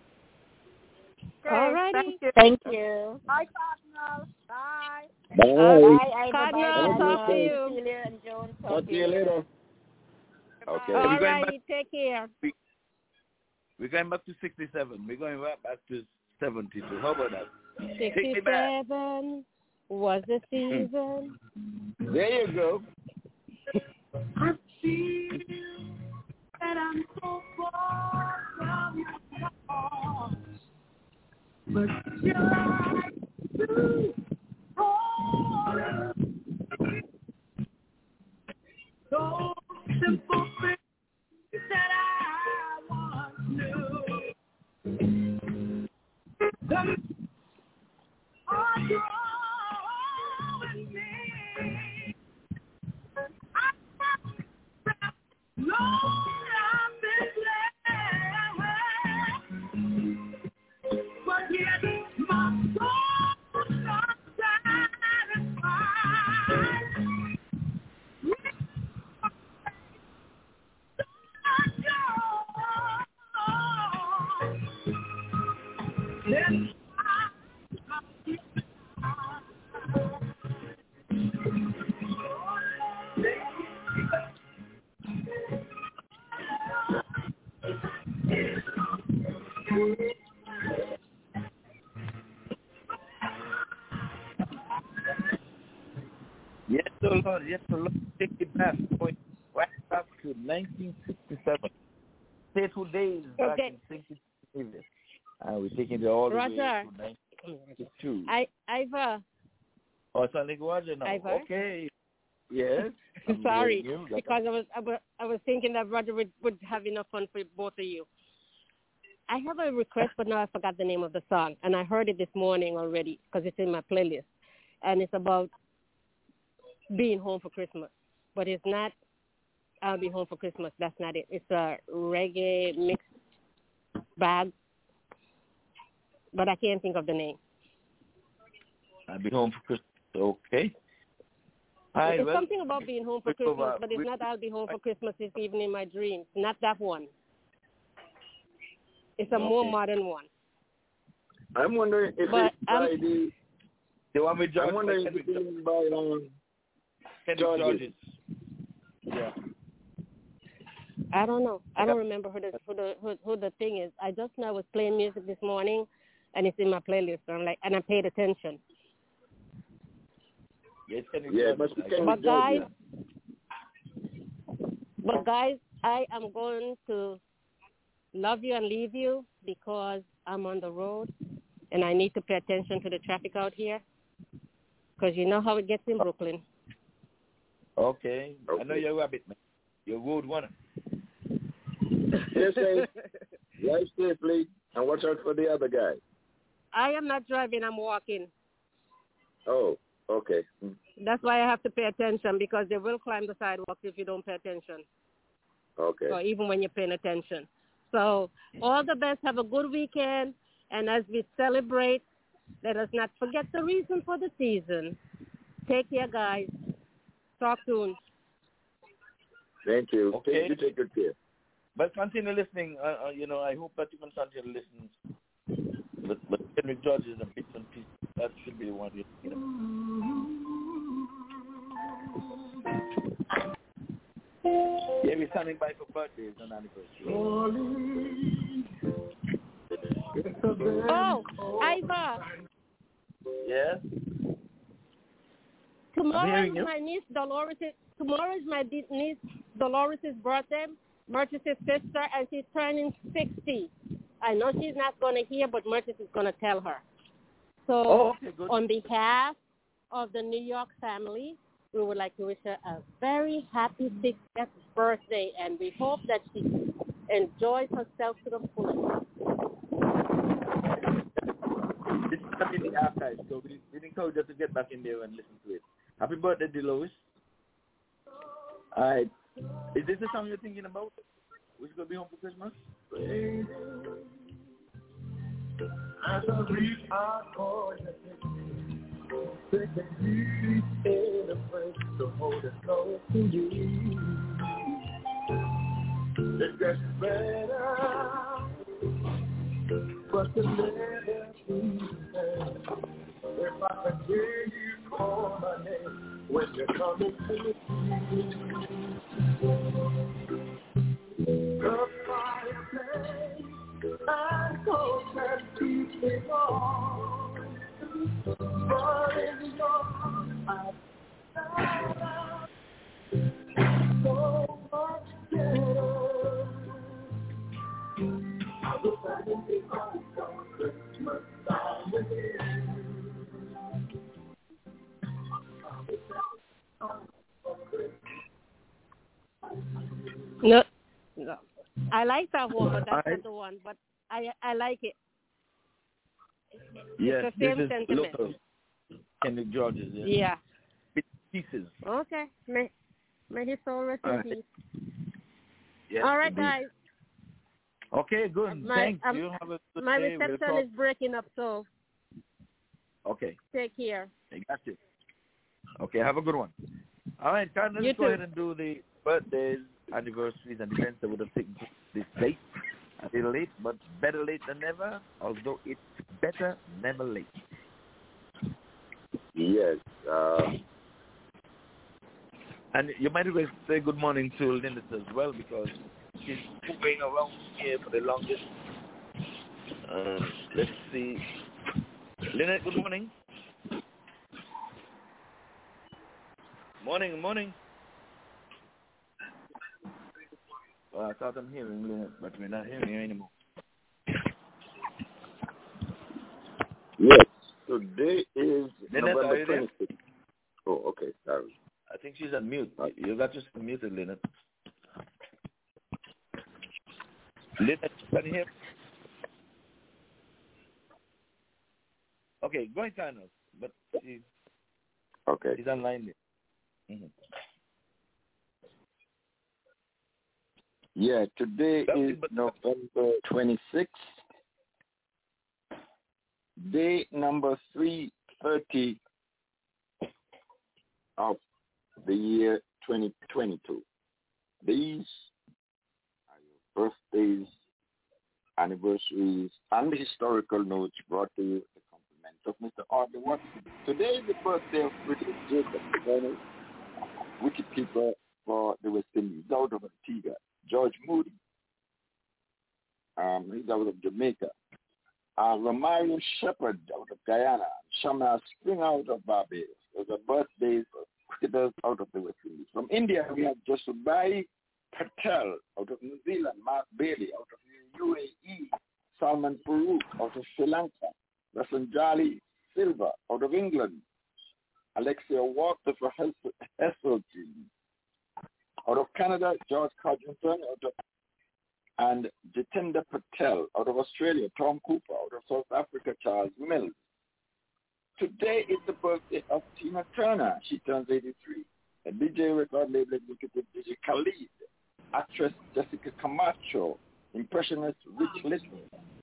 All righty. Thank you. Thank you. Bye, Cardinal. Bye. Bye. Bye. Cardinal, talk to you. Celia and Joan, talk, talk to you later. Okay. All we're going right. Back, take care. We, we're going back to sixty-seven. We're going right back to seventy-two. How about that? sixty-seven was the season. There you go. I feel that I'm so far from your heart, but you like to hold those simple things that I once knew. The are drawing me. Lord, I've been blessed, but yet my soul's not satisfied. Yes. Yes, so Lord, yes, so Lord, take it back, point right back to nineteen sixty-seven. Fateful days back okay. in sixty-seven. And we're taking it all the Roger. way to nineteen sixty-two. I, Ivor. Oh, it's only Roger now. Ivor. Okay. Yes. Sorry, because I was, I was I was thinking that Roger would, would have enough fun for both of you. I have a request, but now I forgot the name of the song, and I heard it this morning already because it's in my playlist, and it's about being home for Christmas. But it's not I'll be home for Christmas. That's not it. It's a reggae mixed bag, but I can't think of the name. I'll be home for Christmas. Okay. Hi, it's well, something about being home for Christmas, over, but it's not I'll be home for Christmas this evening in my dreams. Not that one. It's a okay. more modern one. I'm wondering if but, it's by um, the... You want me to I'm wondering if it's by um, Georges. Yeah. I don't know. I don't remember who the who the who, who the thing is. I just know I was playing music this morning, and it's in my playlist. And I'm like, and I paid attention. Yes, yeah, but, but guys, but guys, I am going to love you and leave you because I'm on the road and I need to pay attention to the traffic out here because you know how it gets in Brooklyn. Okay, okay. I know you're a rabbit man. You're a road runner. Yes, sir. Drive safely and watch out for the other guy. I am not driving. I'm walking. Oh. Okay. That's why I have to pay attention because they will climb the sidewalks if you don't pay attention. Okay. Or even when you're paying attention. So all the best. Have a good weekend. And as we celebrate, let us not forget the reason for the season. Take care, guys. Talk soon. Thank you. Okay. You take good care. but continue listening. Uh, uh, you know, I hope that you can continue to listen. But, but Kendrick George is a bit and piece. That should be the one you're thinking about. Yeah, we're standing by for birthdays and anniversaries. Oh, Iva. Yes? Tomorrow is my niece Dolores. Tomorrow is my niece Dolores' birthday, Mercedes' sister, and she's turning sixty. I know she's not going to hear, but Mercedes is going to tell her. So oh, okay, good. On behalf of the New York family, we would like to wish her a very happy sixtieth birthday, and we hope that she enjoys herself to the fullest. This is up in the archives, so we, we encourage you to get back in there and listen to it. Happy birthday, Delois. All right. Is this the song you're thinking about? Who's going to be home for Christmas? As I reach out for you, taking you in a place to hold it close to you. It gets better, but the never be the same. If I can hear you call my name when you're coming to me. The fireplace I know can keep it on, but in your heart I so much better. I was planning to go on Christmas time with you. No, no. I like that one, but that's I, not the one. But I I like it. Yes, it's the same this is sentiment. local. Kendrick George's. Yeah. yeah. Pieces. Okay. May, may his soul rest in peace. Yes, all right, indeed. guys. Okay, good. My, Thanks. um, you have a good my day. reception we'll is breaking up, so. Okay. Take care. I got you. Okay, have a good one. All right, Karen, let's you go too. ahead and do the birthdays, anniversaries, and events that would have taken place this late. A little late, but better late than never, although it's better never late. Yes. Uh, and you might as well say good morning to Lynette as well, because she's moving around here for the longest. Um, let's see. Lynette, good morning. Morning, morning. Well, I thought I'm hearing Lynette, but we're not hearing her anymore. Yes, today is Lynette, November are you there? twenty-sixth. Oh, okay, sorry. I think she's on mute. You got yourself muted, Lynette. Lynette, can you hear? Okay, go ahead, Carlos. But she's, okay. she's online there. Mm-hmm. Yeah, today is November twenty-sixth, day number three thirty of the year twenty twenty-two. These are your birthdays, anniversaries, and historical notes brought to you the compliment of Mister Arthur Watson. Today is the birthday of British Jacob Turner, wicketkeeper for the West Indies, out of Antigua. George Moody, um, he's out of Jamaica. Uh, Romario Shepherd out of Guyana. Shamla Spring out of Barbados. Those are birthdays of cricketers out of the West Indies. From India, we have Jasubai Patel out of New Zealand. Mark Bailey out of the U A E. Salman Puru out of Sri Lanka. Rasanjali Silva out of England. Alexia Walker for Heseltine. Out of Canada, George Codrington, out of, and Jitendra Patel out of Australia, Tom Cooper out of South Africa, Charles Mills. Today is the birthday of Tina Turner. She turns eighty-three. A D J record label executive D J Khalid, actress Jessica Camacho, impressionist Rich Little.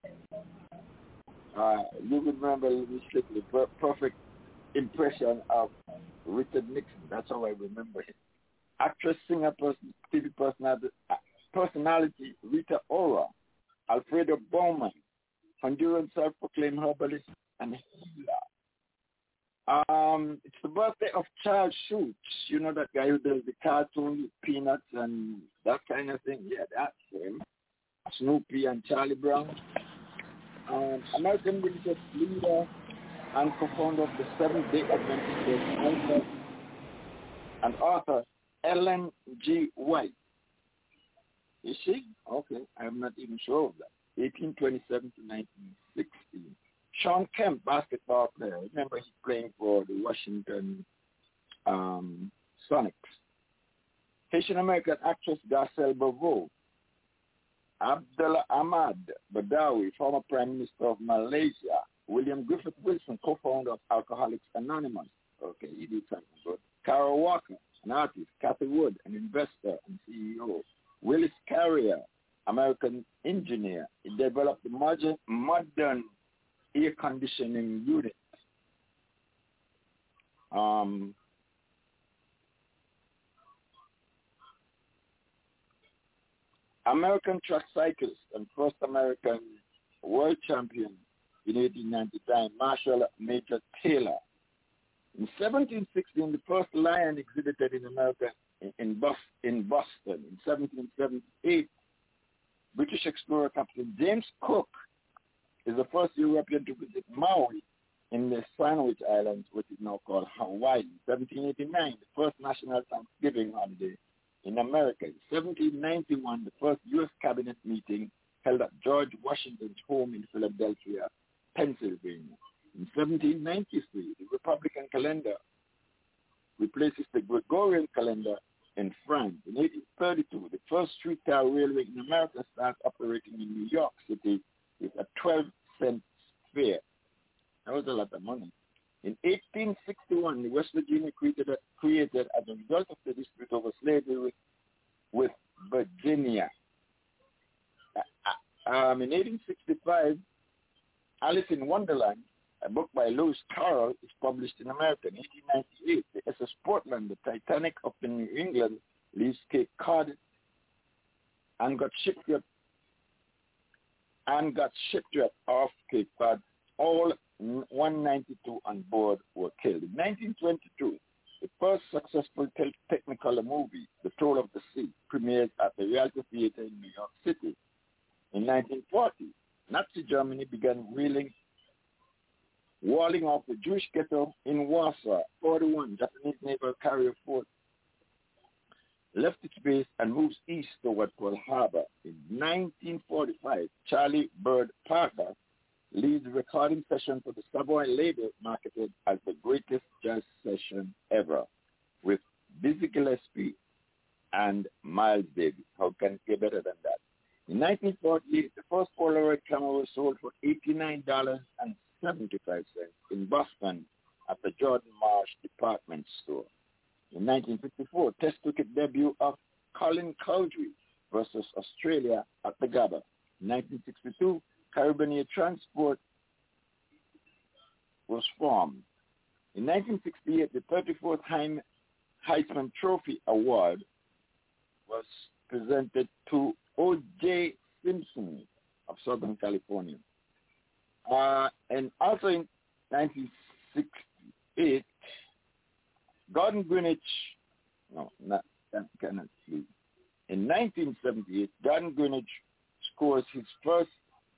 Uh, you would remember Rich Little, perfect impression of Richard Nixon. That's how I remember him. Actress, singer, person, T V personality, personality Rita Ora, Alfredo Bowman, Honduran self-proclaimed herbalist, and healer. Um, it's the birthday of Charles Schulz. You know that guy who does the cartoon with peanuts and that kind of thing? Yeah, that's him. Snoopy and Charlie Brown. Um, American religious leader and co-founder of the Seventh-day Adventist Church, and author Ellen G. White. Is she? Okay, I'm not even sure of that. eighteen twenty-seven to nineteen sixteen. Sean Kemp, basketball player. Remember, he's playing for the Washington um, Sonics. Haitian-American actress Garcelle Beauvau. Abdullah Ahmad Badawi, former Prime Minister of Malaysia. William Griffith Wilson, co-founder of Alcoholics Anonymous. Okay, he did something good. Carol Walker, an artist. Kathy Wood, an investor and C E O. Willis Carrier, American engineer. He developed the modern, modern air conditioning unit. Um, American track cyclist and first American world champion in eighteen ninety-nine, Marshall Major Taylor. In seventeen sixteen, the first lion exhibited in America in, in, Boston, in Boston. In seventeen seventy-eight, British explorer Captain James Cook is the first European to visit Maui in the Sandwich Islands, which is now called Hawaii. seventeen eighty-nine, the first national Thanksgiving holiday in America. In seventeen ninety-one, the first U S cabinet meeting held at George Washington's home in Philadelphia, Pennsylvania. In seventeen ninety-three, the Republican calendar replaces the Gregorian calendar in France. In eighteen thirty-two, the first streetcar railway in America starts operating in New York City with a twelve cent fare. That was a lot of money. In eighteen sixty-one, the West Virginia created, created as a result of the dispute over slavery with, with Virginia. Uh, um, in eighteen sixty-five, Alice in Wonderland, a book by Lewis Carroll, is published in America. In eighteen ninety-eight, the S S Portland, the Titanic of the New England, leaves Cape Cod and got shipwrecked and got shipwrecked off Cape Cod. All one hundred ninety-two on board were killed. In nineteen twenty-two, the first successful Technicolor movie, The Toll of the Sea, premiered at the Rialto Theater in New York City. In nineteen forty, Nazi Germany began wheeling, walling off the Jewish ghetto in Warsaw. forty-one, Japanese naval carrier fort left its base and moves east toward Pearl Harbor. In nineteen forty-five, Charlie Bird Parker leads the recording session for the Savoy label marketed as the greatest jazz session ever with Dizzy Gillespie and Miles Davis. How can it get better than that? In nineteen forty-eight, the first Polaroid camera was sold for eighty-nine dollars and seventy-five cents in Boston at the Jordan Marsh department store. In nineteen fifty-four, Test cricket debut of Colin Cowdrey versus Australia at the Gabba. In nineteen sixty-two, Caribbean Air Transport was formed. In nineteen sixty-eight, the thirty-fourth Heisman Trophy Award was presented to O J Simpson of Southern California. Uh, and also in nineteen sixty-eight, Gordon Greenwich, no, not, that cannot be. In nineteen seventy-eight, Gordon Greenwich scores his first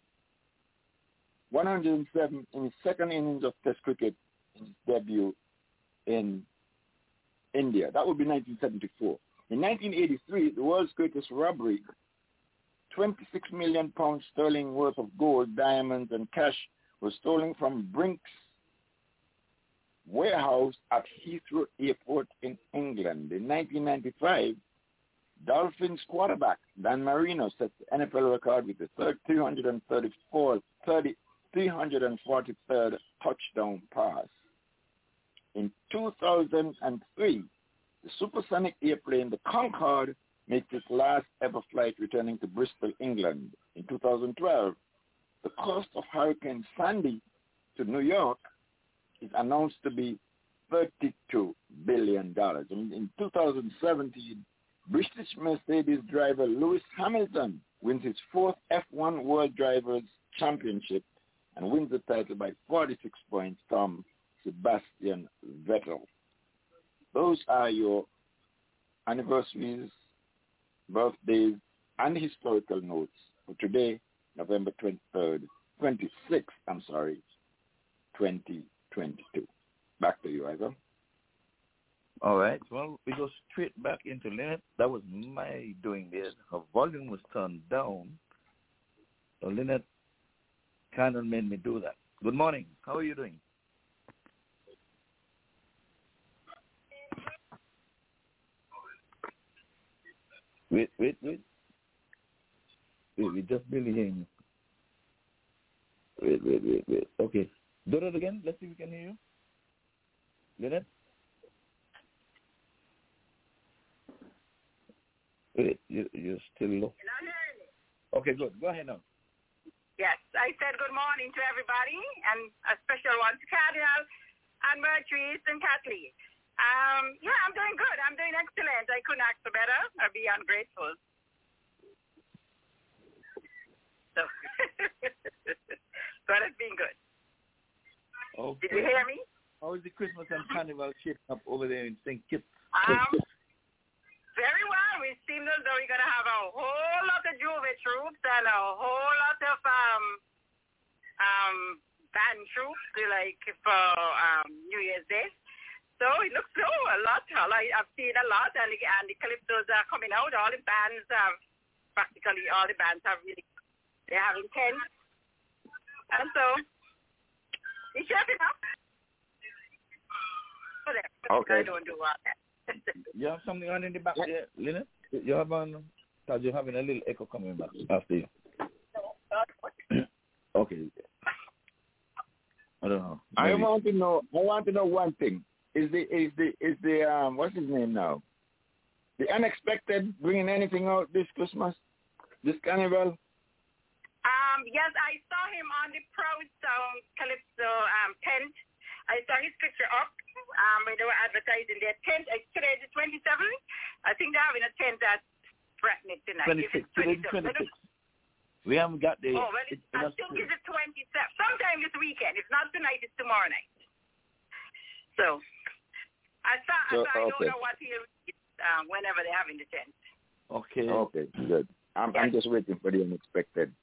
one hundred seven in his second innings of Test cricket in his debut in India. That would be nineteen seventy-four. In nineteen eighty-three, the world's greatest robbery, twenty-six million pounds sterling worth of gold, diamonds, and cash was stolen from Brink's warehouse at Heathrow Airport in England. In nineteen ninety-five, Dolphins quarterback Dan Marino set the N F L record with the three hundred thirty-fourth, three hundred forty-third touchdown pass. In two thousand three, the supersonic airplane, the Concorde, makes its last ever flight returning to Bristol, England. In two thousand twelve, the cost of Hurricane Sandy to New York is announced to be thirty-two billion dollars. In, in two thousand seventeen, British Mercedes driver Lewis Hamilton wins his fourth F one World Drivers' Championship and wins the title by forty-six points from Sebastian Vettel. Those are your anniversaries, birthdays, and historical notes for today, November twenty-third, twenty-sixth, I'm sorry, twenty twenty-two. Back to you, Ivan. All right. Well, we go straight back into Lynette. That was my doing there. Her volume was turned down. So Lynette kind of made me do that. Good morning. How are you doing? Wait, wait, wait. Wait, we just barely hearing you. Wait, wait, wait, wait. Okay. Do that again. Let's see if we can hear you. Lynette? Wait, you, you're still low. Can I hear me? Okay, good. Go ahead now. Yes, I said good morning to everybody, and a special one to Cardinal and Mertrice and Kathleen. Um, yeah, I'm doing good. I'm doing excellent. I couldn't ask for better or be ungrateful. So, God has been good. Okay. Did you hear me? How is the Christmas and Carnival shaping up over there in Saint Kitts? Um, very well. We seem as though we're going to have a whole lot of Juve troops and a whole lot of um, um, band troops, like for um, New Year's Day. So it looks so a lot. I've seen a lot, and the, and the calypsos are coming out. All the bands have, practically all the bands have really, they're having ten. And so, it's shaping up. Okay. I don't do all that. You have something on in the back there, Lynette? You have on, because you're having a little echo coming back after you. Okay. I don't know. Maybe. I want to know. I want to know one thing. Is the is the is the um what's his name now? The Unexpected bringing anything out this Christmas, this Carnival? Um. Yes, I saw him on the Proud Sound Calypso um tent. I saw his picture up. Um, when they were advertising their tent. Uh, today is the twenty-seventh. I think they're having a tent at Bratnick tonight. twenty-six. Today is twenty-six. We haven't got the. Oh, well, it's, I think it's the twenty-seventh. Sometime this weekend. If not tonight, it's tomorrow night. So, I saw. So, I, saw, I okay. don't know what he'll um, whenever they're having the tent. Okay. Okay, good. I'm, I'm just waiting for the unexpected.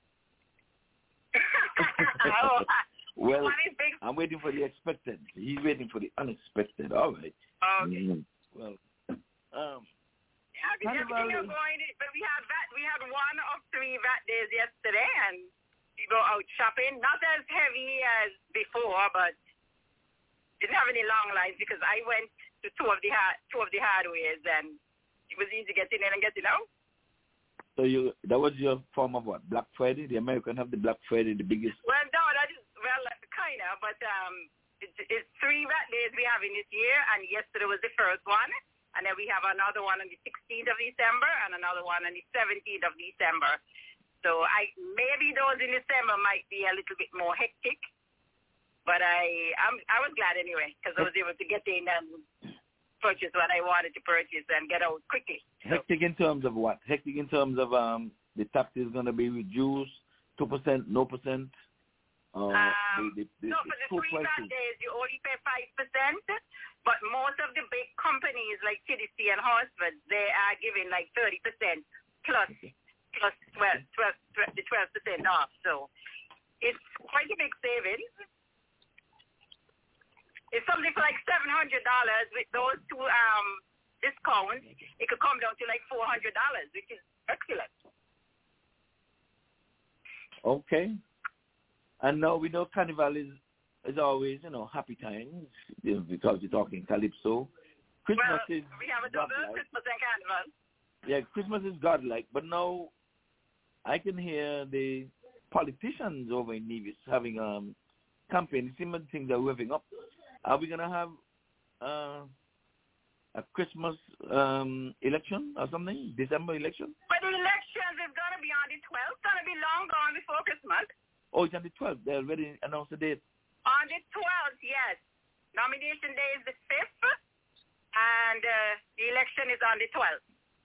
oh, Well, I'm waiting for the expected. He's waiting for the unexpected. All right. Okay. Mm-hmm. Well, um, yeah, everything is going. But we had that. We had one of three VAT days yesterday, and we go out shopping. Not as heavy as before, but didn't have any long lines because I went to two of the hard, two of the hardwares, and it was easy getting in and getting out. So you that was your form of what? Black Friday? The American have the Black Friday, the biggest. Well, no, that is well, kind of, but um, it's, it's three VAT days we have in this year, and yesterday was the first one, and then we have another one on the sixteenth of December and another one on the seventeenth of December. So I maybe those in December might be a little bit more hectic, but I I'm, I was glad anyway because I was able to get in and purchase what I wanted to purchase and get out quickly. Hectic in terms of what? Hectic in terms of um the tax is going to be reduced, two percent, no percent. Uh, um, the, the, the, no, for the three VAT days you only pay five percent, but most of the big companies like T D C and Horsford, they are giving like thirty percent plus okay. plus twelve, twelve, twelve, the twelve percent off. So it's quite a big savings. It's something for like seven hundred dollars with those two um discounts. It could come down to like four hundred dollars, which is excellent. Okay. And now we know Carnival is, is always, you know, happy times, you know, because you're talking Calypso. Christmas well, is we have a double godlike. Christmas and Carnival. Yeah, Christmas is godlike, but now I can hear the politicians over in Nevis having um campaign. Similar things are revving up. Are we gonna have uh, a Christmas um election or something? December election? But the elections is gonna be on the twelfth. It's gonna be long gone before Christmas. Oh, it's on the twelfth. They already announced the date. On the twelfth, yes. Nomination day is the fifth, and uh, the election is on the twelfth.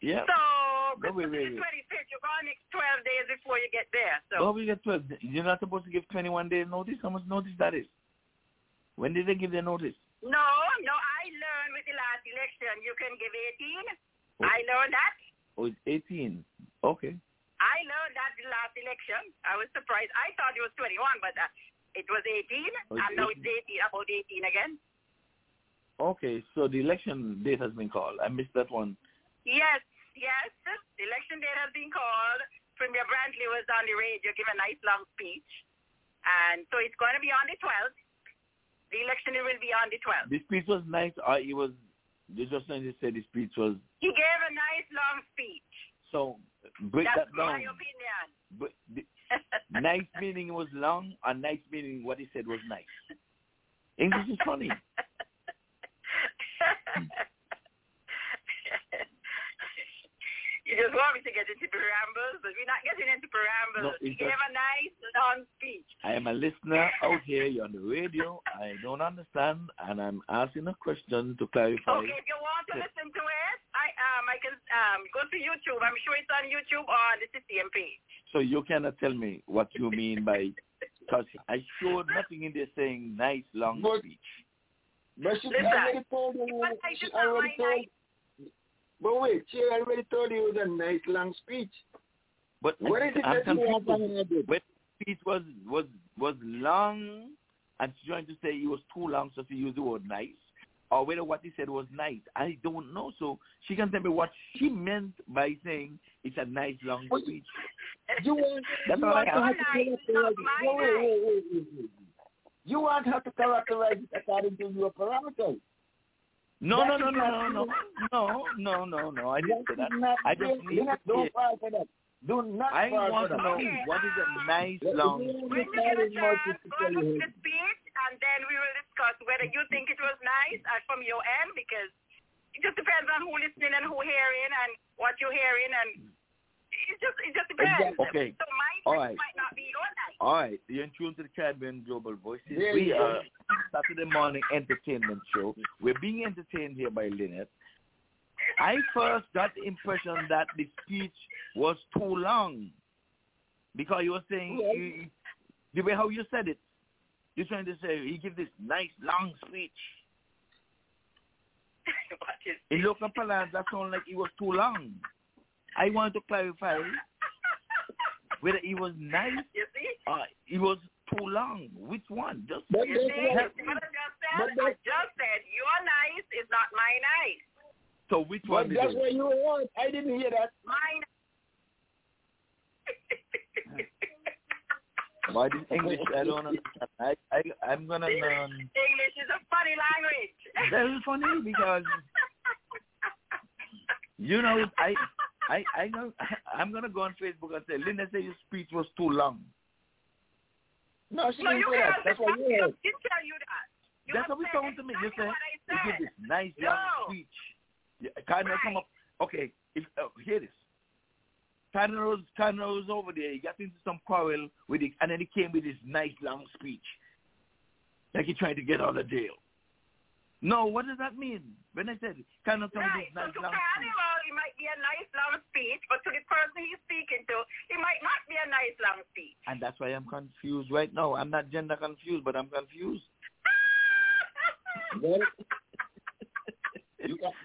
Yeah. So, But wait, wait, wait. twenty-fifth, you're going next twelve days before you get there. So. Oh, we get twelve. You're not supposed to give twenty-one days notice? How much notice that is? When did they give their notice? No, no, I learned with the last election you can give eighteen. Oh. I learned that. Oh, it's eighteen. Okay. I learned that the last election. I was surprised. I thought it was twenty-one, but uh, it was eighteen, oh, and now it's eighteen, about eighteen again. Okay, so the election date has been called. I missed that one. Yes, yes. The election date has been called. Premier Brantley was on the radio, giving a nice long speech. And so it's going to be on the twelfth. The election will be on the twelfth. The speech was nice, or it was, you just said the speech was... He gave a nice long speech. So, break That's that down. my opinion. But the, nice meaning was long, or nice meaning what he said was nice. English is funny. You just want me to get into preambles, but we're not getting into preambles. No, he just, gave a nice long speech. I am a listener out here. You're on the radio. I don't understand, and I'm asking a question to clarify. Okay, if you want to listen to it, I um I can um go to YouTube. I'm sure it's on YouTube or on the C C M page. So you cannot tell me what you mean by, because I showed nothing in there saying nice long but, speech. But she Listen, already told you. She already told. But wait, she already told you it was a nice long speech. But what is it I'm that you want confused. to do? But the speech was was was long, and she's trying to say it was too long, so she used the word nice, or whether what he said was nice. I don't know. So she can tell me what she meant by saying it's a nice long speech. You want? That's you all want I to have have. to characterize it. Wait, wait, wait, wait, wait, wait. You want her to characterize it according to your parameters. No, no, no, no, no, no, no, no, no. I didn't say that. I just need to don't fall for that. Do not I fall want for to that. know what is a nice long. When you get a chance, go and listen to the speech, and then we will discuss whether you think it was nice and from your end, because it just depends on who listening and who hearing and what you're hearing, and it just it just depends. Okay. So mine All right. might not be your night. All right. You're in tune to the Caribbean Global Voices. Yeah, we yeah. are Saturday morning entertainment show. We're being entertained here by Lynette. I first got the impression that the speech was too long because you were saying Yeah. you, the way how you said it. You're trying to say he give this nice long speech. In local parlance, that sounded like it was too long. I want to clarify whether it was nice or it was too long. Which one? Just But You see, that's what I what- just said? but I that's- just said your nice is not my nice. So which But one? that's Did what you want. I didn't hear that. Mine. Why this English? I don't understand. I, I, I'm going to learn. English is a funny language. Very funny because, you know, I, I, I know, I'm going to go on Facebook and say, Linda said your speech was too long. No, she No, didn't you say that. can't. That's what you heard. Didn't tell you that. You That's have what we said told to me. You exactly said, what I you give said. this nice No. long speech. Yeah, Cardinal come up. Okay, if, uh, hear this. Cardinal was, Cardinal was over there. He got into some quarrel with it, and then he came with this nice long speech. Like he tried to get out of jail. No, what does that mean? When I said Cardinal come Right, with this nice so to long speech. Carnival, it might be a nice long speech, but to the person he's speaking to, it might not be a nice long speech. And that's why I'm confused right now. I'm not gender confused, but I'm confused. Well, you got,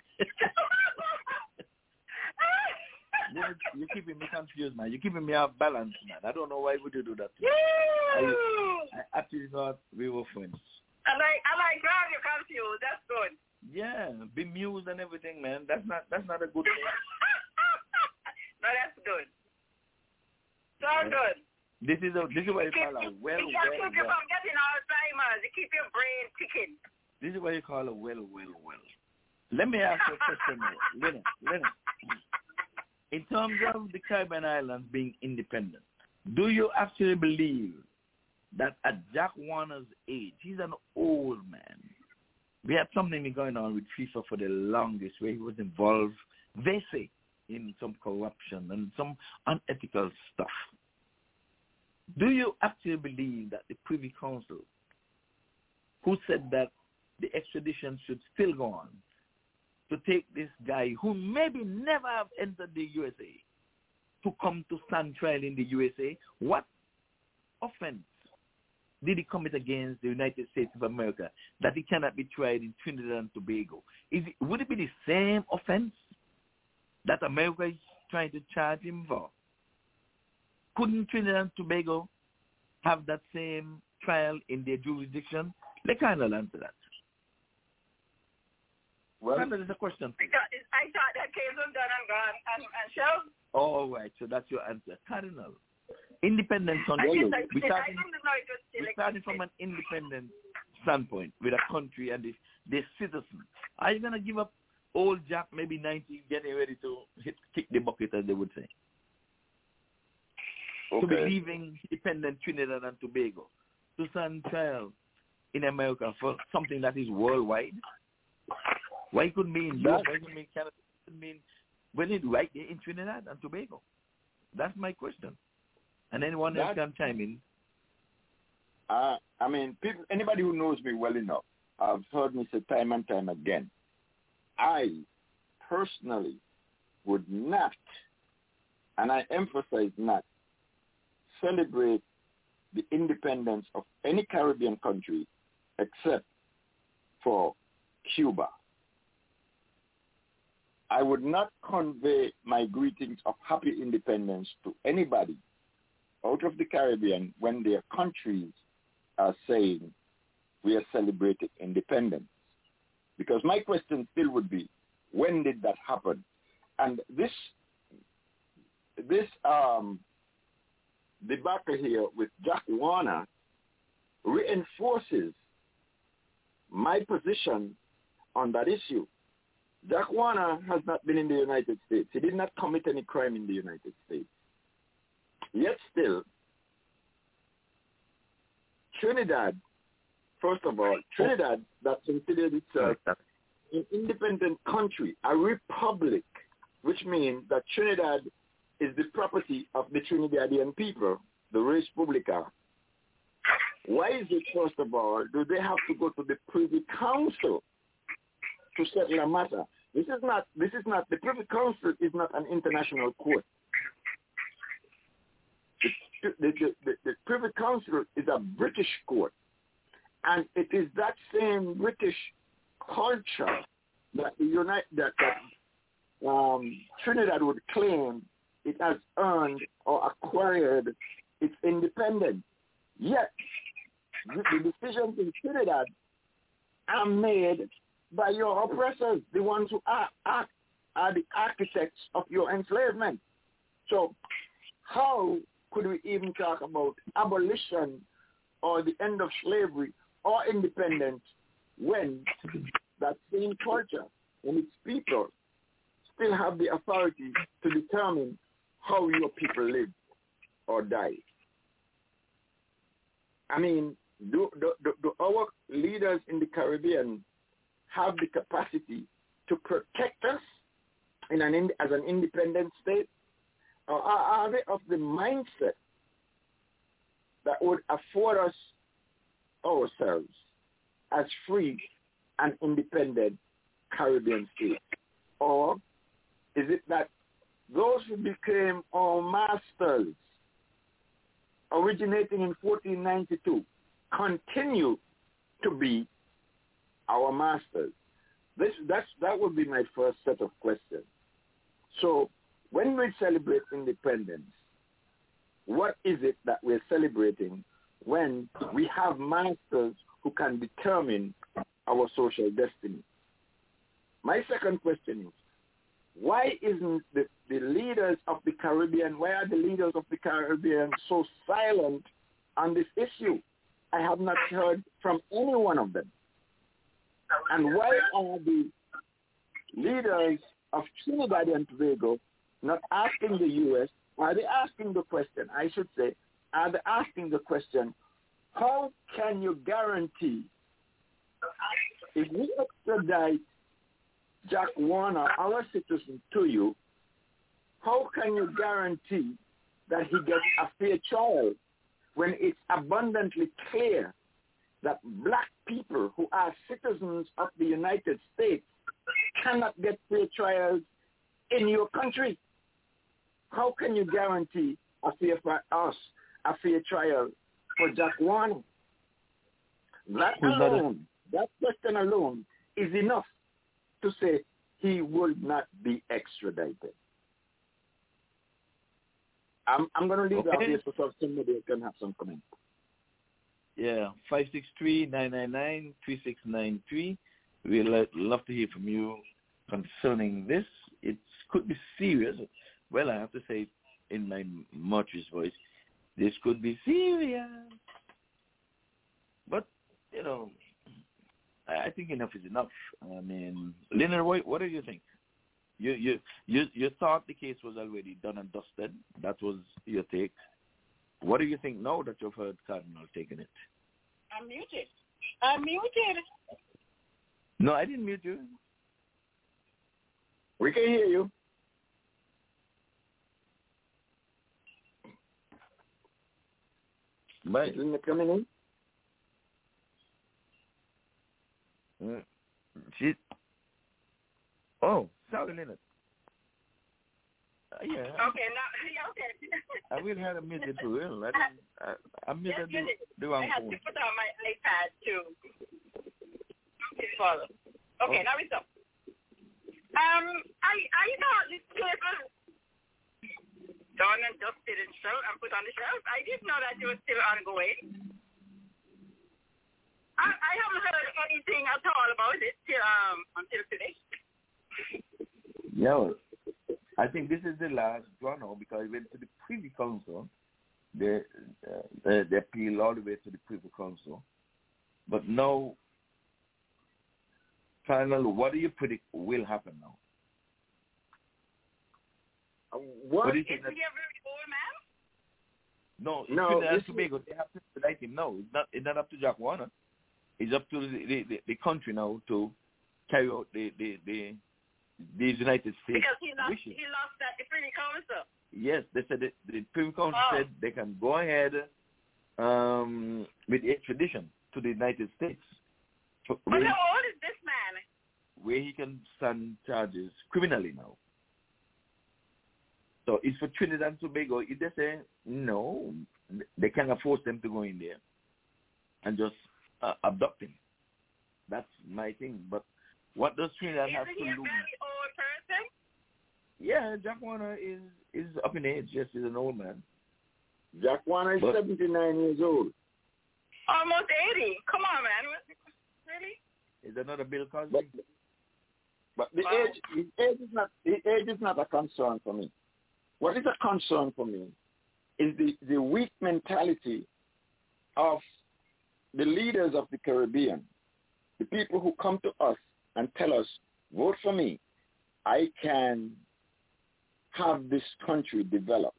You're, you're keeping me confused, man. You're keeping me off balance, man. I don't know why would you do that to me. I, I actually thought we were friends. I like, I like how you're confused. That's good. Yeah, bemused and everything, man. That's not that's not a good thing. No, that's good. So good. This is a this is what you Keep, call a it well, can well, keep you well. from getting Alzheimer's. It keep your brain ticking. This is what you call a well, well, well. Let me ask you a question now. Lennon, Lennon. In terms of the Caribbean Islands being independent, do you actually believe that at Jack Warner's age, he's an old man. We had something going on with FIFA for the longest, where he was involved, they say, in some corruption and some unethical stuff. Do you actually believe that the Privy Council, who said that the extradition should still go on, to take this guy who maybe never have entered the U S A to come to stand trial in the U S A? What offense did he commit against the United States of America that he cannot be tried in Trinidad and Tobago? Is it, would it be the same offense that America is trying to charge him for? Couldn't Trinidad and Tobago have that same trial in their jurisdiction? They cannot answer that. Well, that is a question. I thought, I thought that case was done and gone and, and shelved. All right, so that's your answer. Cardinal. Independent country. I, I, we starting, we starting from an independent standpoint with a country and the, the citizens. Are you going to give up old Jack, maybe ninety, getting ready to hit, kick the bucket, as they would say? Okay. To be leaving independent Trinidad and Tobago to stand trial in America for something that is worldwide? Why couldn't be in Europe? Why couldn't be in Canada? Why couldn't be in, well, it's right there in Trinidad and Tobago. That's my question. And anyone else can chime in. Uh, I mean, people, anybody who knows me well enough, I've heard me say time and time again, I personally would not, and I emphasize not, celebrate the independence of any Caribbean country except for Cuba. I would not convey my greetings of happy independence to anybody out of the Caribbean when their countries are saying we are celebrating independence. Because my question still would be, when did that happen? And this this um, debacle here with Jack Warner reinforces my position on that issue. Jack Warner has not been in the United States. He did not commit any crime in the United States. Yet still, Trinidad, first of all, Trinidad that considered itself an independent country, a republic, which means that Trinidad is the property of the Trinidadian people, the res publica. Why is it, first of all, do they have to go to the Privy Council to settle a matter? This is not, this is not, the Privy Council is not an international court. The, the, the, the Privy Council is a British court. And it is that same British culture that the United, that, that um, Trinidad would claim it has earned or acquired its independence. Yet, the, the decisions in Trinidad are made by your oppressors, the ones who are, are, are the architects of your enslavement. So how could we even talk about abolition or the end of slavery or independence when that same culture and its people still have the authority to determine how your people live or die? I mean, do, do, do, do our leaders in the Caribbean have the capacity to protect us in an as an independent state? Or are, are they of the mindset that would afford us ourselves as free and independent Caribbean states? Or is it that those who became our masters originating in fourteen ninety-two continue to be our masters? This, that's, that would be my first set of questions. So when we celebrate independence, what is it that we're celebrating when we have masters who can determine our social destiny? My second question is, why isn't the, the leaders of the Caribbean, why are the leaders of the Caribbean so silent on this issue? I have not heard from any one of them. And why are the leaders of Trinidad and Tobago not asking the U S, are they asking the question, I should say, are they asking the question, how can you guarantee, if we extradite Jack Warner, our citizen, to you, how can you guarantee that he gets a fair trial when it's abundantly clear that black people who are citizens of the United States cannot get fair trials in your country. How can you guarantee a fair for us, a fair trial for Jack Warner? That alone, that question alone is enough to say he will not be extradited. I'm I'm going to leave okay. that here so somebody can have some comment. Yeah, five six three, nine nine nine, three six nine three. We'd love to hear from you concerning this. It could be serious. Well, I have to say in my Marty's voice, this could be serious. But, you know, I think enough is enough. I mean, Leonard, what, what do you think? You, you, you, you thought the case was already done and dusted. That was your take. What do you think now that you've heard Cardinal taking it? I'm muted. I'm muted. No, I didn't mute you. We can hear you. But isn't it coming in? Mm, she, oh, sorry, Leonard. Uh, yeah. Okay, now, okay. I will have a music for real. I didn't, I, I muted the, the wrong I have phone. to put on my iPad too. Okay, follow. Okay, oh. Now it's up. Um, I, I thought this case was done and dusted and shelf and put on the shelf. I didn't know that it was still ongoing. I, I haven't heard anything at all about it till, um, until today. Yeah, I think this is the last draw now because it went to the Privy Council. They, uh, they, they appealed all the way to the Privy Council. But now, Colonel, what do you predict will happen now? Uh, what? what do you Is think he that, a very old man? no, no, Trinidad and Tobago, they have to select him now. It's not, it's not up to Jack Warner. It's up to the, the, the country now to carry out the, the, the, the United States Because he lost, wishes. he lost that the Privy Council. Yes, they said that the Privy Council Oh. said they can go ahead um, with extradition to the United States. But Where, how old is this man? where he can stand charges criminally now. So it's for Trinidad and Tobago. If they say no, they cannot force them to go in there and just uh, abduct him. That's my thing. But what does Trinidad have to Isn't he a lose? very old person? Yeah, Jack Warner is, is up in age. Yes, he's an old man. Jack Warner is but, seventy-nine years old. Almost eighty. Come on, man. Really? Is another Bill Cosby? But, but the wow. age, the age is not the age is not a concern for me. What is a concern for me is the, the weak mentality of the leaders of the Caribbean, the people who come to us and tell us, vote for me, I can have this country develop.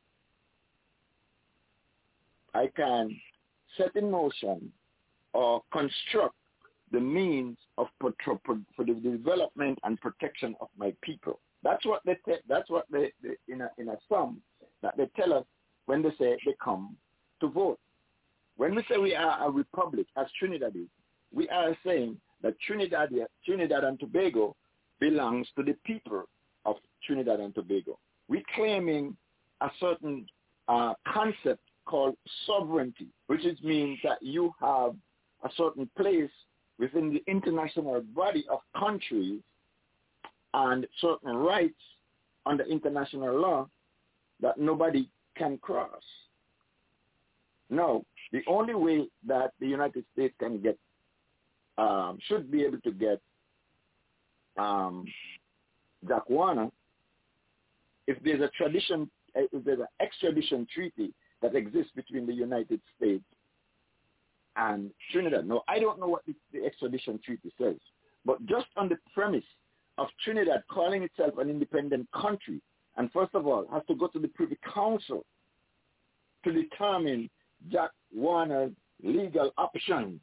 I can set in motion or construct the means of for, for the development and protection of my people. That's what they. Te- that's what they, they in a in a sum that they tell us when they say they come to vote. When we say we are a republic, as Trinidad is, we are saying that Trinidad, Trinidad and Tobago belongs to the people of Trinidad and Tobago. We're claiming a certain uh, concept called sovereignty, which is, means that you have a certain place within the international body of countries and certain rights under international law that nobody can cross. No, the only way that the United States can get, um, should be able to get um, Jack Warner, if there's a tradition, if there's an extradition treaty that exists between the United States and Trinidad. No, I don't know what the, the extradition treaty says, but just on the premise of Trinidad calling itself an independent country, and first of all, has to go to the Privy Council to determine Jack Warner's legal options.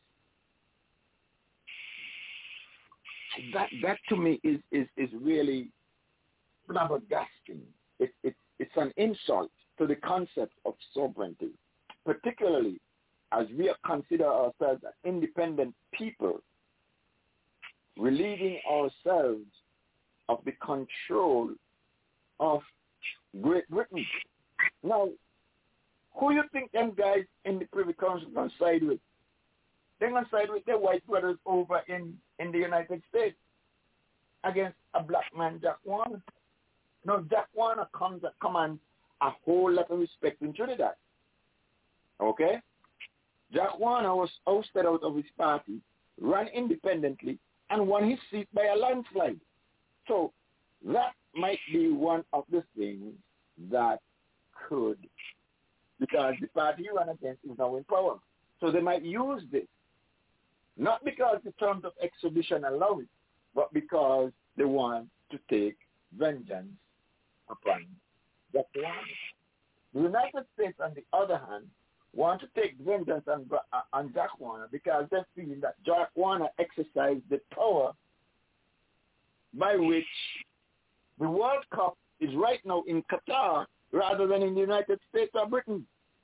That that to me is is, is really flabbergasting. It, it, it's an insult to the concept of sovereignty, particularly as we consider ourselves an independent people, relieving ourselves of the control of Great Britain. Now, who you think them guys in the Privy Council going to side with? They're going to side with their white brothers over in, in the United States against a black man, Jack Warner. Now, Jack Warner comes and commands a whole lot of respect in Trinidad. Okay? Jack Warner was ousted out of his party, ran independently, and won his seat by a landslide. So that might be one of the things that could, because the party he ran against is now in power. So they might use this, not because the terms of extradition allow it, but because they want to take vengeance upon Jack Warner. The United States, on the other hand, want to take vengeance on, on Jack Warner because they feel that Jack Warner exercised the power by which the World Cup is right now in Qatar rather than in the United States or Britain.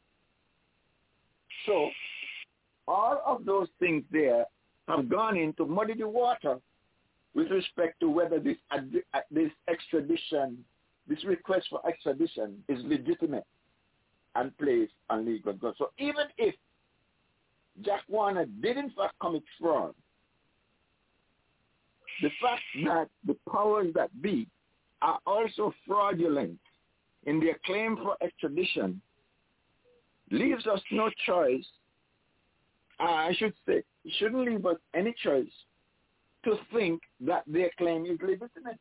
So all of those things there have gone in to muddy the water with respect to whether this, uh, this extradition, this request for extradition is legitimate and placed on legal grounds. So even if Jack Warner did in fact commit fraud, the fact that the powers that be are also fraudulent in their claim for extradition leaves us no choice. Uh, I should say, it shouldn't leave us any choice to think that their claim is legitimate.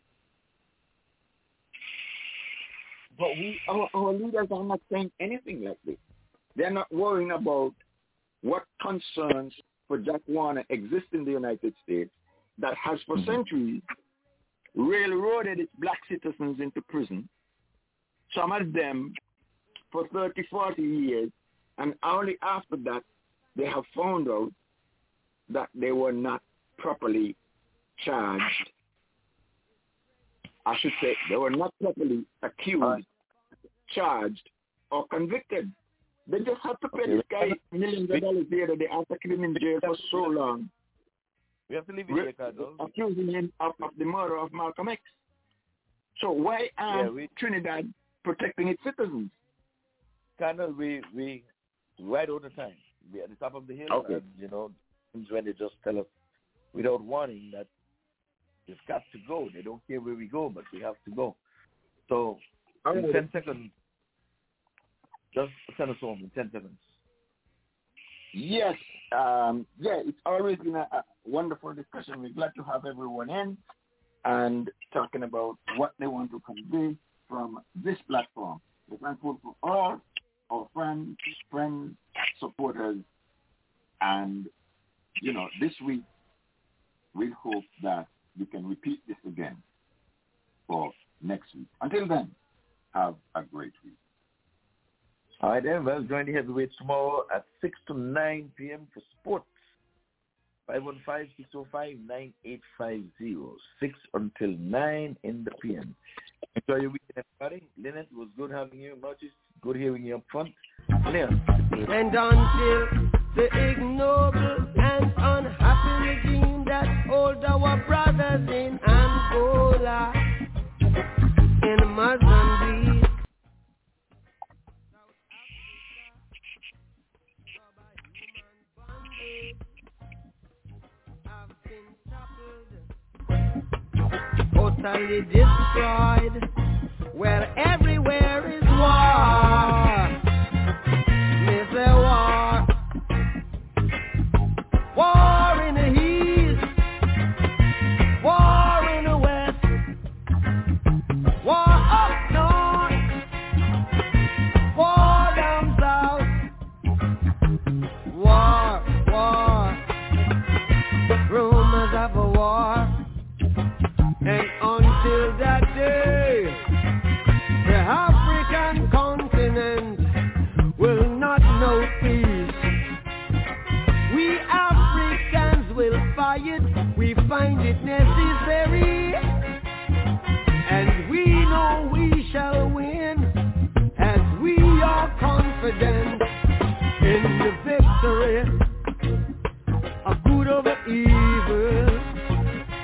But we, our, our leaders are not saying anything like this. They're not worrying about what concerns for Jack Warner exist in the United States that has for centuries railroaded its black citizens into prison, some of them for thirty, forty years, and only after that they have found out that they were not properly charged. I should say they were not properly accused, uh, charged, or convicted. They just have to pay this guy millions of dollars here that they have to keep him in jail for so long. We have to leave it here, accusing him of, of the murder of Malcolm X. So why are yeah, we, Trinidad protecting its citizens? Colonel, we we right all the time. We're at the top of the hill. Okay. And, you know, when they just tell us without warning that we've got to go. They don't care where we go, but we have to go. So I'm in ten seconds, just send us home in ten seconds. Yes. Um, yeah, it's always been a, a wonderful discussion. We're glad to have everyone in and talking about what they want to convey from this platform. We're thankful for all our friends, friends, supporters, and, you know, this week we hope that we can repeat this again for next week. Until then, have a great week. All right, then. Well, join the heavyweights tomorrow at six to nine p.m. for sports. five one five, six oh five, nine eight five zero. six until nine in the p m. Enjoy your weekend, everybody. Lynette, it was good having you. Murchis, good hearing you up front. Leon. And until the ignoble and unhappy regime that hold our brothers in Angola, in Mozambique, totally destroyed, where everywhere is war. There's a war. War in the east, war in the west, war up north, war down south, war, war, rumors of a war. And until that day, the African continent will not know peace. We Africans will fight, we find it necessary. And we know we shall win, as we are confident in the victory of good over evil.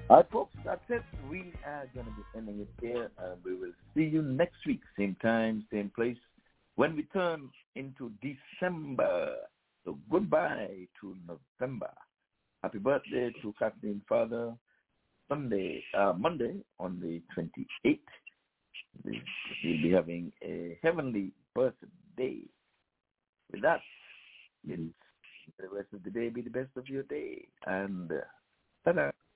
All right, folks, that's it. We are going to be ending it here, and we will see you next week, same time, same place, when we turn into December. So goodbye to November. Happy birthday to Kathleen Father. Sunday, uh, Monday on the twenty-eighth. We'll be having a heavenly birthday. With that, it's the rest of the day be the best of your day. And uh, ta-da.